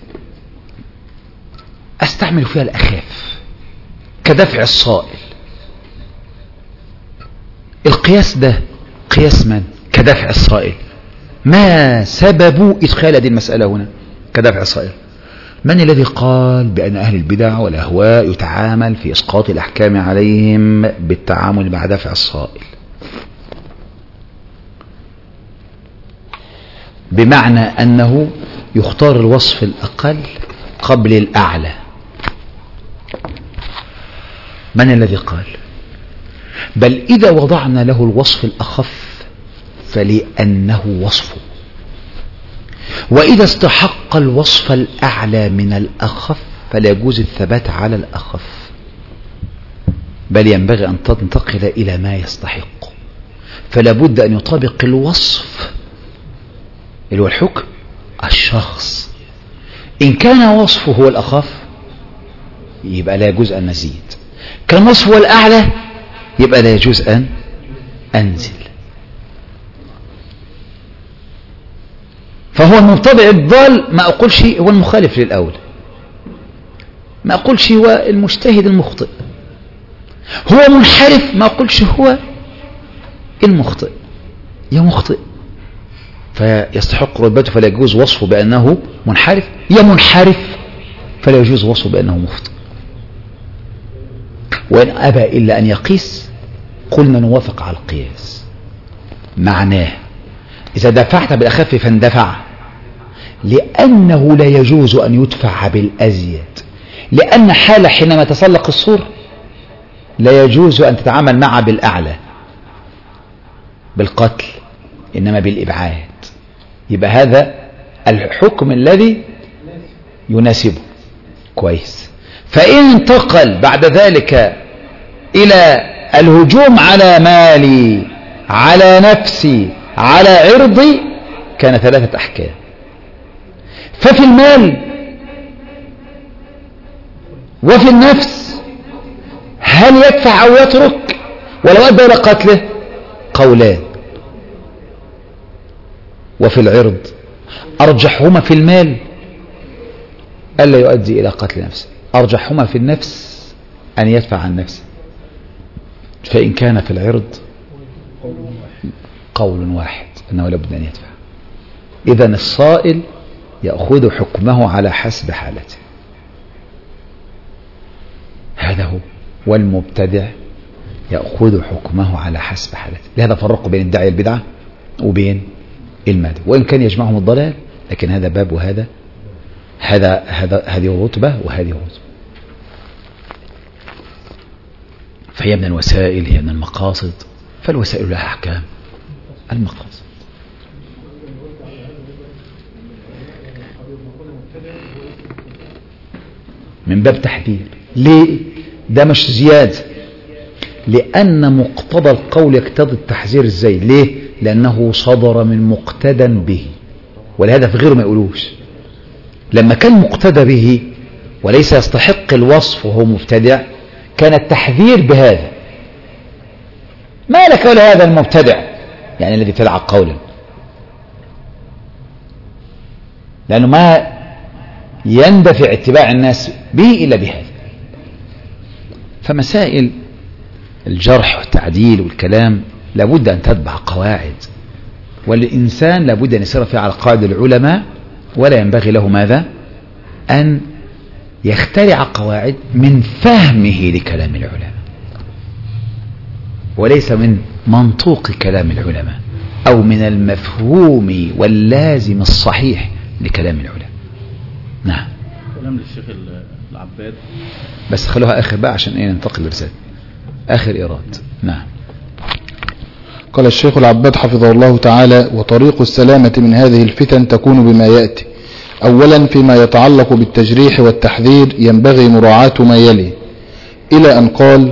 أستعمل فيها الأخف كدفع الصائل. القياس ده قياس من؟ كدفع الصائل. ما سبب إدخال هذه المسألة هنا كدفع الصائل؟ من الذي قال بأن أهل البدع والأهواء يتعامل في إسقاط الأحكام عليهم بالتعامل مع دفع الصائل؟ بمعنى أنه يختار الوصف الأقل قبل الأعلى. من الذي قال؟ بل إذا وضعنا له الوصف الأخف فلأنه وصفه، وإذا استحق الوصف الأعلى من الأخف فلا يجوز الثبات على الأخف، بل ينبغي أن تنتقل إلى ما يستحق. فلا بد أن يطابق الوصف اللي هو الحكم الشخص. إن كان وصفه هو الأخف يبقى لا يجوز أن نزيد، كان وصفه هو الأعلى يبقى لا يجوز أن أنزل. فهو المبتدع الضال ما أقولش هو المخالف للأول، ما أقولش هو المجتهد المخطئ، هو منحرف ما أقولش هو المخطئ، يا مخطئ فيستحق رتبته فلا يجوز وصفه بأنه منحرف، يا منحرف فلا يجوز وصفه بأنه مخطئ. وإن أبى إلا أن يقيس قلنا نوافق على القياس. معناه إذا دفعت بالأخف فاندفع، لأنه لا يجوز أن يدفع بالأزيد، لأن حالة حينما تسلق السور لا يجوز أن تتعامل معه بالأعلى بالقتل، إنما بالإبعاد. يبقى هذا الحكم الذي يناسبه كويس. فإن انتقل بعد ذلك إلى الهجوم على مالي، على نفسي، على عرضي، كان ثلاثة أحكام. ففي المال وفي النفس هل يدفع أو يترك؟ ولو أدى إلى قتله قولان وفي العرض، أرجحهما في المال ألا يؤدي إلى قتل نفسه، أرجحهما في النفس أن يدفع عن نفسه. فإن كان في العرض قول واحد أنه لابد أن يدفع. إذن الصائل يأخذ حكمه على حسب حالته، هذا هو. والمبتدع يأخذ حكمه على حسب حالته. لهذا فرقوا بين الداعي البدعة وبين المادة، وإن كان يجمعهم الضلال، لكن هذا باب وهذا هذا هذا هذه رتبة وهذه رتبة. فهي من الوسائل، هي من المقاصد، فالوسائل لها أحكام المقاصد. من باب تحذير. ليه؟ ده مش زيادة، لأن مقتضى القول يقتضي التحذير. ازاي؟ ليه؟ لأنه صدر من مقتدى به، ولهذا في غيره ما يقولوش. لما كان مقتدى به وليس يستحق الوصف وهو مبتدع، كان التحذير بهذا. ما لك ولا هذا المبتدع، يعني الذي ابتدع قولا، لأنه ما يندفع اتباع الناس به إلا بهذا. فمسائل الجرح والتعديل والكلام لابد أن تتبع قواعد، والإنسان لابد أن يسير فيها على قواعد العلماء، ولا ينبغي له ماذا؟ أن يخترع قواعد من فهمه لكلام العلماء، وليس من منطوق كلام العلماء أو من المفهوم واللازم الصحيح لكلام العلماء. نعم. كلام للشيخ العباد، بس خلوها آخر بقى عشان ايه ننتقل لرسالة آخر إيراد. نعم. قال الشيخ العباد حفظه الله تعالى: وطريق السلامة من هذه الفتن تكون بما يأتي. أولا فيما يتعلق بالتجريح والتحذير ينبغي مراعاة ما يلي، إلى أن قال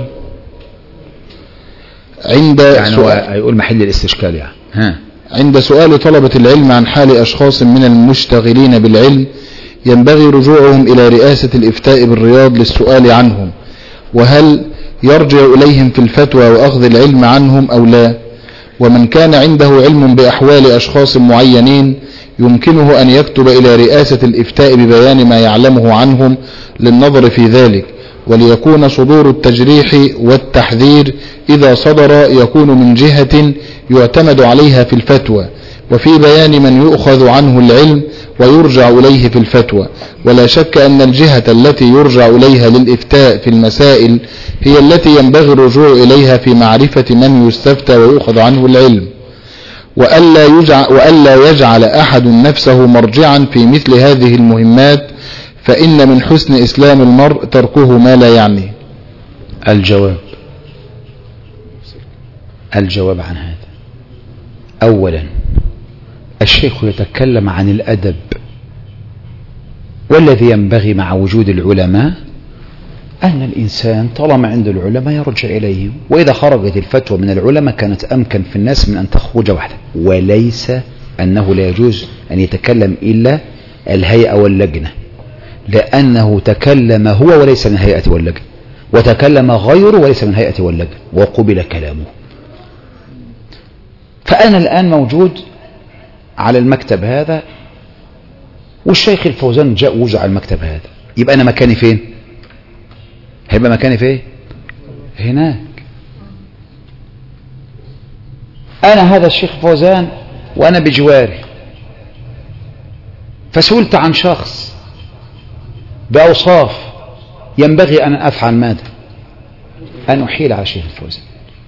عند يعني سؤال هيقول محل الاستشكال يعني ها عند سؤال طلبة العلم عن حال أشخاص من المشتغلين بالعلم ينبغي رجوعهم إلى رئاسة الإفتاء بالرياض للسؤال عنهم، وهل يرجع إليهم في الفتوى وأخذ العلم عنهم أو لا. ومن كان عنده علم بأحوال أشخاص معينين يمكنه أن يكتب إلى رئاسة الإفتاء ببيان ما يعلمه عنهم للنظر في ذلك، وليكون صدور التجريح والتحذير إذا صدر يكون من جهة يعتمد عليها في الفتوى، وفي بيان من يؤخذ عنه العلم ويرجع إليه في الفتوى. ولا شك أن الجهة التي يرجع إليها للإفتاء في المسائل هي التي ينبغي الرجوع إليها في معرفة من يستفتى ويؤخذ عنه العلم، وألا يجعل, وألا يجعل أحد نفسه مرجعا في مثل هذه المهمات، فإن من حسن إسلام المرء تركه ما لا يعني. الجواب الجواب عن هذا: أولا الشيخ يتكلم عن الأدب، والذي ينبغي مع وجود العلماء أن الإنسان طالما عند العلماء يرجع إليهم، وإذا خرجت الفتوى من العلماء كانت أمكن في الناس من أن تخرج وحده، وليس أنه لا يجوز أن يتكلم إلا الهيئة واللجنة، لأنه تكلم هو وليس من الهيئة واللجنة، وتكلم غيره وليس من الهيئة واللجنة وقبل كلامه. فأنا الآن موجود على المكتب هذا، والشيخ الفوزان جاء وجع المكتب هذا، يبقى أنا مكاني فين؟ هيبقى مكاني فين؟ هناك. أنا هذا الشيخ فوزان وأنا بجواري، فسئلت عن شخص بأوصاف ينبغي أن أفعل ماذا؟ أن أحيل على الشيخ الفوزان.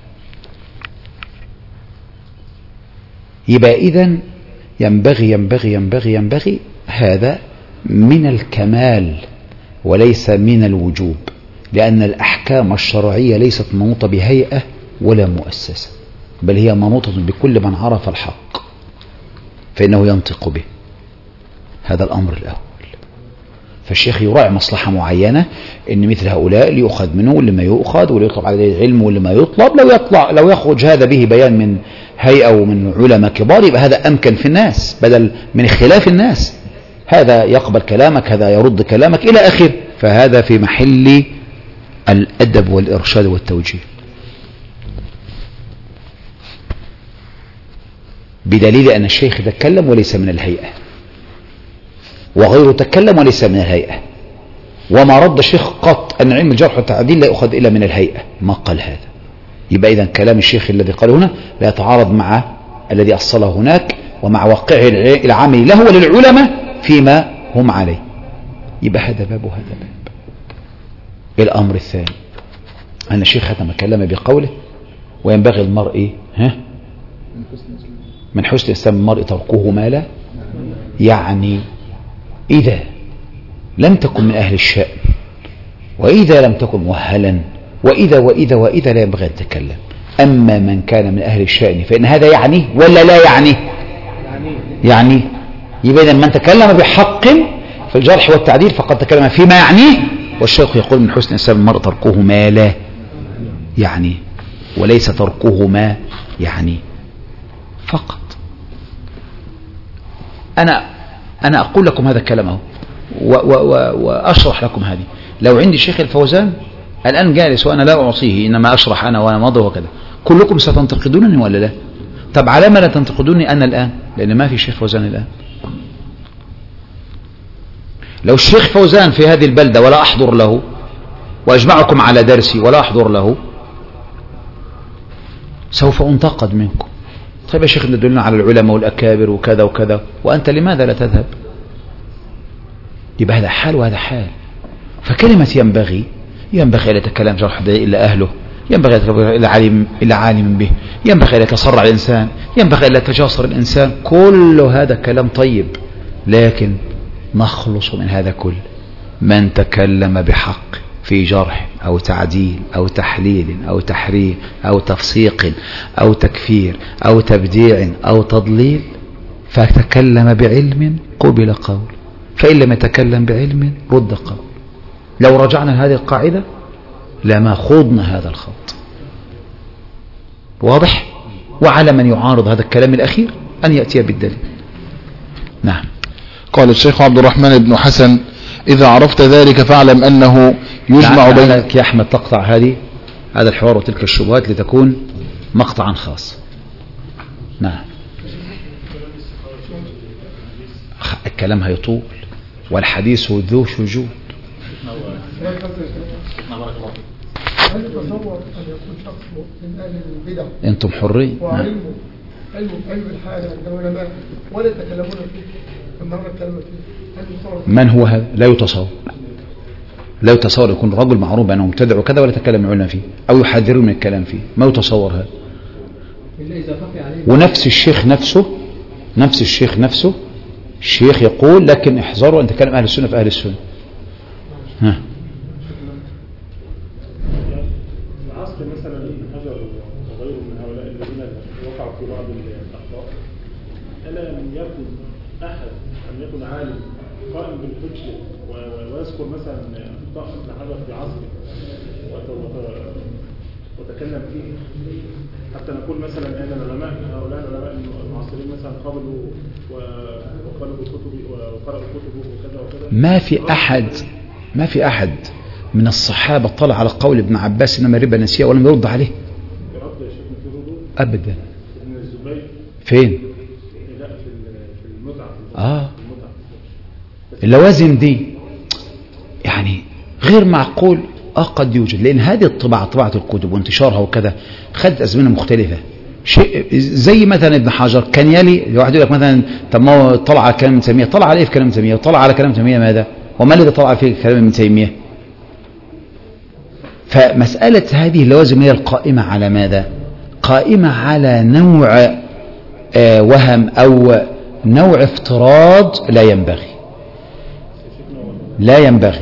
يبقى إذن ينبغي ينبغي ينبغي ينبغي هذا من الكمال وليس من الوجوب، لأن الأحكام الشرعية ليست منوطة بهيئة ولا مؤسسة، بل هي منوطة بكل من عرف الحق فإنه ينطق به. هذا الأمر الأول. فالشيخ يراعي مصلحة معينة، إن مثل هؤلاء اللي يؤخذ منه واللي ما يؤخذ، واللي يطلب عليه العلم واللي ما يطلب، لو يطلع لو يخرج هذا به بيان من هيئة ومن علماء كبار يبقى هذا أمكن في الناس بدل من اختلاف الناس. هذا يقبل كلامك، هذا يرد كلامك إلى آخر. فهذا في محل الأدب والإرشاد والتوجيه. بدليل أن الشيخ تكلم وليس من الهيئة، وغيره تكلم وليس من الهيئة، وما رد الشيخ قط أن علم الجرح والتعديل لا يؤخذ إلا من الهيئة، ما قال هذا. يبقى إذن كلام الشيخ الذي قاله هنا لا يتعارض مع الذي أصله هناك ومع واقعه العملي له وللعلماء فيما هم عليه. يبقى هذا باب وهذا باب. الأمر الثاني أن الشيخ ختم كلامه بقوله وينبغي المرء ها من حسن إسلام المرء تركه ما لا، يعني إذا لم تكن من أهل الشأن، وإذا لم تكن مؤهلا، وإذا وإذا وإذا لا ينبغي أن تتكلم. أما من كان من أهل الشأن فإن هذا يعني ولا لا يعني يعني يبقى إذا من تكلم بحق في الجرح والتعديل فقد تكلم فيما يعنيه، والشيخ يقول من حسن إسلام المرء تركه ما لا يعني، وليس تركه ما يعني فقط. أنا أنا أقول لكم هذا الكلام اهو وأشرح لكم هذه. لو عندي شيخ الفوزان الآن جالس وأنا لا أعصيه، إنما أشرح أنا وأنا ماضي وكذا، كلكم ستنتقدونني ولا لا؟ طب على ما لا تنتقدوني أنا الآن؟ لأن ما في شيخ فوزان الآن. لو الشيخ فوزان في هذه البلدة ولا أحضر له، وأجمعكم على درسي ولا أحضر له، سوف أنتقد منكم. طيب يا شيخ ندلنا على العلماء والأكابر وكذا وكذا، وأنت لماذا لا تذهب؟ يبقى هذا حال وهذا حال. فكلمة ينبغي ينبغي أن يتكلم جرح إلا أهله، ينبغي أن يتكلم إلا عالم إلا عالم به، ينبغي أن يتسرع الإنسان، ينبغي أن يتجاسر الإنسان، كل هذا كلام طيب. لكن نخلص من هذا كل من تكلم بحق في جرح أو تعديل أو تحليل أو تحريم أو تفسيق أو تكفير أو تبديع أو تضليل، فتكلم بعلم قبل قول، فإن لم يتكلم بعلم رد قول. لو رجعنا هذه القاعدة لما خوضنا هذا الخوض. واضح؟ وعلى من يعارض هذا الكلام الأخير أن يأتي بالدليل. نعم. قال الشيخ عبد الرحمن بن حسن إذا عرفت ذلك فاعلم أنه يجمع بين يا أحمد تقطع هذه هذا الحوار وتلك الشبهات لتكون مقطعا خاص. نعم. الكلام هيطول والحديث ذو شجون. هل تصور أن يكون شخص من أهل البدع أنتم حرين. وعلمه علم علم الحاجة عند العلماء ولا يتكلمون فيه النهارده الكلام فيه، هل تصور؟ من هو هذا؟ لا يتصور. لا يتصور يكون رجل معروف بأنه مبتدع وكذا ولا يتكلم العلماء فيه أو يحذرون من الكلام فيه، ما يتصور هذا. ونفس الشيخ نفسه نفس الشيخ نفسه الشيخ يقول لكن احذروا أن تكلم أهل السنة في أهل السنة. ها. العصر مثلا ابن حجر وغيره من هؤلاء الذين وقعوا في بعض الأخطاء، ألا لم يكن أحد أن يكون عالم قائم بالحجة ويذكر مثلا أخطاء ابن حجر في عصره وتكلم فيه، حتى نقول مثلا أن العلماء هؤلاء العلماء المعاصرين مثلا قبلوا وقالوا كتبه وقرأوا كتبه وكذا وكذا. ما في أحد ما في أحد من الصحابة طلع على قول ابن عباس إنما ربا نسيه ولم يرد عليه أبدا. فين؟ لا في المتعة. آه اللوازم دي يعني غير معقول. آه قد يوجد، لأن هذه الطباعة طباعة الكتب وانتشارها وكذا خدت أزمنة مختلفة. شيء زي مثلا ابن حجر كان يلي واحد يقول لك مثلا طب ما هو طلع على كلام ابن تيمية، طلع عليه في كلام ابن تيمية وطلع على كلام ابن تيمية ماذا؟ وما الذي طلع فيه كلام ابن تيمية؟ فمسألة هذه اللوازم هي القائمة على ماذا؟ قائمة على نوع آه وهم أو نوع افتراض لا ينبغي لا ينبغي.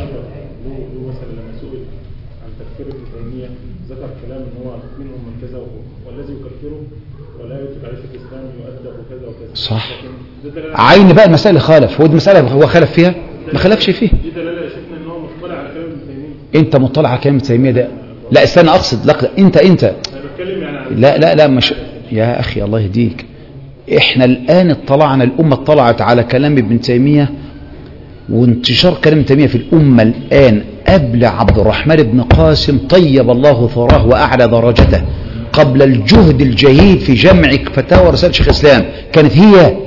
صح. عين بقى المسألة خالف، هو المسألة هو خالف فيها ما خالفش فيه. دي دلاله يا شيخنا ان هو مطلع على كلام ابن تيميه. انت مطلع على كلام ابن تيميه ده؟ لا استنى اقصد لا انت انت انا بتكلم يعني لا لا لا مش يا اخي الله يهديك. احنا الان اطلعنا الامه اطلعت على كلام ابن تيميه وانتشار كلام ابن تيميه في الامه الان قبل عبد الرحمن بن قاسم طيب الله ثراه واعلى درجته قبل الجهد الجهيد في جمع فتاوى رسالة شيخ الإسلام كانت هي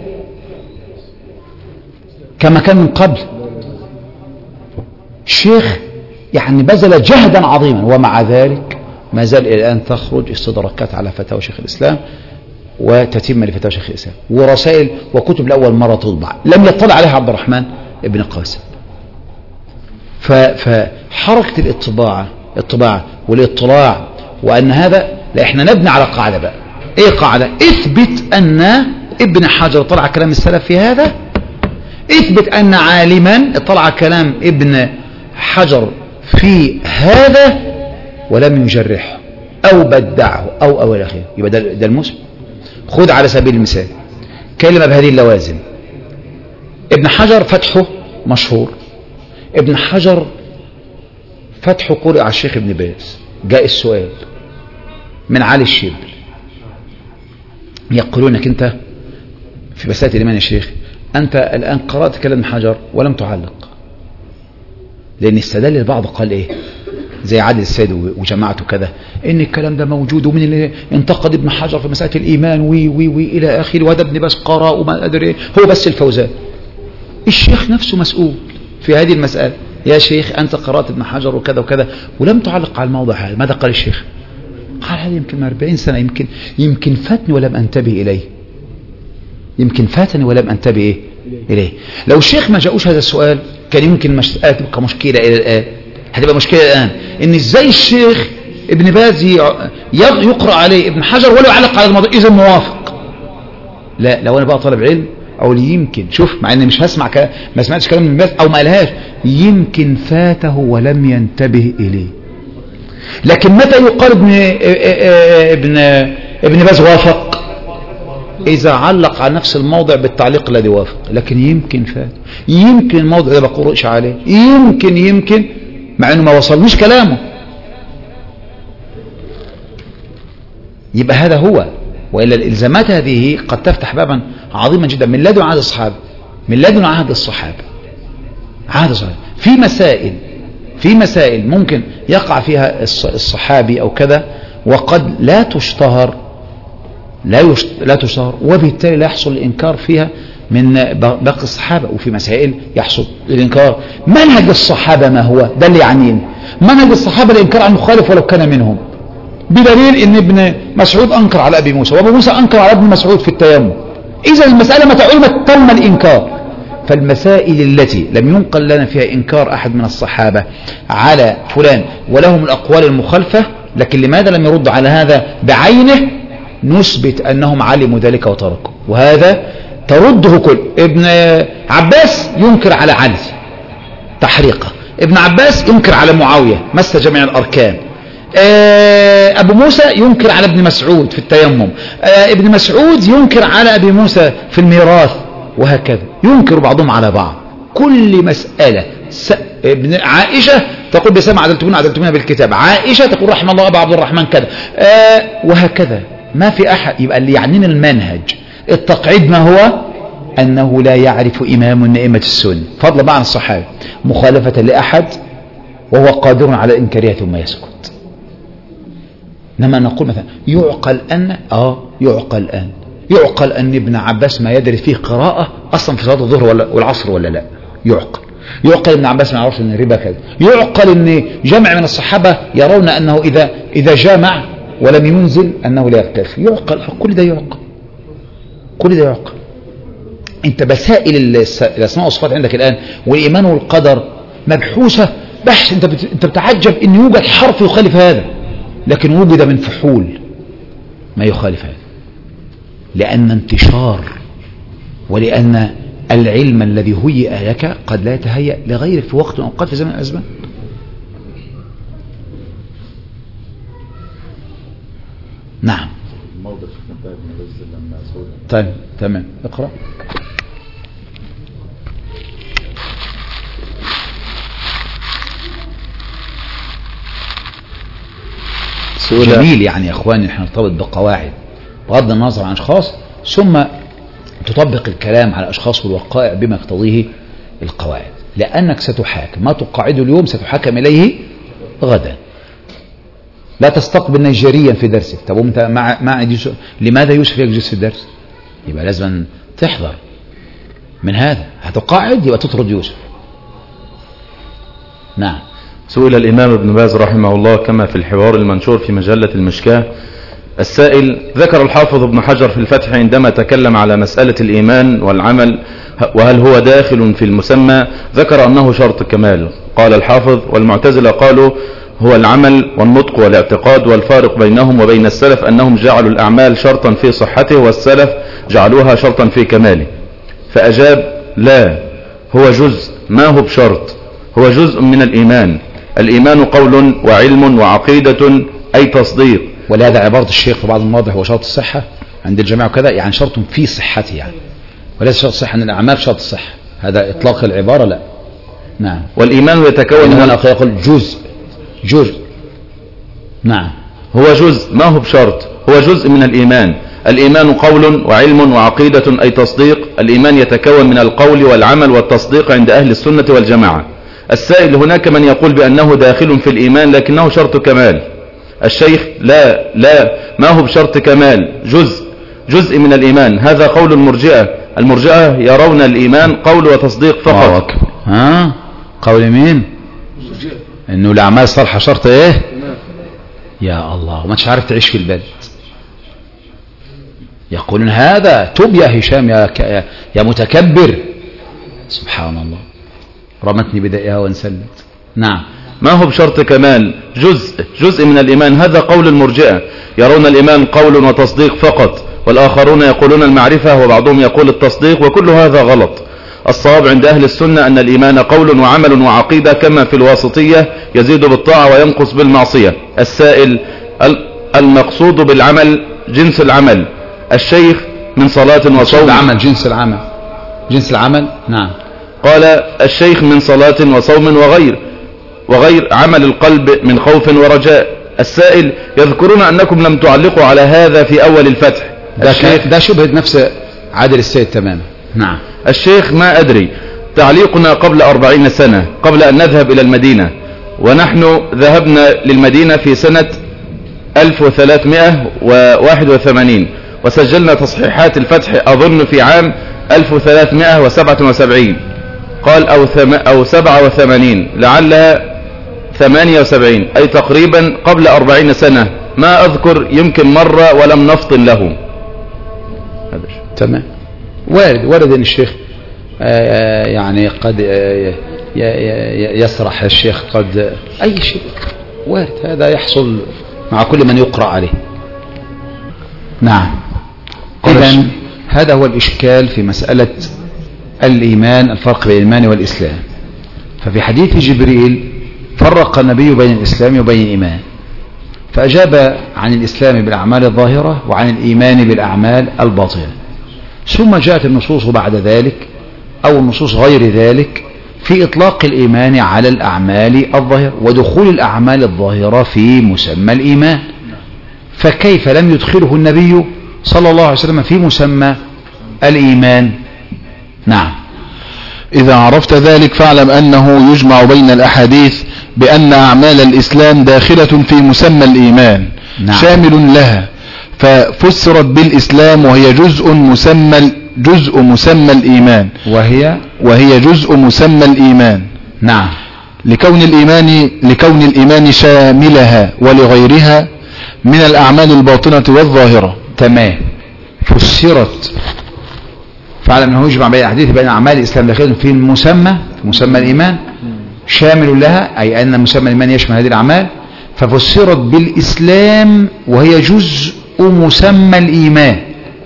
كما كان من قبل؟ الشيخ يعني بذل جهدا عظيما، ومع ذلك ما زال الآن تخرج استدراكات على فتاوى شيخ الإسلام وتتم لفتاوى شيخ الإسلام ورسائل وكتب لأول مرة تطبع لم يطلع عليها عبد الرحمن ابن قاسم. فحركة الطباعة الطباعة والاطلاع، وأن هذا لا، احنا نبني على قاعدة بقى. ايه قاعدة؟ اثبت أن ابن حجر طلع كلام السلف في هذا، اثبت أن عالما طلع كلام ابن حجر في هذا ولم يجرحه أو بدعه أو أو إلى آخره. يبقى ده, ده المسلم. خذ على سبيل المثال كلمة بهذه اللوازم. ابن حجر فتحه مشهور، ابن حجر فتحه قرئ على الشيخ ابن باز. جاء السؤال من علي الشبل، يقولونك أنت في مسألة الإيمان يا شيخ أنت الآن قرأت كلام ابن حجر ولم تعلق، لأن استدل البعض قال إيه زي عادل السيد وجماعته كذا إن الكلام ده موجود، ومن اللي انتقد ابن حجر في مسألة الإيمان وي وي وي إلى آخره، وهذا ابن باز قرأ وما أدري إيه، هو بس الفوزان. الشيخ نفسه مسؤول في هذه المسألة. يا شيخ أنت قرأت ابن حجر وكذا وكذا ولم تعلق على الموضع هذا، ماذا قال الشيخ؟ قال هذا يمكن أربعين سنة، يمكن يمكن فاتني ولم أنتبه إليه، يمكن فاتني ولم أنتبه إيه؟ إليه. لو الشيخ ما جاءوش هذا السؤال كان يمكن مسألة تبقى مشكلة إلى الآن، هتبقى مشكلة الآن إن إزاي الشيخ ابن باز يقرأ عليه ابن حجر ولا يعلق على الموضوع إذا موافق. لا، لو أنا بقى طالب علم أو يمكن شوف، مع إني مش هسمع ك... ما سمعتش كلام ابن باز أو ما قالهاش، يمكن فاته ولم ينتبه إليه. لكن متى يقال ابن ابن ابن باز وافق؟ إذا علق على نفس الموضع بالتعليق الذي وافق. لكن يمكن فات، يمكن الموضع ده ما قرأش عليه، يمكن يمكن مع انه ما وصلنيش كلامه. يبقى هذا هو. وإلا الإلزامات هذه قد تفتح بابا عظيما جدا من لدن عهد الصحابة، من لدن عهد الصحابة عهد الصحابة في مسائل في مسائل ممكن يقع فيها الصحابي أو كذا وقد لا تشتهر لا يشت... لا تشتهر، وبالتالي لا يحصل الإنكار فيها من باقي الصحابة. وفي مسائل يحصل الإنكار. منهج الصحابة ما هو؟ ده اللي يعنيني. منهج الصحابة الإنكار عن المخالف ولو كان منهم، بدليل ان ابن مسعود أنكر على أبي موسى وأبو موسى أنكر على ابن مسعود في التيمم. إذا المسألة متى علمت تم الإنكار. فالمسائل التي لم ينقل لنا فيها إنكار أحد من الصحابة على فلان ولهم الأقوال المخالفة، لكن لماذا لم يرد على هذا بعينه؟ نثبت أنهم علموا ذلك وتركوا. وهذا ترده كل. ابن عباس ينكر على علي تحريقه، ابن عباس ينكر على معاوية مس جميع الأركان، أبو موسى ينكر على ابن مسعود في التيمم، ابن مسعود ينكر على أبي موسى في الميراث، وهكذا ينكر بعضهم على بعض. كل مسألة س... ابن عائشة تقول بسمع عدلتمون عدلتمون بالكتاب، عائشة تقول رحمه الله أبا عبد الرحمن كذا، آه وهكذا. ما في أحد. يبقى اللي يعنينا المنهج. التقعيد ما هو؟ أنه لا يعرف إمام من أئمة السنة فضلا بقى عن الصحابة مخالفة لأحد وهو قادر على إنكارها ثم يسكت. إنما نقول مثلا يعقل أن آه يعقل أن يعقل أن ابن عباس ما يدري فيه قراءة أصلا في صلاة الظهر ولا والعصر ولا لا. يعقل يعقل ابن عباس ما يعرفش أن الربا كذا. يعقل أن جمع من الصحابة يرون أنه إذا إذا جامع ولم ينزل أنه لا يغتسل. يعقل. كل ده يعقل، كل ده يعقل. أنت مسائل الأسماء والصفات عندك الآن والإيمان والقدر مبحوثة بحث. أنت أنت بتعجب أن يوجد حرف يخالف هذا، لكن وجد من فحول ما يخالف هذا، لأن انتشار ولأن العلم الذي هيئ لك قد لا يتهيأ لغيرك في وقت أوقات في زمن الأزمان. نعم. طيب تمام. اقرأ. جميل يعني يا اخواني احنا نرتبط بقواعد بغض النظر عن اشخاص، ثم تطبق الكلام على اشخاص والوقائع بما يقتضيه القواعد، لانك ستحاكم ما تقاعده اليوم ستحاكم اليه غدا. لا تستقبل نيجيريا في درسك. طب وانت مع مع يوسف، لماذا يوسف يجلس في الدرس؟ يبقى لازم تحضر من هذا. هتقاعد يبقى تطرد يوسف. نعم. سئل الإمام ابن باز رحمه الله كما في الحوار المنشور في مجلة المشكاة. السائل: ذكر الحافظ ابن حجر في الفتح عندما تكلم على مسألة الإيمان والعمل وهل هو داخل في المسمى، ذكر أنه شرط كمال. قال الحافظ: والمعتزلة قالوا هو العمل والنطق والاعتقاد، والفارق بينهم وبين السلف أنهم جعلوا الأعمال شرطا في صحته والسلف جعلوها شرطا في كماله. فأجاب: لا، هو جزء، ما هو بشرط، هو جزء من الإيمان. الإيمان قول وعلم وعقيدة أي تصديق. ولهذا عبارة الشيخ في بعض المواضع هو شرط الصحة عند الجماعة وكذا، يعني شرط في صحته يعني، وليس شرط الصحة أن الأعمال شرط الصحة. هذا إطلاق العبارة لا. نعم. والإيمان يتكون من هنا يقول جزء جزء. نعم. هو جزء، ما هو بشرط، هو جزء من الإيمان. الإيمان قول وعلم وعقيدة أي تصديق. الإيمان يتكون من القول والعمل والتصديق عند أهل السنة والجماعة. السائل: هناك من يقول بأنه داخل في الإيمان لكنه شرط كمال. الشيخ: لا لا، ما هو بشرط كمال، جزء جزء من الإيمان. هذا قول المرجئة. المرجئة يرون الإيمان قول وتصديق فقط. ها قول مين؟ إنه الأعمال الصالحة شرط إيه؟ يا الله، وما عارف تعيش في البلد. يقولون هذا تب يا هشام يا ك... يا متكبر. سبحان الله، رمتني بدائها وانسلت. نعم. ما هو بشرط كمال، جزء جزء من الإيمان. هذا قول المرجئة، يرون الإيمان قول وتصديق فقط، والآخرون يقولون المعرفة وبعضهم يقول التصديق، وكل هذا غلط. الصواب عند أهل السنة أن الإيمان قول وعمل وعقيدة، كما في الواسطية يزيد بالطاعة وينقص بالمعصية. السائل: المقصود بالعمل جنس العمل. الشيخ: من صلاة وصوم. العمل جنس العمل جنس العمل. نعم. قال الشيخ: من صلاة وصوم وغير وغير عمل القلب من خوف ورجاء. السائل: يذكرون أنكم لم تعلقوا على هذا في أول الفتح. ده, ده شبهة نفس عادل السيد تماما. نعم. الشيخ: ما أدري، تعليقنا قبل أربعين سنة قبل أن نذهب إلى المدينة، ونحن ذهبنا للمدينة في سنة ألف وثلاثمائة وواحد وثمانين، وسجلنا تصحيحات الفتح أظن في عام ألف وثلاثمائة وسبعة وسبعين. قال أو, ثم أو سبعة وثمانين، لعلها ثمانية وسبعين، أي تقريبا قبل أربعين سنة. ما أذكر، يمكن مرة ولم نفطن له. تمام. وارد وارد أن الشيخ آه يعني قد آه يسرح الشيخ، قد أي شيء وارد، هذا يحصل مع كل من يقرأ عليه. نعم. إذن هذا هو الإشكال في مسألة الإيمان، الفرق بين الإيمان والإسلام. ففي حديث جبريل فرق النبي بين الإسلام وبين الإيمان، فأجاب عن الإسلام بالأعمال الظاهرة وعن الإيمان بالأعمال الباطنة. ثم جاءت النصوص بعد ذلك أو النصوص غير ذلك في إطلاق الإيمان على الأعمال الظاهرة ودخول الأعمال الظاهرة في مسمى الإيمان. فكيف لم يدخله النبي صلى الله عليه وسلم في مسمى الإيمان؟ نعم. إذا عرفت ذلك فاعلم أنه يجمع بين الأحاديث بأن أعمال الإسلام داخلة في مسمى الإيمان. نعم. شامل لها، ففسرت بالإسلام وهي جزء مسمى جزء مسمى الإيمان وهي وهي جزء مسمى الإيمان. نعم. لكون الإيمان لكون الإيمان شاملها ولغيرها من الأعمال الباطنة والظاهرة. تمام. فسرت، فعلى أنه يجمع بين الحديث بين أعمال الإسلام داخل في المسمى في مسمى الإيمان شامل لها، أي أن مسمى الإيمان يشمل هذه الأعمال، ففسرت بالإسلام وهي جزء مسمى الإيمان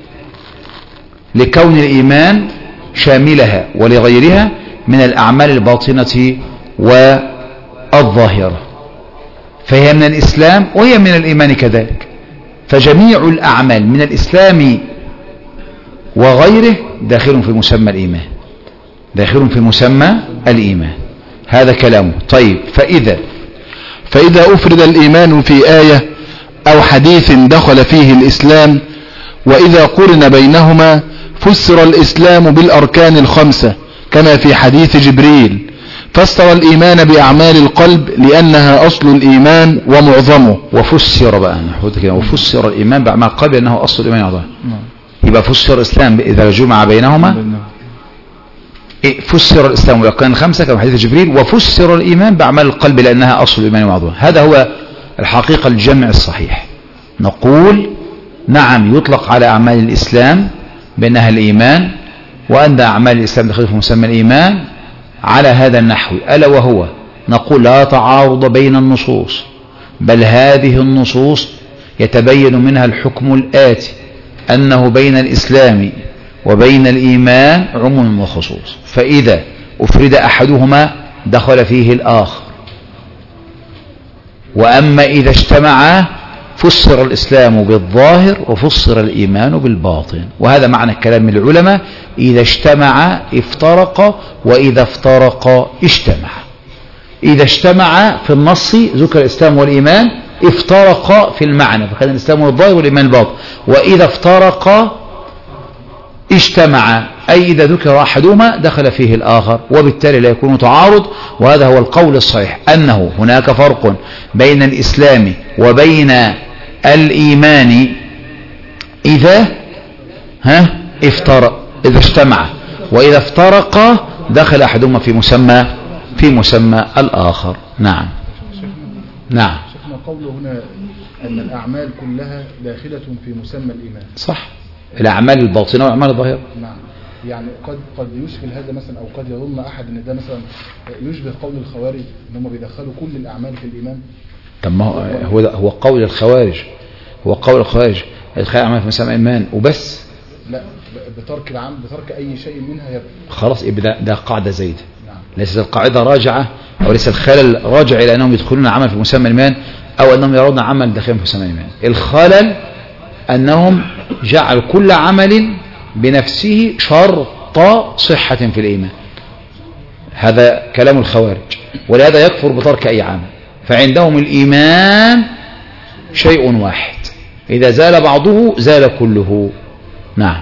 لكون الإيمان شاملها ولغيرها من الأعمال الباطنة والظاهرة، فهي من الإسلام وهي من الإيمان كذلك. فجميع الأعمال من الإسلام وغيره داخل في مسمى الإيمان داخل في مسمى الإيمان. هذا كلامه. طيب، فإذا فإذا أفرد الإيمان في آية أو حديث دخل فيه الإسلام، وإذا قرن بينهما فسر الإسلام بالأركان الخمسة كما في حديث جبريل، فسر الإيمان بأعمال القلب لأنها أصل الإيمان ومعظمه. وفسر بقى نحط كده وفسر الإيمان بأعمال القلب لأنه أصل الإيمان ومعظمه. يبقى فسر الإسلام إذا جمع بينهما فسر الإسلام وكان خمسة كما حديث جبريل، وفسر الإيمان بأعمال القلب لأنها أصل الإيمان ومعظمه. هذا هو الحقيقة الجمع الصحيح. نقول نعم يطلق على أعمال الإسلام بأنها الإيمان، وأن أعمال الإسلام دخلت في مسمى الإيمان على هذا النحو، ألا وهو نقول لا تعارض بين النصوص، بل هذه النصوص يتبين منها الحكم الآتي أنه بين الإسلام وبين الإيمان عموم وخصوص، فإذا أفرد أحدهما دخل فيه الآخر، وأما إذا اجتمعا فسر الإسلام بالظاهر وفسر الإيمان بالباطن. وهذا معنى الكلام العلماء، إذا اجتمعا افترقا وإذا افترقا اجتمعا. إذا اجتمعا في النص ذكر الإسلام والإيمان، افترقا في المعنى فكان الإسلام والظاهر والإيمان الباطن. وإذا افترقا اجتمعا، أي إذا ذكر أحدهما دخل فيه الآخر، وبالتالي لا يكون تعارض. وهذا هو القول الصحيح، أنه هناك فرق بين الإسلام وبين الإيمان إذا ها افترق إذا اجتمع، وإذا افترق دخل أحدهما في مسمى في مسمى الآخر. نعم نعم. شيخنا قوله هنا أن الأعمال كلها داخلة في مسمى الإيمان، صح، الأعمال الباطنة والأعمال الظاهرة. نعم. يعني قد قد يشكل هذا مثلا، أو قد يظن أحد أن ده مثلا يشبه قول الخوارج أن هم بيدخلوا كل الأعمال في الإيمان. طب ما هو هو, هو قول الخوارج هو قول الخوارج ادخال الأعمال في مسمى الإيمان وبس. لا، بترك العمل بترك أي شيء منها يبقى خلاص يبقى ده قاعدة زايدة. نعم. ليست القاعدة راجعة أو ليس الخلل راجع إلى أنهم يدخلون عمل في مسمى الإيمان أو أنهم يرون عمل داخل في مسمى الإيمان. الخلل أنهم جعل كل عمل بنفسه شرط صحة في الإيمان. هذا كلام الخوارج، ولهذا يكفر بترك أي عمل. فعندهم الإيمان شيء واحد، إذا زال بعضه زال كله. نعم.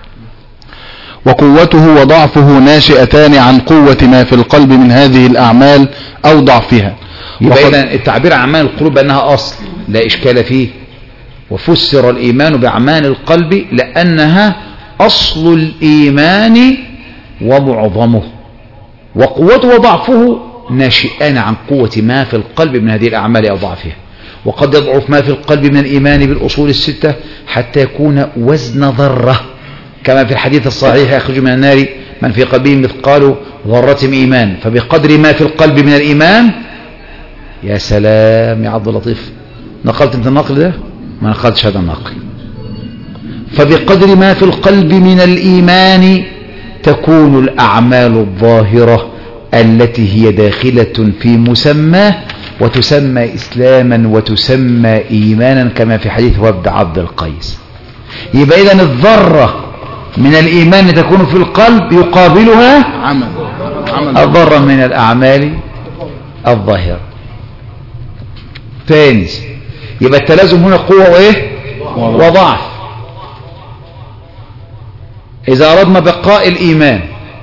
وقوته وضعفه ناشئتان عن قوة ما في القلب من هذه الأعمال أو ضعفها. يبقى إذن التعبير عن أعمال القلوب أنها أصل لا إشكال فيه. وفسر الإيمان بأعمال القلب لأنها أصل الإيمان ومعظمه. وقوته وضعفه ناشئان عن قوة ما في القلب من هذه الأعمال أو ضعفها. وقد يضعف ما في القلب من الإيمان بالأصول الستة حتى يكون وزن ذرة، كما في الحديث الصحيح يخرج من النار من في قلبه مثقال ذرة إيمان. فبقدر ما في القلب من الإيمان، يا سلام يا عبد اللطيف، نقلت انت النقل ده؟ ما نقلتش هذا النقل. فبقدر ما في القلب من الإيمان تكون الأعمال الظاهرة التي هي داخلة في مسماه، وتسمى إسلاما وتسمى إيمانا كما في حديث وفد عبد القيس. يبقى إذن الذرة من الإيمان تكون في القلب يقابلها عمل عمل الذرة من الأعمال الظاهرة. ثاني، يبقى التلازم هنا قوة وإيه وضعف. إذا أردنا بقاء الإيمان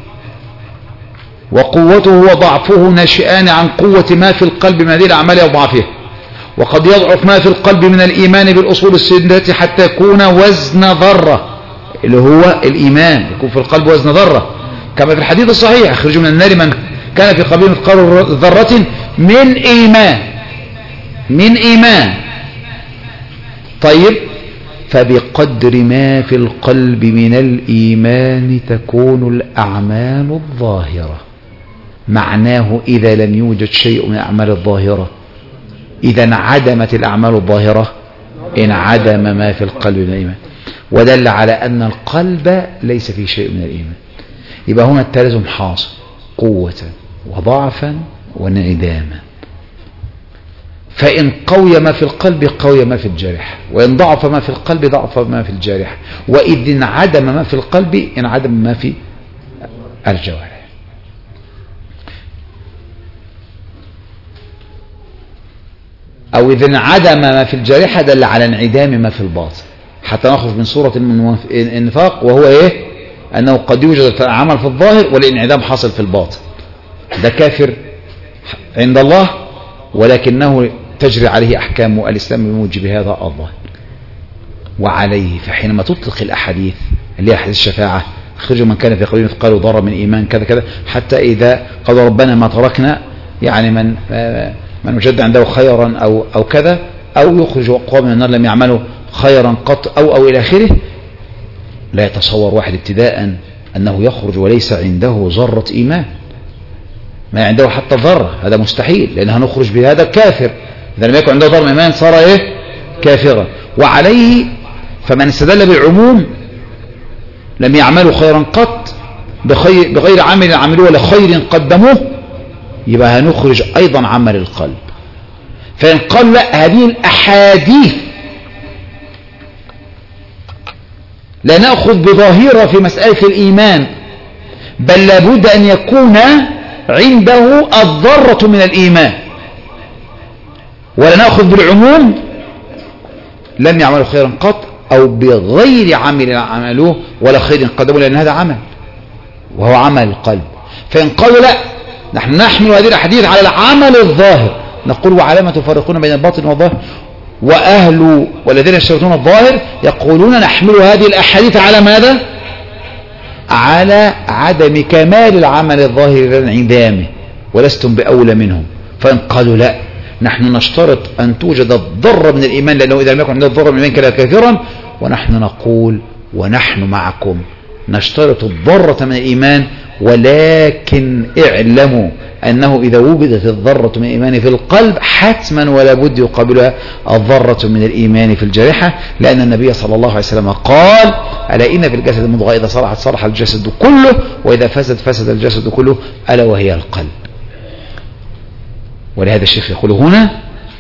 وقوته وضعفه ناشئان عن قوة ما في القلب من هذه الأعمال وضعفها. وقد يضعف ما في القلب من الإيمان بالأصول الستة حتى يكون وزن ذرة، اللي هو الإيمان يكون في القلب وزن ذرة، كما في الحديث الصحيح يخرج من النار من كان في قلبه مثقال ذرة من إيمان من إيمان. طيب، فبقدر ما في القلب من الإيمان تكون الأعمال الظاهرة. معناه إذا لم يوجد شيء من الأعمال الظاهرة، إذا انعدمت الأعمال الظاهرة انعدم ما في القلب من الإيمان، ودل على أن القلب ليس فيه شيء من الإيمان. يبقى هنا التلازم حاصل، قوة وضعفا وانعداما. فإن قوي ما في القلب قوي ما في الجارح، وإن ضعف ما في القلب ضعف ما في الجارح، وإذ انعدم ما في القلب انعدم ما في الجوارح. أو إذا انعدم ما في الجارحة دل على انعدام ما في الباطن، حتى نخرج من صورة النفاق، وهو إيه؟ أنه قد يوجد عمل في الظاهر والانعدام حاصل في الباطن. ده كافر عند الله ولكنه تجري عليه أحكام الإسلام بموجب هذا الظاهر. وعليه فحينما تطلق الأحاديث اللي هي أحاديث الشفاعة اخرجوا من كان في قلبه مثقال ذرة من إيمان كذا كذا، حتى إذا قال ربنا ما تركنا يعني من من وجد عنده خيرا أو أو كذا، أو يخرج أقوام من النار لم يعملوا خيرا قط أو أو إلى آخره. لا يتصور واحد ابتداء أنه يخرج وليس عنده ذرة إيمان، ما عنده حتى ذرة، هذا مستحيل، لأن هنخرج بهذا كافر. إذا لم يكن عنده ذرة إيمان صار إيه؟ كافرا. وعليه فمن استدل بالعموم لم يعملوا خيرا قط بخير بغير عمل عملوه ولا خير قدموه، يبقى هنخرج أيضا عمل القلب. فإن قال لا، هذه الأحاديث لا نأخذ بظاهرة في مسألة الإيمان، بل لابد أن يكون عنده الذرة من الإيمان، ولا نأخذ بالعموم لم يعملوا خيرا قط أو بغير عمل عملوه ولا خير قدموه، لأن هذا عمل وهو عمل القلب. فإن قالوا لا، نحن نحمل هذه الأحاديث على العمل الظاهر، نقول وعلامة تفرقون بين الباطن والظاهر، وأهل والذين يشترطون الظاهر يقولون نحمل هذه الأحاديث على ماذا؟ على عدم كمال العمل الظاهر لانعدامه، ولستم بأولى منهم. فإن قالوا لا، نحن نشترط أن توجد الضرة من الإيمان، لأنه إذا لم يكن عندنا الضرة من الإيمان كان كافرا، ونحن نقول ونحن معكم نشترط الضرة من الإيمان، ولكن اعلموا أنه إذا وجدت الذرة من الإيمان في القلب حتما ولا بد يقابلها الذرة من الإيمان في الجارحة، لأن النبي صلى الله عليه وسلم قال ألا إن في الجسد مضغة إذا صلحت صلح الجسد كله وإذا فسد فسد الجسد كله ألا وهي القلب. ولهذا الشيخ يقول هنا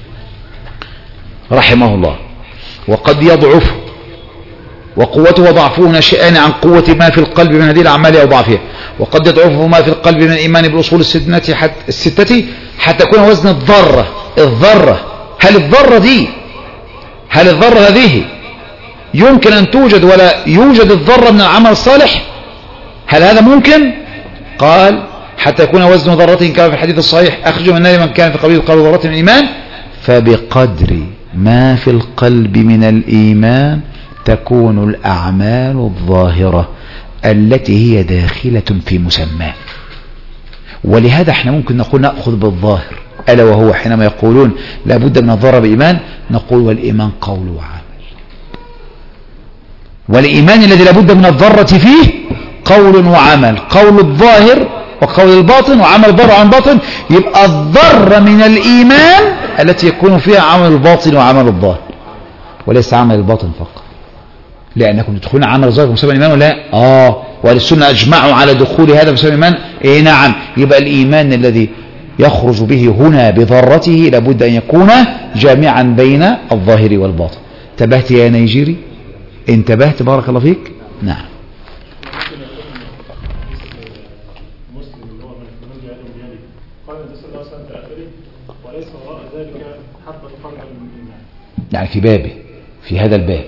رحمه الله وقد يضعف، وقوته وضعفه ناشئان عن قوة ما في القلب من هذه الأعمال أو ضعفها، وقد يضعفه ما في القلب من الإيمان بالأصول الستة حتى, الستة حتى يكون وزن الذرة. الذرة هل الذرة دي هل الذرة هذه يمكن أن توجد ولا يوجد الذرة من العمل الصالح؟ هل هذا ممكن؟ قال حتى يكون وزن ذرة كما في الحديث الصحيح أخرجوا من النار من كان في قبيل قلب ذرة من الإيمان، فبقدر ما في القلب من الإيمان تكون الأعمال الظاهرة التي هي داخلة في مسماه. ولهذا احنا ممكن نقول نأخذ بالظاهر، ألا وهو حينما يقولون لابد من الذرة بإيمان، نقول والإيمان قول وعمل، والإيمان الذي لابد من الذرة فيه قول وعمل، قول الظاهر وقول الباطن وعمل الظاهر وعمل الباطن، يبقى الذرة من الإيمان التي يكون فيها عمل الباطن وعمل الظاهر، وليس عمل الباطن فقط، لأنكم تدخلون عمل الظاهر بمسمى الإيمان ولا آه والسنة أجمعوا على دخول هذا بمسمى الإيمان. إيه نعم. يبقى الإيمان الذي يخرج به هنا بذرته لابد أن يكون جامعا بين الظاهر والباطن. انتبهت يا نيجيري؟ انتبهت بارك الله فيك. نعم. يعني في بابه في هذا الباب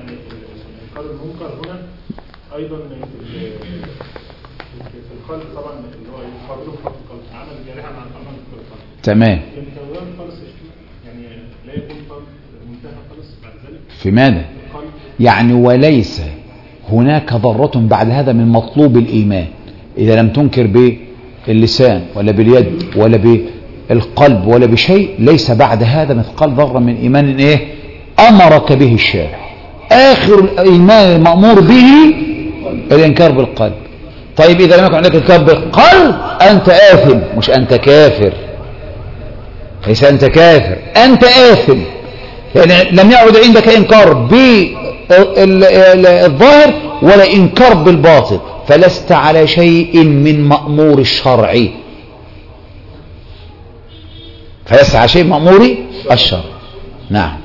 ايضا في القلب طبعا اللي هو يقابله في القلب عمل الجارحه مع عمل القلب. تمام. يعني لا يكون منتهى خالص بعد ذلك في ماذا؟ يعني وليس هناك ذرة بعد هذا من مطلوب الإيمان إذا لم تنكر باللسان ولا باليد ولا بالقلب ولا بشيء، ليس بعد هذا مثقال ذرة من إيمان إيه أمرك به الشارع. آخر الإيمان المأمور به الإنكار بالقلب. طيب إذا لم يكن عندك إنكار بالقلب أنت آثم، مش أنت كافر، ليس أنت كافر، أنت آثم، يعني لم يعد عندك إنكار بالظاهر ولا إنكار بالباطن، فلست على شيء من مأمور الشرع، فلست على شيء مأمور الشرع. نعم.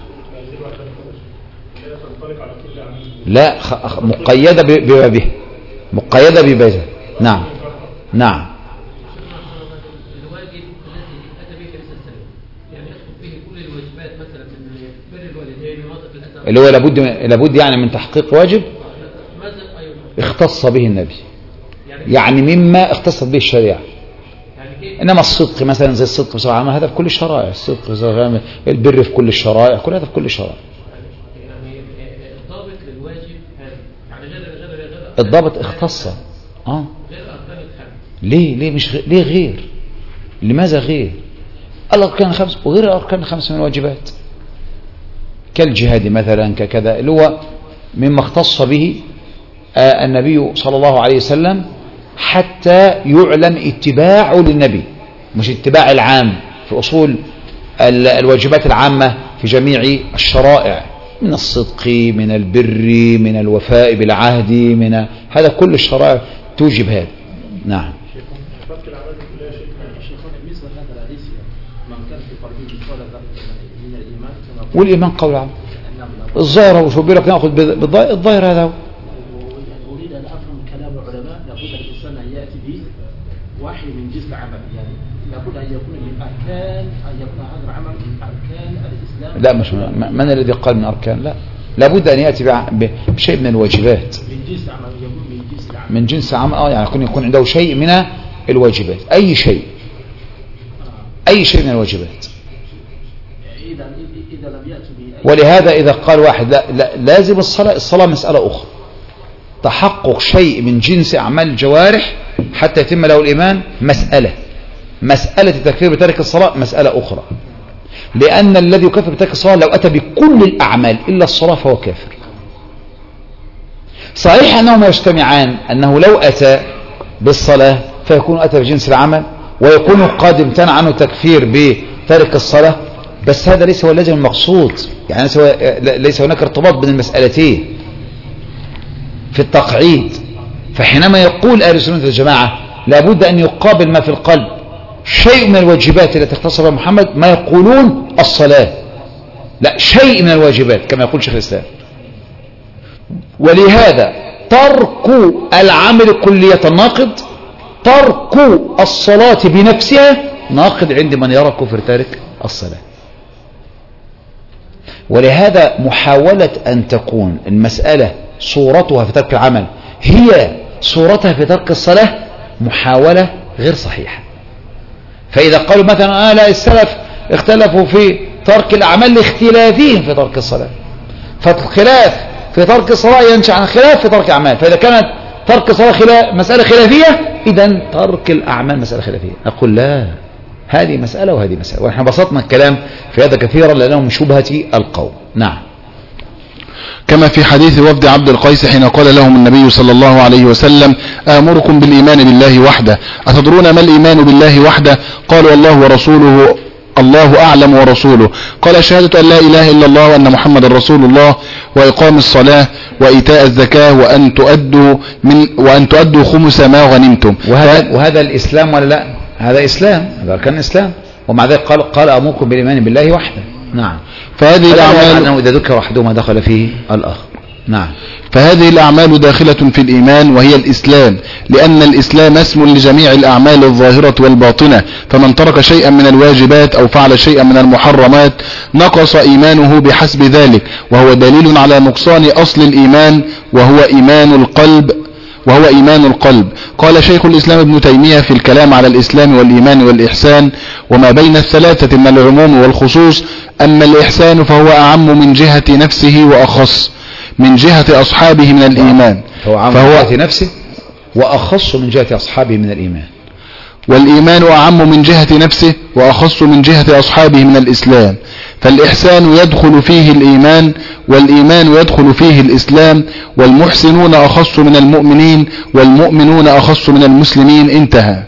لا مقيدة ببابه، مقيدة ببابه. نعم نعم. الواجب الذي أتى به النبي صلى الله عليه وسلم يعني يدخل فيه كل الواجبات مثلا من بر الوالدين ووظف الأثر اللي هو لابد لابد يعني من تحقيق واجب اختص به النبي، يعني مما اختصت به الشريعة. يعني إنما الصدق مثلا زي الصدق بصفة عامة هذا في كل الشرائع، الصدق بصفة عامة، البر في كل الشرائع، كل هذا في كل الشرائع. يعني الضابط للواجب هذا يعني غير غير غير الضابط اختص اه غير أركان الخمس. ليه ليه مش غير؟ ليه غير؟ لماذا غير؟ الأركان الخمس وغير الأركان الخمس من الواجبات كالجهاد مثلا ككذا اللي هو مما اختص به آه النبي صلى الله عليه وسلم حتى يعلم اتباعه للنبي، مش اتباع العام في أصول الواجبات العامة في جميع الشرائع من الصدق من البر من الوفاء بالعهد من هذا كل الشرائع توجب هذا. نعم. والإيمان قول عام الظاهر وشو بيقول لك ناخذ بالظاهر الظاهر هذا هو. أريد أن أفهم كلام العلماء لابد الإنسان أن يأتي به وحي من جنس العمل، يعني لابد أن يكون من أركان أن يكون هذا العمل من أركان الإسلام. لا مش من الذي قال من أركان، لا لابد أن يأتي بشيء من الواجبات من جنس العمل، يكون من جنس العمل من جنس عمل اه يعني يكون يكون عنده شيء من الواجبات، أي شيء أي شيء من الواجبات. إذا إذا لم يأتي به ولهذا إذا قال واحد لا, لا لازم الصلاة، الصلاة مسألة أخرى، تحقق شيء من جنس أعمال الجوارح حتى يتم له الإيمان مسألة، مسألة التكفير بترك الصلاة مسألة أخرى، لأن الذي يكفر بترك الصلاة لو أتى بكل الأعمال إلا الصلاة فهو كافر. صحيح أنهما يجتمعان، أنه لو أتى بالصلاة فيكون أتى بجنس العمل ويكون قد امتنع عنه تكفير بترك الصلاة، بس هذا ليس هو اللازم المقصود، يعني ليس هناك ارتباط بين المسألتين في التقعيد. فحينما يقول أهل السنة والجماعة لابد أن يقابل ما في القلب شيء من الواجبات التي اختص بها محمد، ما يقولون الصلاة لا شيء من الواجبات كما يقول شيخ الإسلام. ولهذا ترك العمل كلية ناقض، ترك الصلاة بنفسها ناقض عند من يرى كفر تارك الصلاة. ولهذا محاولة أن تكون المسألة صورتها في ترك العمل هي صورتها في ترك الصلاة محاولة غير صحيحة. فإذا قالوا مثلا آه لا السلف اختلفوا في ترك الأعمال لاختلافهم في ترك الصلاة، فالخلاف في ترك الصلاة ينشأ عن خلاف في ترك الأعمال، فإذا كانت ترك الصلاة خلاف مسألة خلافية إذن ترك الأعمال مسألة خلافية. أقول لا، هذه مسألة وهذه مسألة، ونحن بسطنا الكلام في هذا كثيرا لأنه من شبهة القوم. نعم. كما في حديث وفد عبد القيس حين قال لهم النبي صلى الله عليه وسلم آمركم بالإيمان بالله وحده، أتدرون ما الإيمان بالله وحده؟ قالوا الله ورسوله الله أعلم ورسوله. قال شهادة أن لا إله إلا الله وأن محمد رسول الله وإقام الصلاة وإيتاء الزكاة وأن تؤدوا من وأن تؤدوا خمس ما غنمتم. وهذا, وهذا الإسلام ولا لا؟ هذا إسلام، هذا كان إسلام، ومع ذلك قال قال أمركم بالإيمان بالله وحده. نعم. فهذه الأعمال أنه إذا ذكر وحده دخل فيه الآخر. نعم. فهذه الأعمال داخلة في الإيمان وهي الإسلام، لأن الإسلام اسم لجميع الأعمال الظاهرة والباطنة، فمن ترك شيئا من الواجبات أو فعل شيئا من المحرمات نقص إيمانه بحسب ذلك، وهو دليل على نقصان أصل الإيمان وهو إيمان القلب وهو إيمان القلب. قال شيخ الإسلام ابن تيمية في الكلام على الإسلام والإيمان والإحسان: وما بين الثلاثة من العموم والخصوص، أما الإحسان فهو أعم من جهة نفسه وأخص من جهة أصحابه من الإيمان، فهو أعم من جهة نفسه وأخص من جهة أصحابه من الإيمان. والإيمان أعم من جهة نفسه وأخص من جهة أصحابه من الإسلام، فالإحسان يدخل فيه الإيمان والإيمان يدخل فيه الإسلام، والمحسنون أخص من المؤمنين والمؤمنون أخص من المسلمين. انتهى.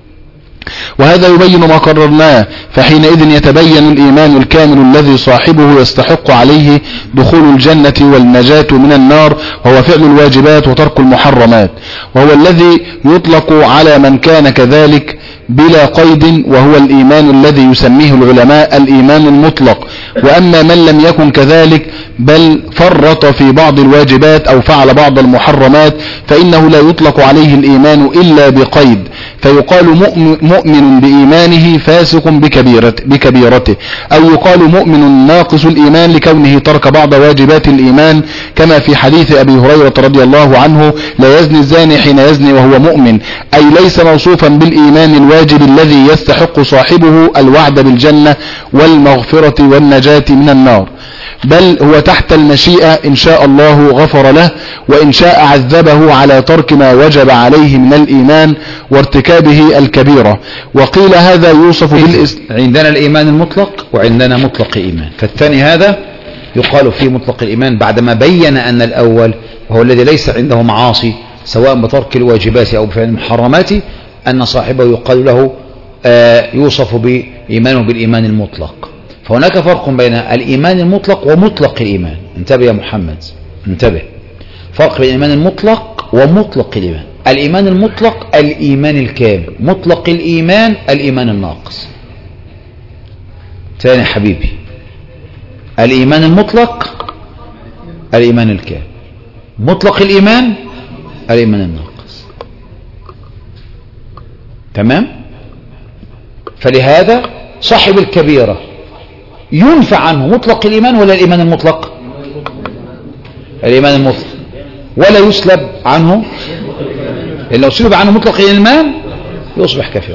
وهذا يبين ما قررناه، فحينئذ يتبين الإيمان الكامل الذي صاحبه يستحق عليه دخول الجنة والنجاة من النار، وهو فعل الواجبات وترك المحرمات، وهو الذي يطلق على من كان كذلك بلا قيد، وهو الإيمان الذي يسميه العلماء الإيمان المطلق. وأما من لم يكن كذلك بل فرط في بعض الواجبات أو فعل بعض المحرمات فإنه لا يطلق عليه الإيمان إلا بقيد، فيقال مؤمن مؤمن بإيمانه فاسق بكبيرته, بكبيرته أو يقال مؤمن ناقص الإيمان لكونه ترك بعض واجبات الإيمان كما في حديث أبي هريرة رضي الله عنه لا يزني الزاني حين يزني وهو مؤمن، أي ليس موصوفا بالإيمان الواجب الذي يستحق صاحبه الوعد بالجنة والمغفرة والنجاة من النار، بل هو تحت المشيئة إن شاء الله غفر له وإن شاء عذبه على ترك ما وجب عليه من الإيمان وارتكابه الكبيرة. وقيل هذا يوصف بالإسلام. عندنا الإيمان المطلق وعندنا مطلق إيمان، فالثاني هذا يقال فيه مطلق الإيمان بعدما بين أن الأول وهو الذي ليس عنده معاصي سواء بترك الواجبات أو بفعل المحرمات أن صاحبه يقال له آه يوصف بإيمانه بالإيمان المطلق. فهناك فرق بين الإيمان المطلق ومطلق الإيمان. انتبه يا محمد، انتبه، فرق بين الإيمان المطلق ومطلق الإيمان. الإيمان المطلق الإيمان الكامل، مطلق الإيمان الإيمان الناقص. ثاني حبيبي، الإيمان المطلق الإيمان الكامل، مطلق الإيمان الإيمان الناقص. تمام؟ فلهذا صاحب الكبيرة ينفع عنه مطلق الإيمان ولا الإيمان المطلق؟ الإيمان المطلق. ولا يسلب عنه، لو سلب عنه مطلق الإيمان يصبح كافرا.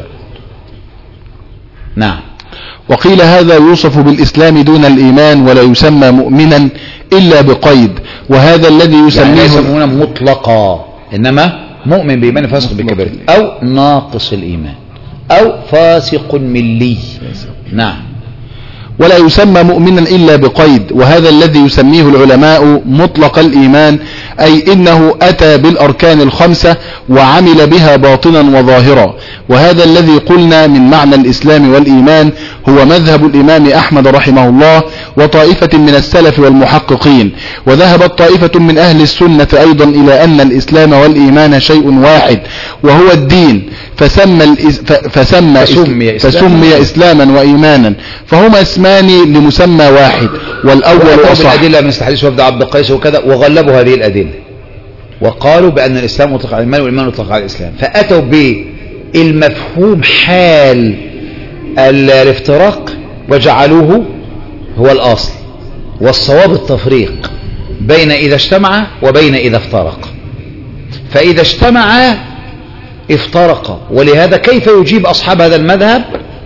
نعم. وقيل هذا يوصف بالإسلام دون الإيمان ولا يسمى مؤمنا إلا بقيد، وهذا الذي يسميه يعني ليس مؤمنا مطلقا، إنما مؤمن بإيمان فاسق بكبيرة أو ناقص الإيمان أو فاسق ملي. نعم. ولا يسمى مؤمنا إلا بقيد، وهذا الذي يسميه العلماء مطلق الإيمان، أي إنه أتى بالأركان الخمسة وعمل بها باطنا وظاهرا. وهذا الذي قلنا من معنى الإسلام والإيمان هو مذهب الإمام أحمد رحمه الله وطائفة من السلف والمحققين. وذهبت طائفة من أهل السنة أيضا إلى أن الإسلام والإيمان شيء واحد وهو الدين، فسمى, فسمى, فسمي, فسمي إسلاما وإيمانا، فهما اسمان لمسمى واحد، والأول أصح. الأدلة من استحديث وفد عبد القيس وكذا، وغلبوا هذه الأدلة وقالوا بأن الإسلام مطلق على الإيمان والإيمان مطلق على الإسلام، فأتوا بالمفهوم حال الافتراق وجعلوه هو الأصل، والصواب التفريق بين إذا اجتمع وبين إذا افترق. فإذا اجتمع افترق، ولهذا كيف يجيب أصحاب هذا المذهب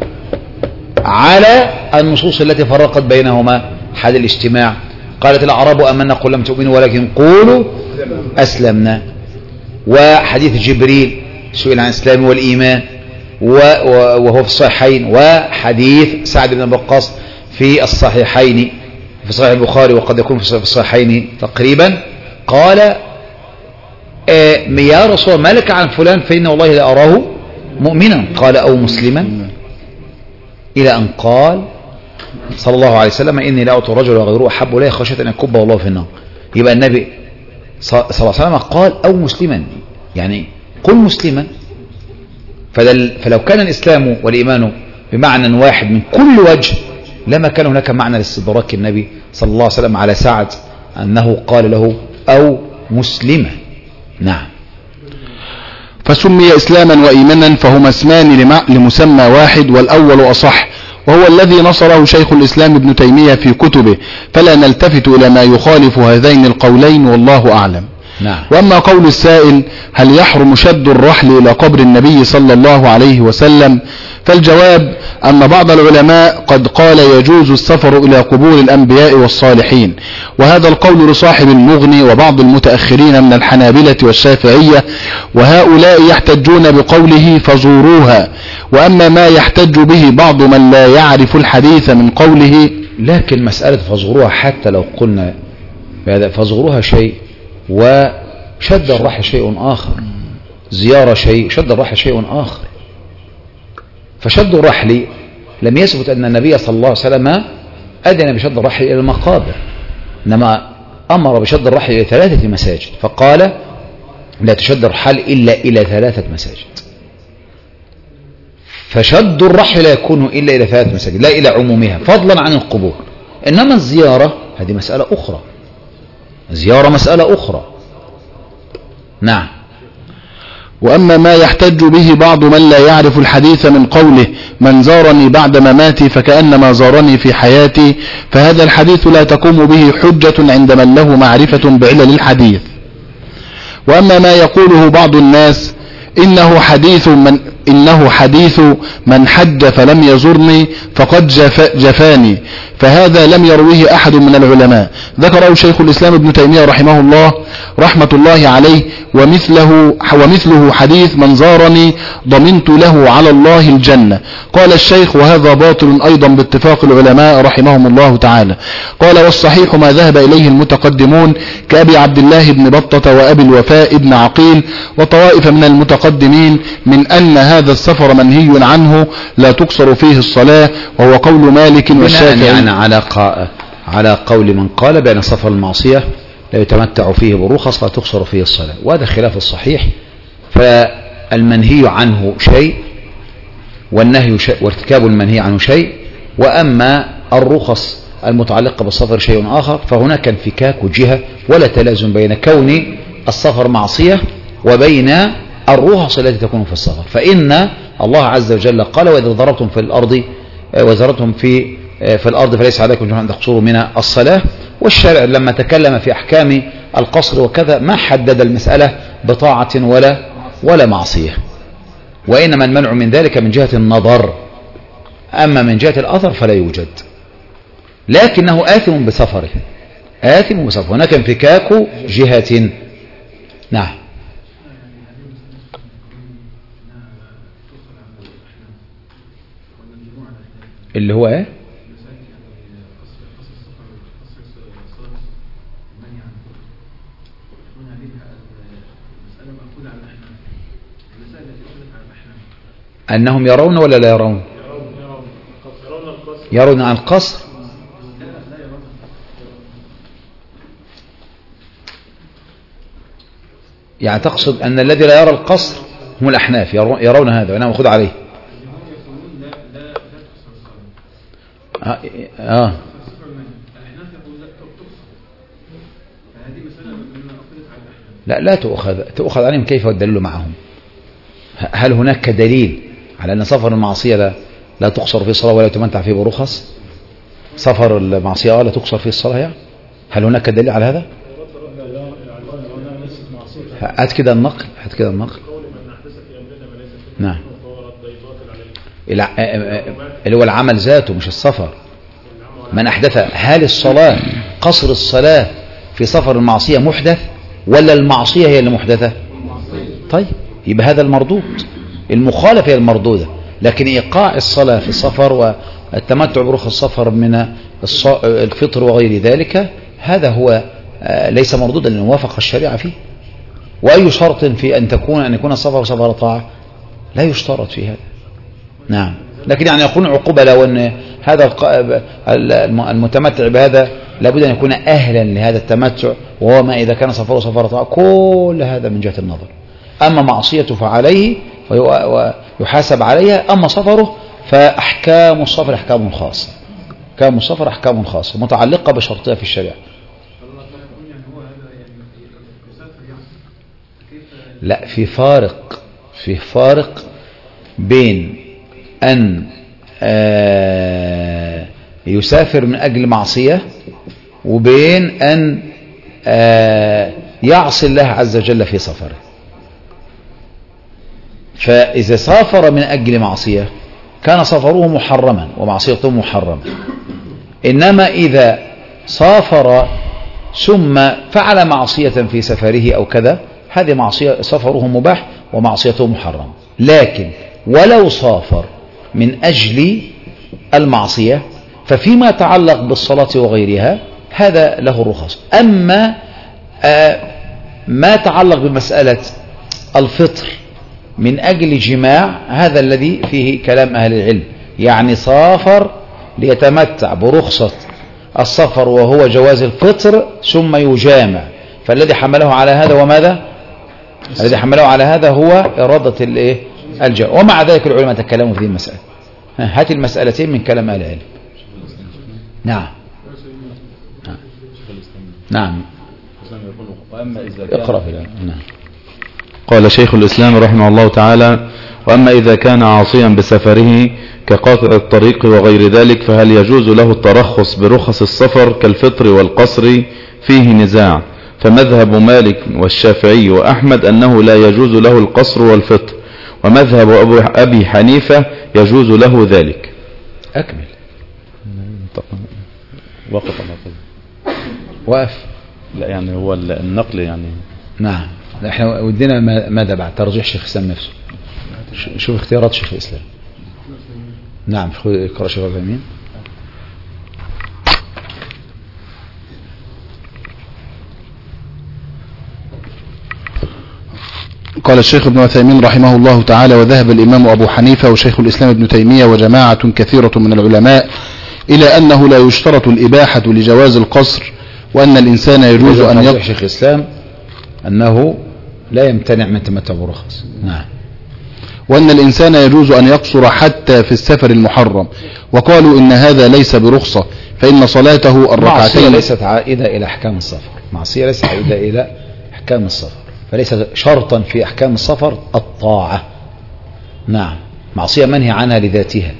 على النصوص التي فرقت بينهما حال الاجتماع؟ قالت الأعراب آمنا قل لم تؤمنوا ولكن قولوا أسلمنا. وحديث جبريل سئل عن الإسلام والإيمان وهو في الصحيحين، وحديث سعد بن وقاص في الصحيحين في صحيح البخاري وقد يكون في الصحيحين تقريبا، قال يا رسول الله ما لك عن فلان فإن والله لا أراه مؤمنا، قال أو مسلما، إلى أن قال صلى الله عليه وسلم إني لا أعطي الرجل وغيره أحب إلي خشية أن يكب الله في النار. يبقى النبي صلى الله عليه وسلم قال أو مسلما، يعني قل مسلما. فلو كان الإسلام والإيمان بمعنى واحد من كل وجه لما كان هناك معنى لاستدراك النبي صلى الله عليه وسلم على سعد أنه قال له أو مسلما. نعم. فسمي إسلاما وإيمانا فهما اسمان لمسمى واحد، والأول أصح، وهو الذي نصره شيخ الإسلام ابن تيمية في كتبه، فلا نلتفت إلى ما يخالف هذين القولين والله أعلم. نعم. وأما قول السائل هل يحرم شد الرحل إلى قبر النبي صلى الله عليه وسلم، فالجواب أن بعض العلماء قد قال يجوز السفر إلى قبور الأنبياء والصالحين، وهذا القول لصاحب المغني وبعض المتأخرين من الحنابلة والشافعية، وهؤلاء يحتجون بقوله فزوروها. وأما ما يحتج به بعض من لا يعرف الحديث من قوله، لكن مسألة فزوروها حتى لو قلنا فزوروها شيء وشد الرحل شيء آخر، زيارة شيء، شد الرحل شيء آخر. فشد الرحل لم يثبت أن النبي صلى الله عليه وسلم أذن بشد الرحل إلى المقابر، إنما أمر بشد الرحل إلى ثلاثة مساجد، فقال لا تشد الرحل إلا إلى ثلاثة مساجد. فشد الرحل لا يكون إلا إلى ثلاثة مساجد لا إلى عمومها فضلا عن القبور. إنما الزيارة هذه مسألة أخرى، زيارة مسألة أخرى. نعم. وأما ما يحتج به بعض من لا يعرف الحديث من قوله من زارني بعد مماتي فكأنما زارني في حياتي، فهذا الحديث لا تقوم به حجة عند من له معرفة بعلل الحديث. وأما ما يقوله بعض الناس إنه حديث من إنه حديث من حج فلم يزرني فقد جف جفاني، فهذا لم يرويه أحد من العلماء. ذكره شيخ الإسلام ابن تيمية رحمه الله رحمة الله عليه، ومثله, ومثله حديث من زارني ضمنت له على الله الجنة. قال الشيخ وهذا باطل أيضا باتفاق العلماء رحمهم الله تعالى. قال والصحيح ما ذهب إليه المتقدمون كأبي عبد الله بن بطة وأبي الوفاء بن عقيل وطوائف من المتقدمين من أن هذا السفر منهي عنه لا تقصر فيه الصلاة، وهو قول مالك والشافعي. يعني على على قول من قال بأن سفر المعصية لا يتمتع فيه برخص لا تقصر فيه الصلاة، وهذا خلاف الصحيح. فالمنهي عنه شيء والنهي شيء وارتكاب المنهي عنه شيء، وأما الرخص المتعلقة بالسفر شيء آخر، فهناك انفكاك جهة ولا تلازم بين كون السفر معصية وبين الرخص التي تكون في السفر. فإن الله عز وجل قال وإذا ضربتم في الأرض وزرتم في في الأرض فليس عليكم جناح أن تقصروا من الصلاة. والشرع لما تكلم في أحكام القصر وكذا ما حدد المسألة بطاعة ولا ولا معصية، وإنما المنع من ذلك من جهة النظر، أما من جهة الأثر فلا يوجد، لكنه آثم بسفره، آثم بسفره. هناك انفكاك جهة. نعم. اللي هو ايه؟ أنهم يرون ولا لا يرون؟ يرون عن القصر. يعني تقصد أن الذي لا يرى القصر هم الأحناف يرون هذا وأنا مأخذ عليه. آه. آه. لا لا تؤخذ تؤخذ عنهم. كيف الدليل معهم؟ هل هناك دليل على أن سفر المعصية لا, لا تقصر فيه الصلاة ولا يتمتع فيه برخص؟ سفر المعصية لا تقصر فيه الصلاة يعني؟ هل هناك دليل على هذا؟ هات كده النقل، هات كده النقل. نعم. اللي هو العمل ذاته مش السفر. من أحدث. هل الصلاة قصر الصلاة في سفر المعصية محدث ولا المعصية هي اللي محدثة؟ طيب يبقى هذا المردود، المخالفة هي المردودة. لكن إيقاع الصلاة في السفر والتمتع برخص السفر من الفطر وغير ذلك هذا هو ليس مردودا لأن وافق الشريعة فيه. وأي شرط في أن تكون أن يكون السفر سفر طاعة؟ لا يشترط في هذا. نعم. لكن يعني يكون عقوبة لو أن هذا المتمتع بهذا لابد أن يكون أهلا لهذا التمتع، وهو ما إذا كان سفره سفر طاعة. كل هذا من جهة النظر. أما معصيته فعليه ويحاسب عليها، أما سفره فأحكام السفر أحكام خاصة. أحكام السفر أحكام خاصة متعلقة بشرطها في الشريعة. لا، في فارق في فارق بين أن يسافر من أجل معصية وبين أن يعصي الله عز وجل في سفره. فإذا سافر من أجل معصية كان سفره محرما ومعصيته محرمة. إنما إذا سافر ثم فعل معصية في سفره أو كذا، هذه معصية، سفره مباح ومعصيته محرم. لكن ولو سافر من أجل المعصية ففيما يتعلق بالصلاة وغيرها هذا له رخص. أما ما يتعلق بمسألة الفطر من أجل جماع هذا الذي فيه كلام أهل العلم. يعني سافر ليتمتع برخصة السفر وهو جواز الفطر ثم يجامع، فالذي حمله على هذا وماذا؟ الذي حمله على هذا هو إرادة الايه الجامع. ومع ذلك العلماء تكلموا في هذه المسألة. هات المسألتين من كلام أهل العلم. نعم نعم. اقرأ في الآن. نعم. قال شيخ الإسلام رحمه الله تعالى: وأما إذا كان عاصيا بسفره كقاطع الطريق وغير ذلك فهل يجوز له الترخص برخص السفر كالفطر والقصر؟ فيه نزاع، فمذهب مالك والشافعي وأحمد أنه لا يجوز له القصر والفطر، ومذهب أبي حنيفة يجوز له ذلك. أكمل. وقف الله طيب. وقف. لا يعني هو النقل يعني. نعم. احنا ودينا ماذا بعد ترجيح شيخ الإسلام نفسه. شوف اختيارات شيخ الإسلام. نعم. اقرأ شيخ الأمين. قال الشيخ ابن عثيمين رحمه الله تعالى: وذهب الإمام أبو حنيفة وشيخ الإسلام ابن تيمية وجماعة كثيرة من العلماء إلى أنه لا يشترط الإباحة لجواز القصر، وأن الإنسان يجوز أن يقصر. شيخ الإسلام أنه لا يمتنع من تمتع برخص. نعم. وأن الإنسان يجوز أن يقصر حتى في السفر المحرم، وقالوا إن هذا ليس برخصة، فإن صلاته الركعتين. معصية ليست عائدة إلى أحكام السفر، معصية ليست عائدة إلى أحكام السفر، فليس شرطا في أحكام السفر الطاعة. نعم. معصية منهي عنها لذاتها،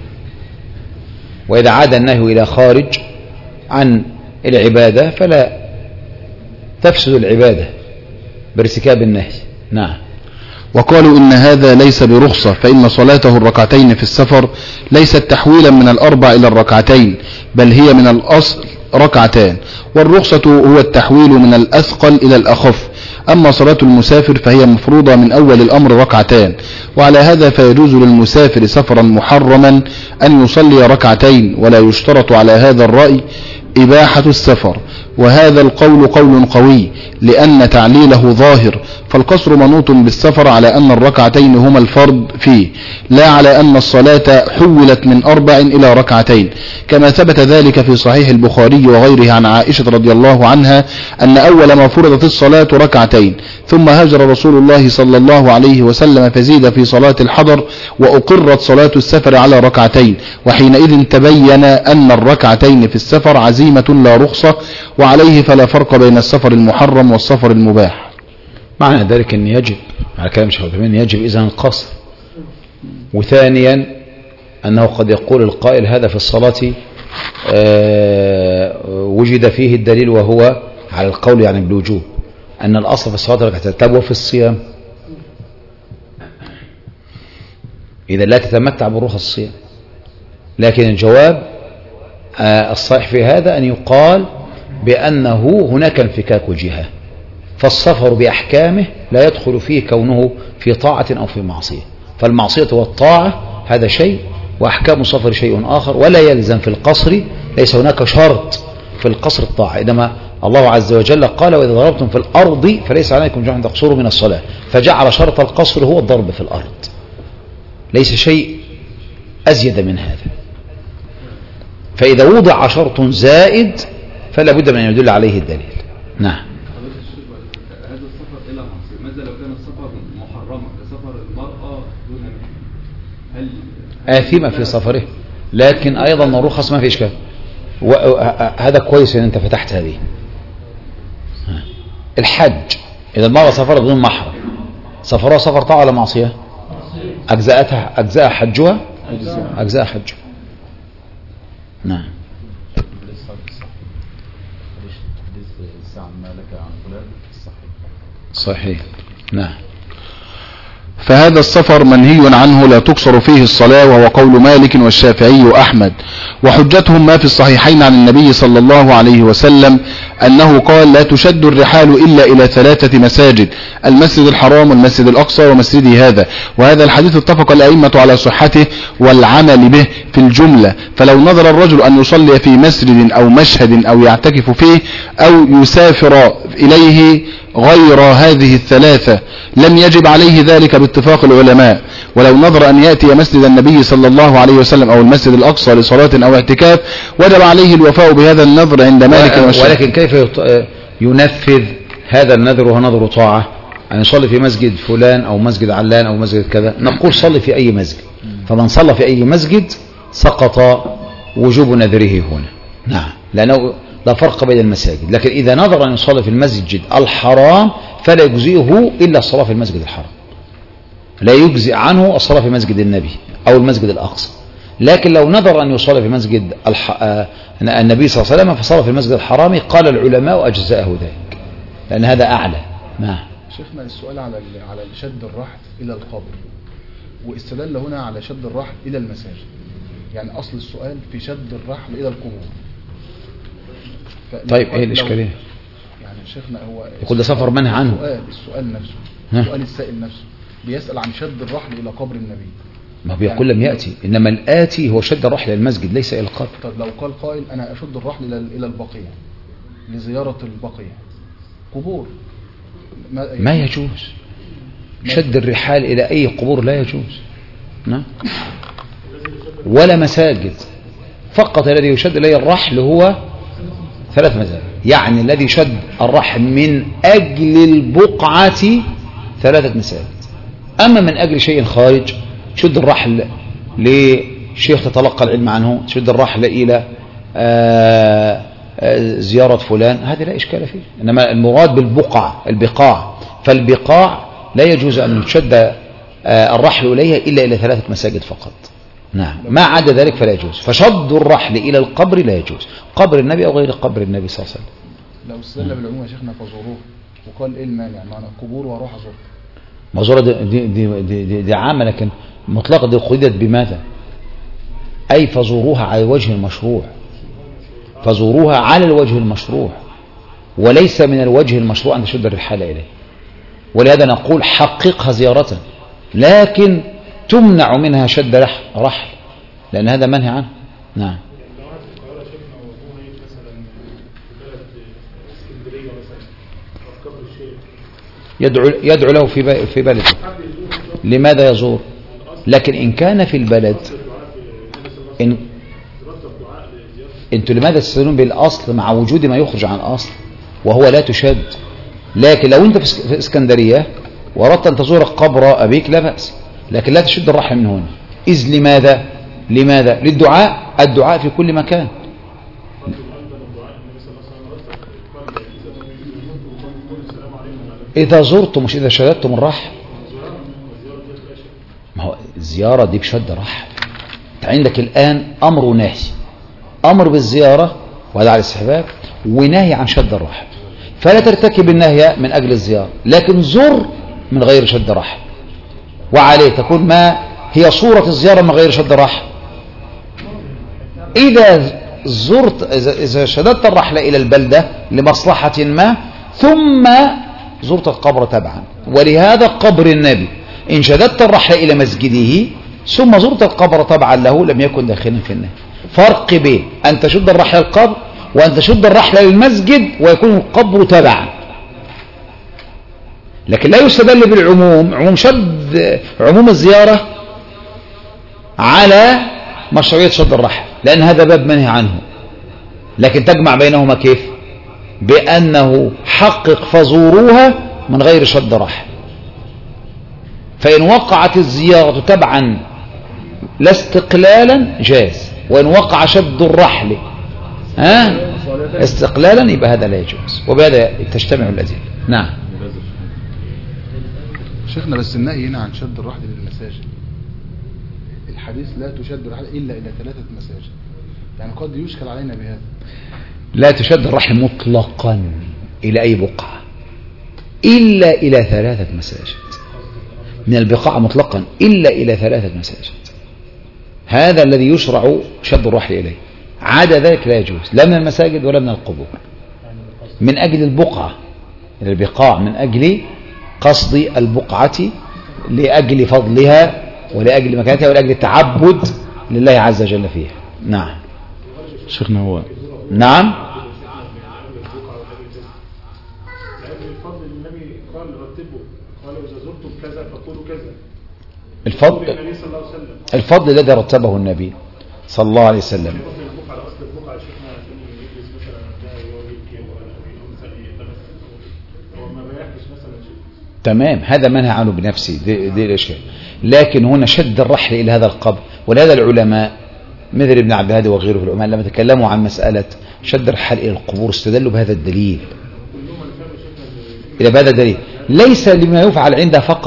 وإذا عاد النهي إلى خارج عن العبادة فلا تفسد العبادة بارتكاب النهي. نعم. وقالوا إن هذا ليس برخصة، فإن صلاته الركعتين في السفر ليست تحويلا من الأربع إلى الركعتين، بل هي من الأصل ركعتان، والرخصة هو التحويل من الأثقل إلى الأخف. أما صلاة المسافر فهي مفروضة من أول الأمر ركعتان، وعلى هذا فيجوز للمسافر سفرا محرما أن يصلي ركعتين، ولا يشترط على هذا الرأي إباحة السفر، وهذا القول قول قوي لأن تعليله ظاهر، فالقصر منوط بالسفر على أن الركعتين هما الفرض فيه، لا على أن الصلاة حولت من أربع إلى ركعتين، كما ثبت ذلك في صحيح البخاري وغيره عن عائشة رضي الله عنها أن أول ما فرضت الصلاة ركعتين، ثم هاجر رسول الله صلى الله عليه وسلم فزيد في صلاة الحضر، وأقرت صلاة السفر على ركعتين، وحينئذ تبين أن الركعتين في السفر عزيمة لا رخصة، وعليه فلا فرق بين السفر المحرم والسفر المباح. معنى ذلك أن يجب على كلام شيخ الإسلام يجب إذن القصر. وثانيا أنه قد يقول القائل هذا في الصلاة وجد فيه الدليل، وهو على القول يعني بالوجوب أن الأصل في الصلاة ركعتين. طب وفي الصيام إذا لا تتمتع برخص الصيام؟ لكن الجواب الصحيح في هذا أن يقال بأنه هناك انفكاك جهة، فالسفر بأحكامه لا يدخل فيه كونه في طاعة أو في معصية، فالمعصية والطاعة هذا شيء، وأحكام السفر شيء آخر، ولا يلزم في القصر، ليس هناك شرط في القصر الطاعة، إنما الله عز وجل قال: وإذا ضربتم في الأرض فليس عليكم جناح أن تقصروا من الصلاة، فجعل شرط القصر هو الضرب في الأرض، ليس شيء أزيد من هذا. فإذا وضع شرط زائد فلا بد من أن يدل عليه الدليل. نعم. هذا السفر إلى معصية، ماذا لو كان السفر محرما كسفر المرأة دون مهر؟ هل آثمة في سفره، لكن أيضا الرخص ما في إشكال. هذا كويس أن أنت فتحت هذه. الحج إذا المرأة سفر بدون محرم، سفرها سفر طاعة ولا معصية؟ أجزاءتها أجزاء حجها أجزاء حجها. نعم. صحيح. نعم. فهذا السفر منهي عنه لا تقصر فيه الصلاة، وهو قول مالك والشافعي وأحمد، وحجتهم ما في الصحيحين عن النبي صلى الله عليه وسلم أنه قال: لا تشد الرحال إلا إلى ثلاثة مساجد، المسجد الحرام والمسجد الأقصى ومسجدي هذا. وهذا الحديث اتفق الأئمة على صحته والعمل به في الجملة، فلو نظر الرجل أن يصلي في مسجد أو مشهد أو يعتكف فيه أو يسافر إليه غير هذه الثلاثة لم يجب عليه ذلك باتفاق العلماء. ولو نظر أن يأتي مسجد النبي صلى الله عليه وسلم أو المسجد الأقصى لصلاة أو اعتكاف وجب عليه الوفاء بهذا النظر عند مالك والشافعي. ولكن كيف ينفذ هذا النذر وهو نذر طاعة؟ أن يصلي في مسجد فلان أو مسجد علان أو مسجد كذا، نقول صلي في أي مسجد، فمن صلى في أي مسجد سقط وجوب نذره هنا. نعم، لأنه لا فرق بين المساجد. لكن إذا نظر أن يصلي في المسجد الحرام فلا يجزئه إلا الصلاة في المسجد الحرام. لا يجزئ عنه الصلاة في مسجد النبي أو المسجد الأقصى. لكن لو نظر أن يصلي في مسجد الح... النبي صلى الله عليه وسلم فصلى في المسجد الحرامي قال العلماء أجزاءه ذلك لأن هذا أعلى. نعم. شيخنا السؤال على على شد الرحل إلى القبر، واستدل هنا على شد الرحل إلى المساجد، يعني أصل السؤال في شد الرحل إلى القبور. طيب إيه الإشكالية؟ يعني شيخنا هو يقول ده سفر منهي عنه. السؤال, السؤال نفسه ها؟ السؤال السائل نفسه بيسأل عن شد الرحل إلى قبر النبي. ما بيقول لم يأتي، إنما الآتي هو شد الرحل إلى المسجد ليس إلى القبر. طب لو قال قائل أنا أشد الرحل إلى إلى البقيع لزيارة البقيع قبور، ما, ما يجوز شد الرحال إلى أي قبور، لا يجوز. نعم. ولا مساجد، فقط الذي يشد إليه الرحل هو ثلاث مساجد، يعني الذي شد الرحل من أجل البقعة ثلاثة مساجد. أما من أجل شيء خارج شد الرحل لشيخ تتلقى العلم عنه، شد الرحل إلى آآ آآ زيارة فلان، هذا لا إشكال فيه. إنما المراد بالبقعة البقاع، فالبقاع لا يجوز أن يشد الرحل إليها إلا إلى ثلاثة مساجد فقط. نعم. ما عدا ذلك فلا يجوز. فشد الرحل إلى القبر لا يجوز، قبر النبي أو غير قبر النبي صلى الله عليه وسلم. لو استدل بالعموم يا شيخنا فزوروه وقال إيه المانع؟ معنى قبور وأروح أزور. مزورة دي, دي, دي, دي, دي, دي عامة، لكن مطلقة دي قيدت بماذا؟ أي فزوروها على الوجه المشروع، فزوروها على الوجه المشروع، وليس من الوجه المشروع أن تشد الرحال إليه. ولهذا نقول حققها زيارة، لكن تمنع منها شد رحل لأن هذا منهي عنه. نعم. يدعو يدعو له في في بلده، لماذا يزور؟ لكن إن كان في البلد، إن أنتوا لماذا تستدلون بالأصل مع وجود ما يخرج عن الأصل وهو لا تشد؟ لكن لو أنت في اسكندرية وأردت أن تزور قبر أبيك لا بأس، لكن لا تشد الرحل من هنا. إذ لماذا؟ لماذا؟ للدعاء، الدعاء في كل مكان. إذا زرتم مش إذا شددتم الرحل. ما هو الزيارة دي بشد رحل. عندك الآن أمر ونهي، أمر بالزيارة وهذا على الاستحباب، ونهي عن شد الرحل. فلا ترتكب النهي من أجل الزيارة، لكن زر من غير شد رحل، وعليه تكون ما هي صورة الزيارة من غير شد رحل. إذا زرت إذا شددت الرحل إلى البلدة لمصلحة ما ثم زرت القبر تبعا، ولهذا قبر النبي إن شددت الرحل إلى مسجده ثم زرت القبر تبعا له لم يكن داخلا في النهي. فرق بين أن تشد الرحل للقبر وأن تشد الرحل للمسجد ويكون القبر تبعا. لكن لا يستدل بالعموم، عموم شد عموم الزيارة على مشروعية شد الرحل، لأن هذا باب منهي عنه. لكن تجمع بينهما كيف؟ بأنه حقق فزوروها من غير شد رحل. فإن وقعت الزيارة تبعا لا استقلالا جاز، وإن وقع شد الرحل ها استقلالا يبقى هذا لا يجوز، وبهذا تجتمع الأدلة. نعم. شيخنا بس النهي هنا عن شد الرحل للمساجد، الحديث لا تشد الرحل إلا إلى ثلاثة مساجد، يعني قد يشكل علينا بهذا. لا تشد الرحل مطلقا إلى أي بقعة إلا إلى ثلاثة مساجد، من البقاع مطلقا إلا إلى ثلاثة مساجد، هذا الذي يشرع شد الرحل إليه. عدا ذلك لا يجوز، لا من المساجد ولا من القبور، من أجل البقعة البقاع، من أجل قصد البقعة، لأجل فضلها ولأجل مكانتها ولأجل التعبد لله عز وجل فيها. نعم. شيخنا هو نعم. الفضل الفضل الذي رتبه النبي صلى الله عليه وسلم. تمام، هذا منهى عنه بنفسه، دي, دي الاشياء. لكن هنا شد الرحل الى هذا القبر، ولهذا العلماء مثل ابن عبد الهادي وغيره في العلماء لما تكلموا عن مسألة شد الرحل الى القبور استدلوا بهذا الدليل، الى بهذا الدليل، ليس لما يفعل عندها فقط،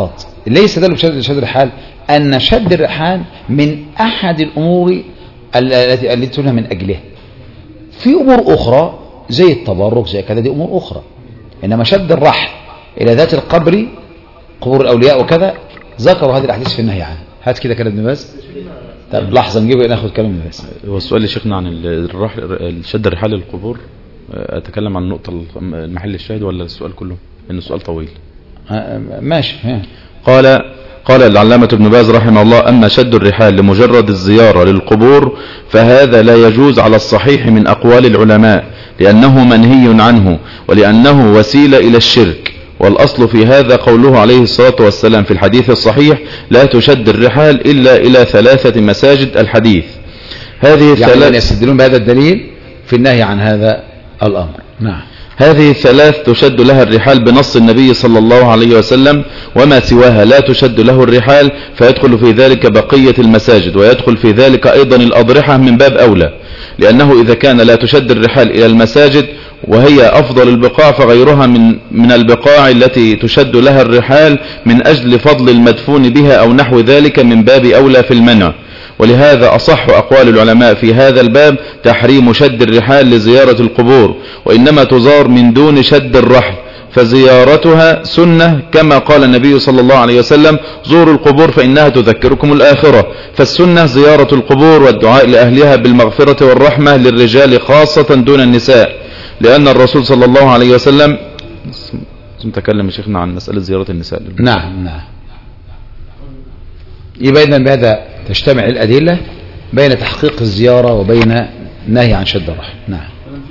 ليس ده بشد شد الرحال، أن شد الرحال من أحد الأمور التي التي تنهى من أجلها. في أمور أخرى زي التبرك زي كذا، دي أمور أخرى. إنما شد الرحل إلى ذات القبر قبور الأولياء وكذا ذكروا هذه الأحاديث في النهي عنها. هات كده كلام ابن باز. طب لحظة نجيب ناخد كلام ابن باز. هو السؤال يا شيخنا عن الرحل شد الرحال للقبور، أتكلم عن النقطة المحل الشاهد ولا السؤال كله؟ لأن السؤال طويل. ماشي. قال قال العلامة ابن باز رحمه الله: أما شد الرحال لمجرد الزيارة للقبور فهذا لا يجوز على الصحيح من أقوال العلماء، لأنه منهي عنه ولأنه وسيلة إلى الشرك. والأصل في هذا قوله عليه الصلاة والسلام في الحديث الصحيح: لا تشد الرحال إلا إلى ثلاثة مساجد. الحديث هذه يعني الثلاث يستدلون بهذا الدليل في النهي عن هذا الأمر. نعم. هذه الثلاث تشد لها الرحال بنص النبي صلى الله عليه وسلم، وما سواها لا تشد له الرحال، فيدخل في ذلك بقية المساجد، ويدخل في ذلك أيضا الأضرحة من باب أولى، لأنه إذا كان لا تشد الرحال إلى المساجد وهي أفضل البقاع فغيرها من من البقاع التي تشد لها الرحال من أجل فضل المدفون بها أو نحو ذلك من باب أولى في المنع. ولهذا أصح أقوال العلماء في هذا الباب تحريم شد الرحال لزيارة القبور، وإنما تزار من دون شد الرحل، فزيارتها سنة كما قال النبي صلى الله عليه وسلم: زوروا القبور فإنها تذكركم الآخرة. فالسنة زيارة القبور والدعاء لأهلها بالمغفرة والرحمة للرجال خاصة دون النساء، لأن الرسول صلى الله عليه وسلم نتكلم يا شيخنا عن مسألة زيارة النساء. نعم نعم. يبقى إذن بهذا تجتمع الأدلة بين تحقيق الزيارة وبين نهي عن شد الرحل. نعم.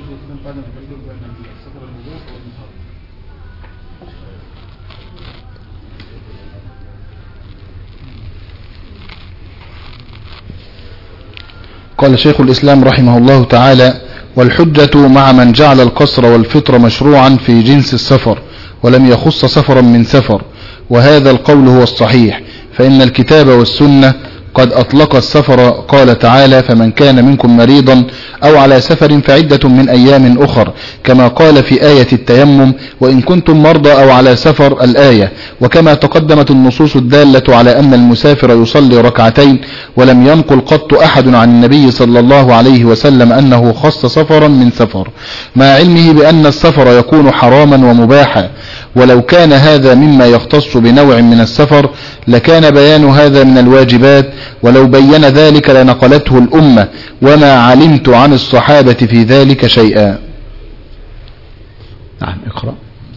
قال شيخ الإسلام رحمه الله تعالى: والحجة مع من جعل القصر والفطر مشروعا في جنس السفر ولم يخص سفرا من سفر، وهذا القول هو الصحيح، فإن الكتاب والسنة قد أطلق السفر. قال تعالى: فمن كان منكم مريضا أو على سفر فعدة من أيام أخر، كما قال في آية التيمم: وإن كنتم مرضى أو على سفر الآية. وكما تقدمت النصوص الدالة على أن المسافر يصلي ركعتين، ولم ينقل قط أحد عن النبي صلى الله عليه وسلم أنه خص سفرا من سفر، مع علمه بأن السفر يكون حراما ومباحا. ولو كان هذا مما يختص بنوع من السفر لكان بيان هذا من الواجبات، ولو بين ذلك لنقلته الأمة، وما علمت عن الصحابة في ذلك شيئا. نعم. اقرأ.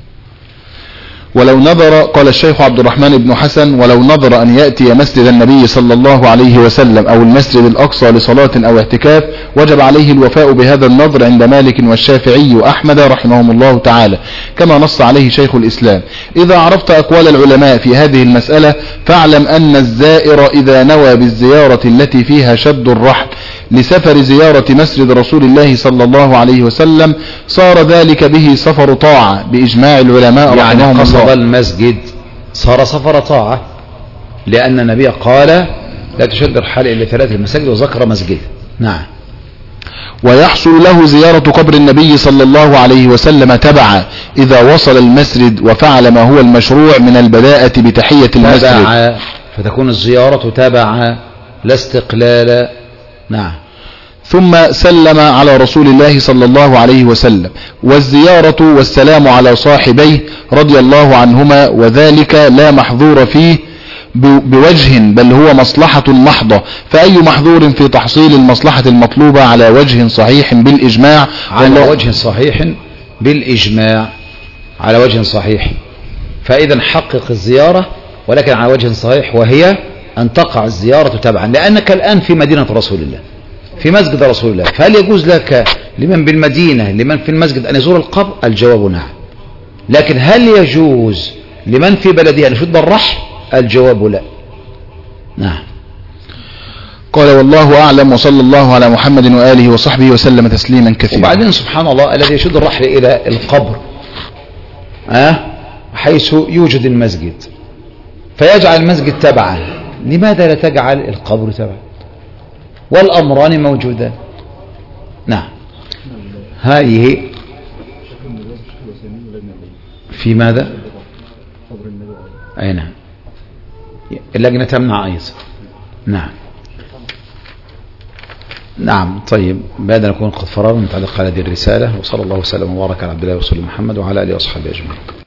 ولو نظر، قال الشيخ عبد الرحمن بن حسن: ولو نظر أن يأتي مسجد النبي صلى الله عليه وسلم أو المسجد الأقصى لصلاة أو اعتكاف وجب عليه الوفاء بهذا النظر عند مالك والشافعي وأحمد رحمهم الله تعالى، كما نص عليه شيخ الإسلام. إذا عرفت أقوال العلماء في هذه المسألة فاعلم أن الزائر إذا نوى بالزيارة التي فيها شد الرحل لسفر زيارة مسجد رسول الله صلى الله عليه وسلم صار ذلك به سفر طاعة بإجماع العلماء رحمهم الله. يعني قصد المسجد صار سفر طاعة، لأن النبي قال: لا تشد الرحال إلا ثلاثة المساجد، وذكر مسجد. نعم. ويحصل له زيارة قبر النبي صلى الله عليه وسلم تبعا إذا وصل المسجد وفعل ما هو المشروع من البداءة بتحية المسجد، تبعا، فتكون الزيارة تبعا لا استقلالا. نعم. ثم سلم على رسول الله صلى الله عليه وسلم. والزيارة والسلام على صاحبيه رضي الله عنهما، وذلك لا محظور فيه بوجه، بل هو مصلحة محضة. فأي محظور في تحصيل المصلحة المطلوبة على وجه صحيح بالإجماع؟ على وجه صحيح بالإجماع، على وجه صحيح. فإذا حقق الزيارة، ولكن على وجه صحيح، وهي أن تقع الزيارة تبعا، لأنك الآن في مدينة رسول الله، في مسجد رسول الله، فهل يجوز لك لمن بالمدينة لمن في المسجد أن يزور القبر؟ الجواب نعم. لكن هل يجوز لمن في بلده أن يشد الرحل؟ الجواب لا. نعم. قال: والله أعلم، وصلى الله على محمد وآله وصحبه وسلم تسليما كثيرا. وبعدين سبحان الله الذي يشد الرحل إلى القبر أه؟ حيث يوجد المسجد فيجعل المسجد تبعا، لماذا لا تجعل القبر تبعا؟ والأمران موجودان. نعم. هذه في ماذا؟ أي نعم. اللجنة تمنع أيضا. نعم نعم. طيب بعد أن نكون قد فرغنا نتعلق على هذه الرسالة، وصلى الله وسلم وبارك على عبد الله ورسوله محمد وعلى آله وأصحابه أجمعين.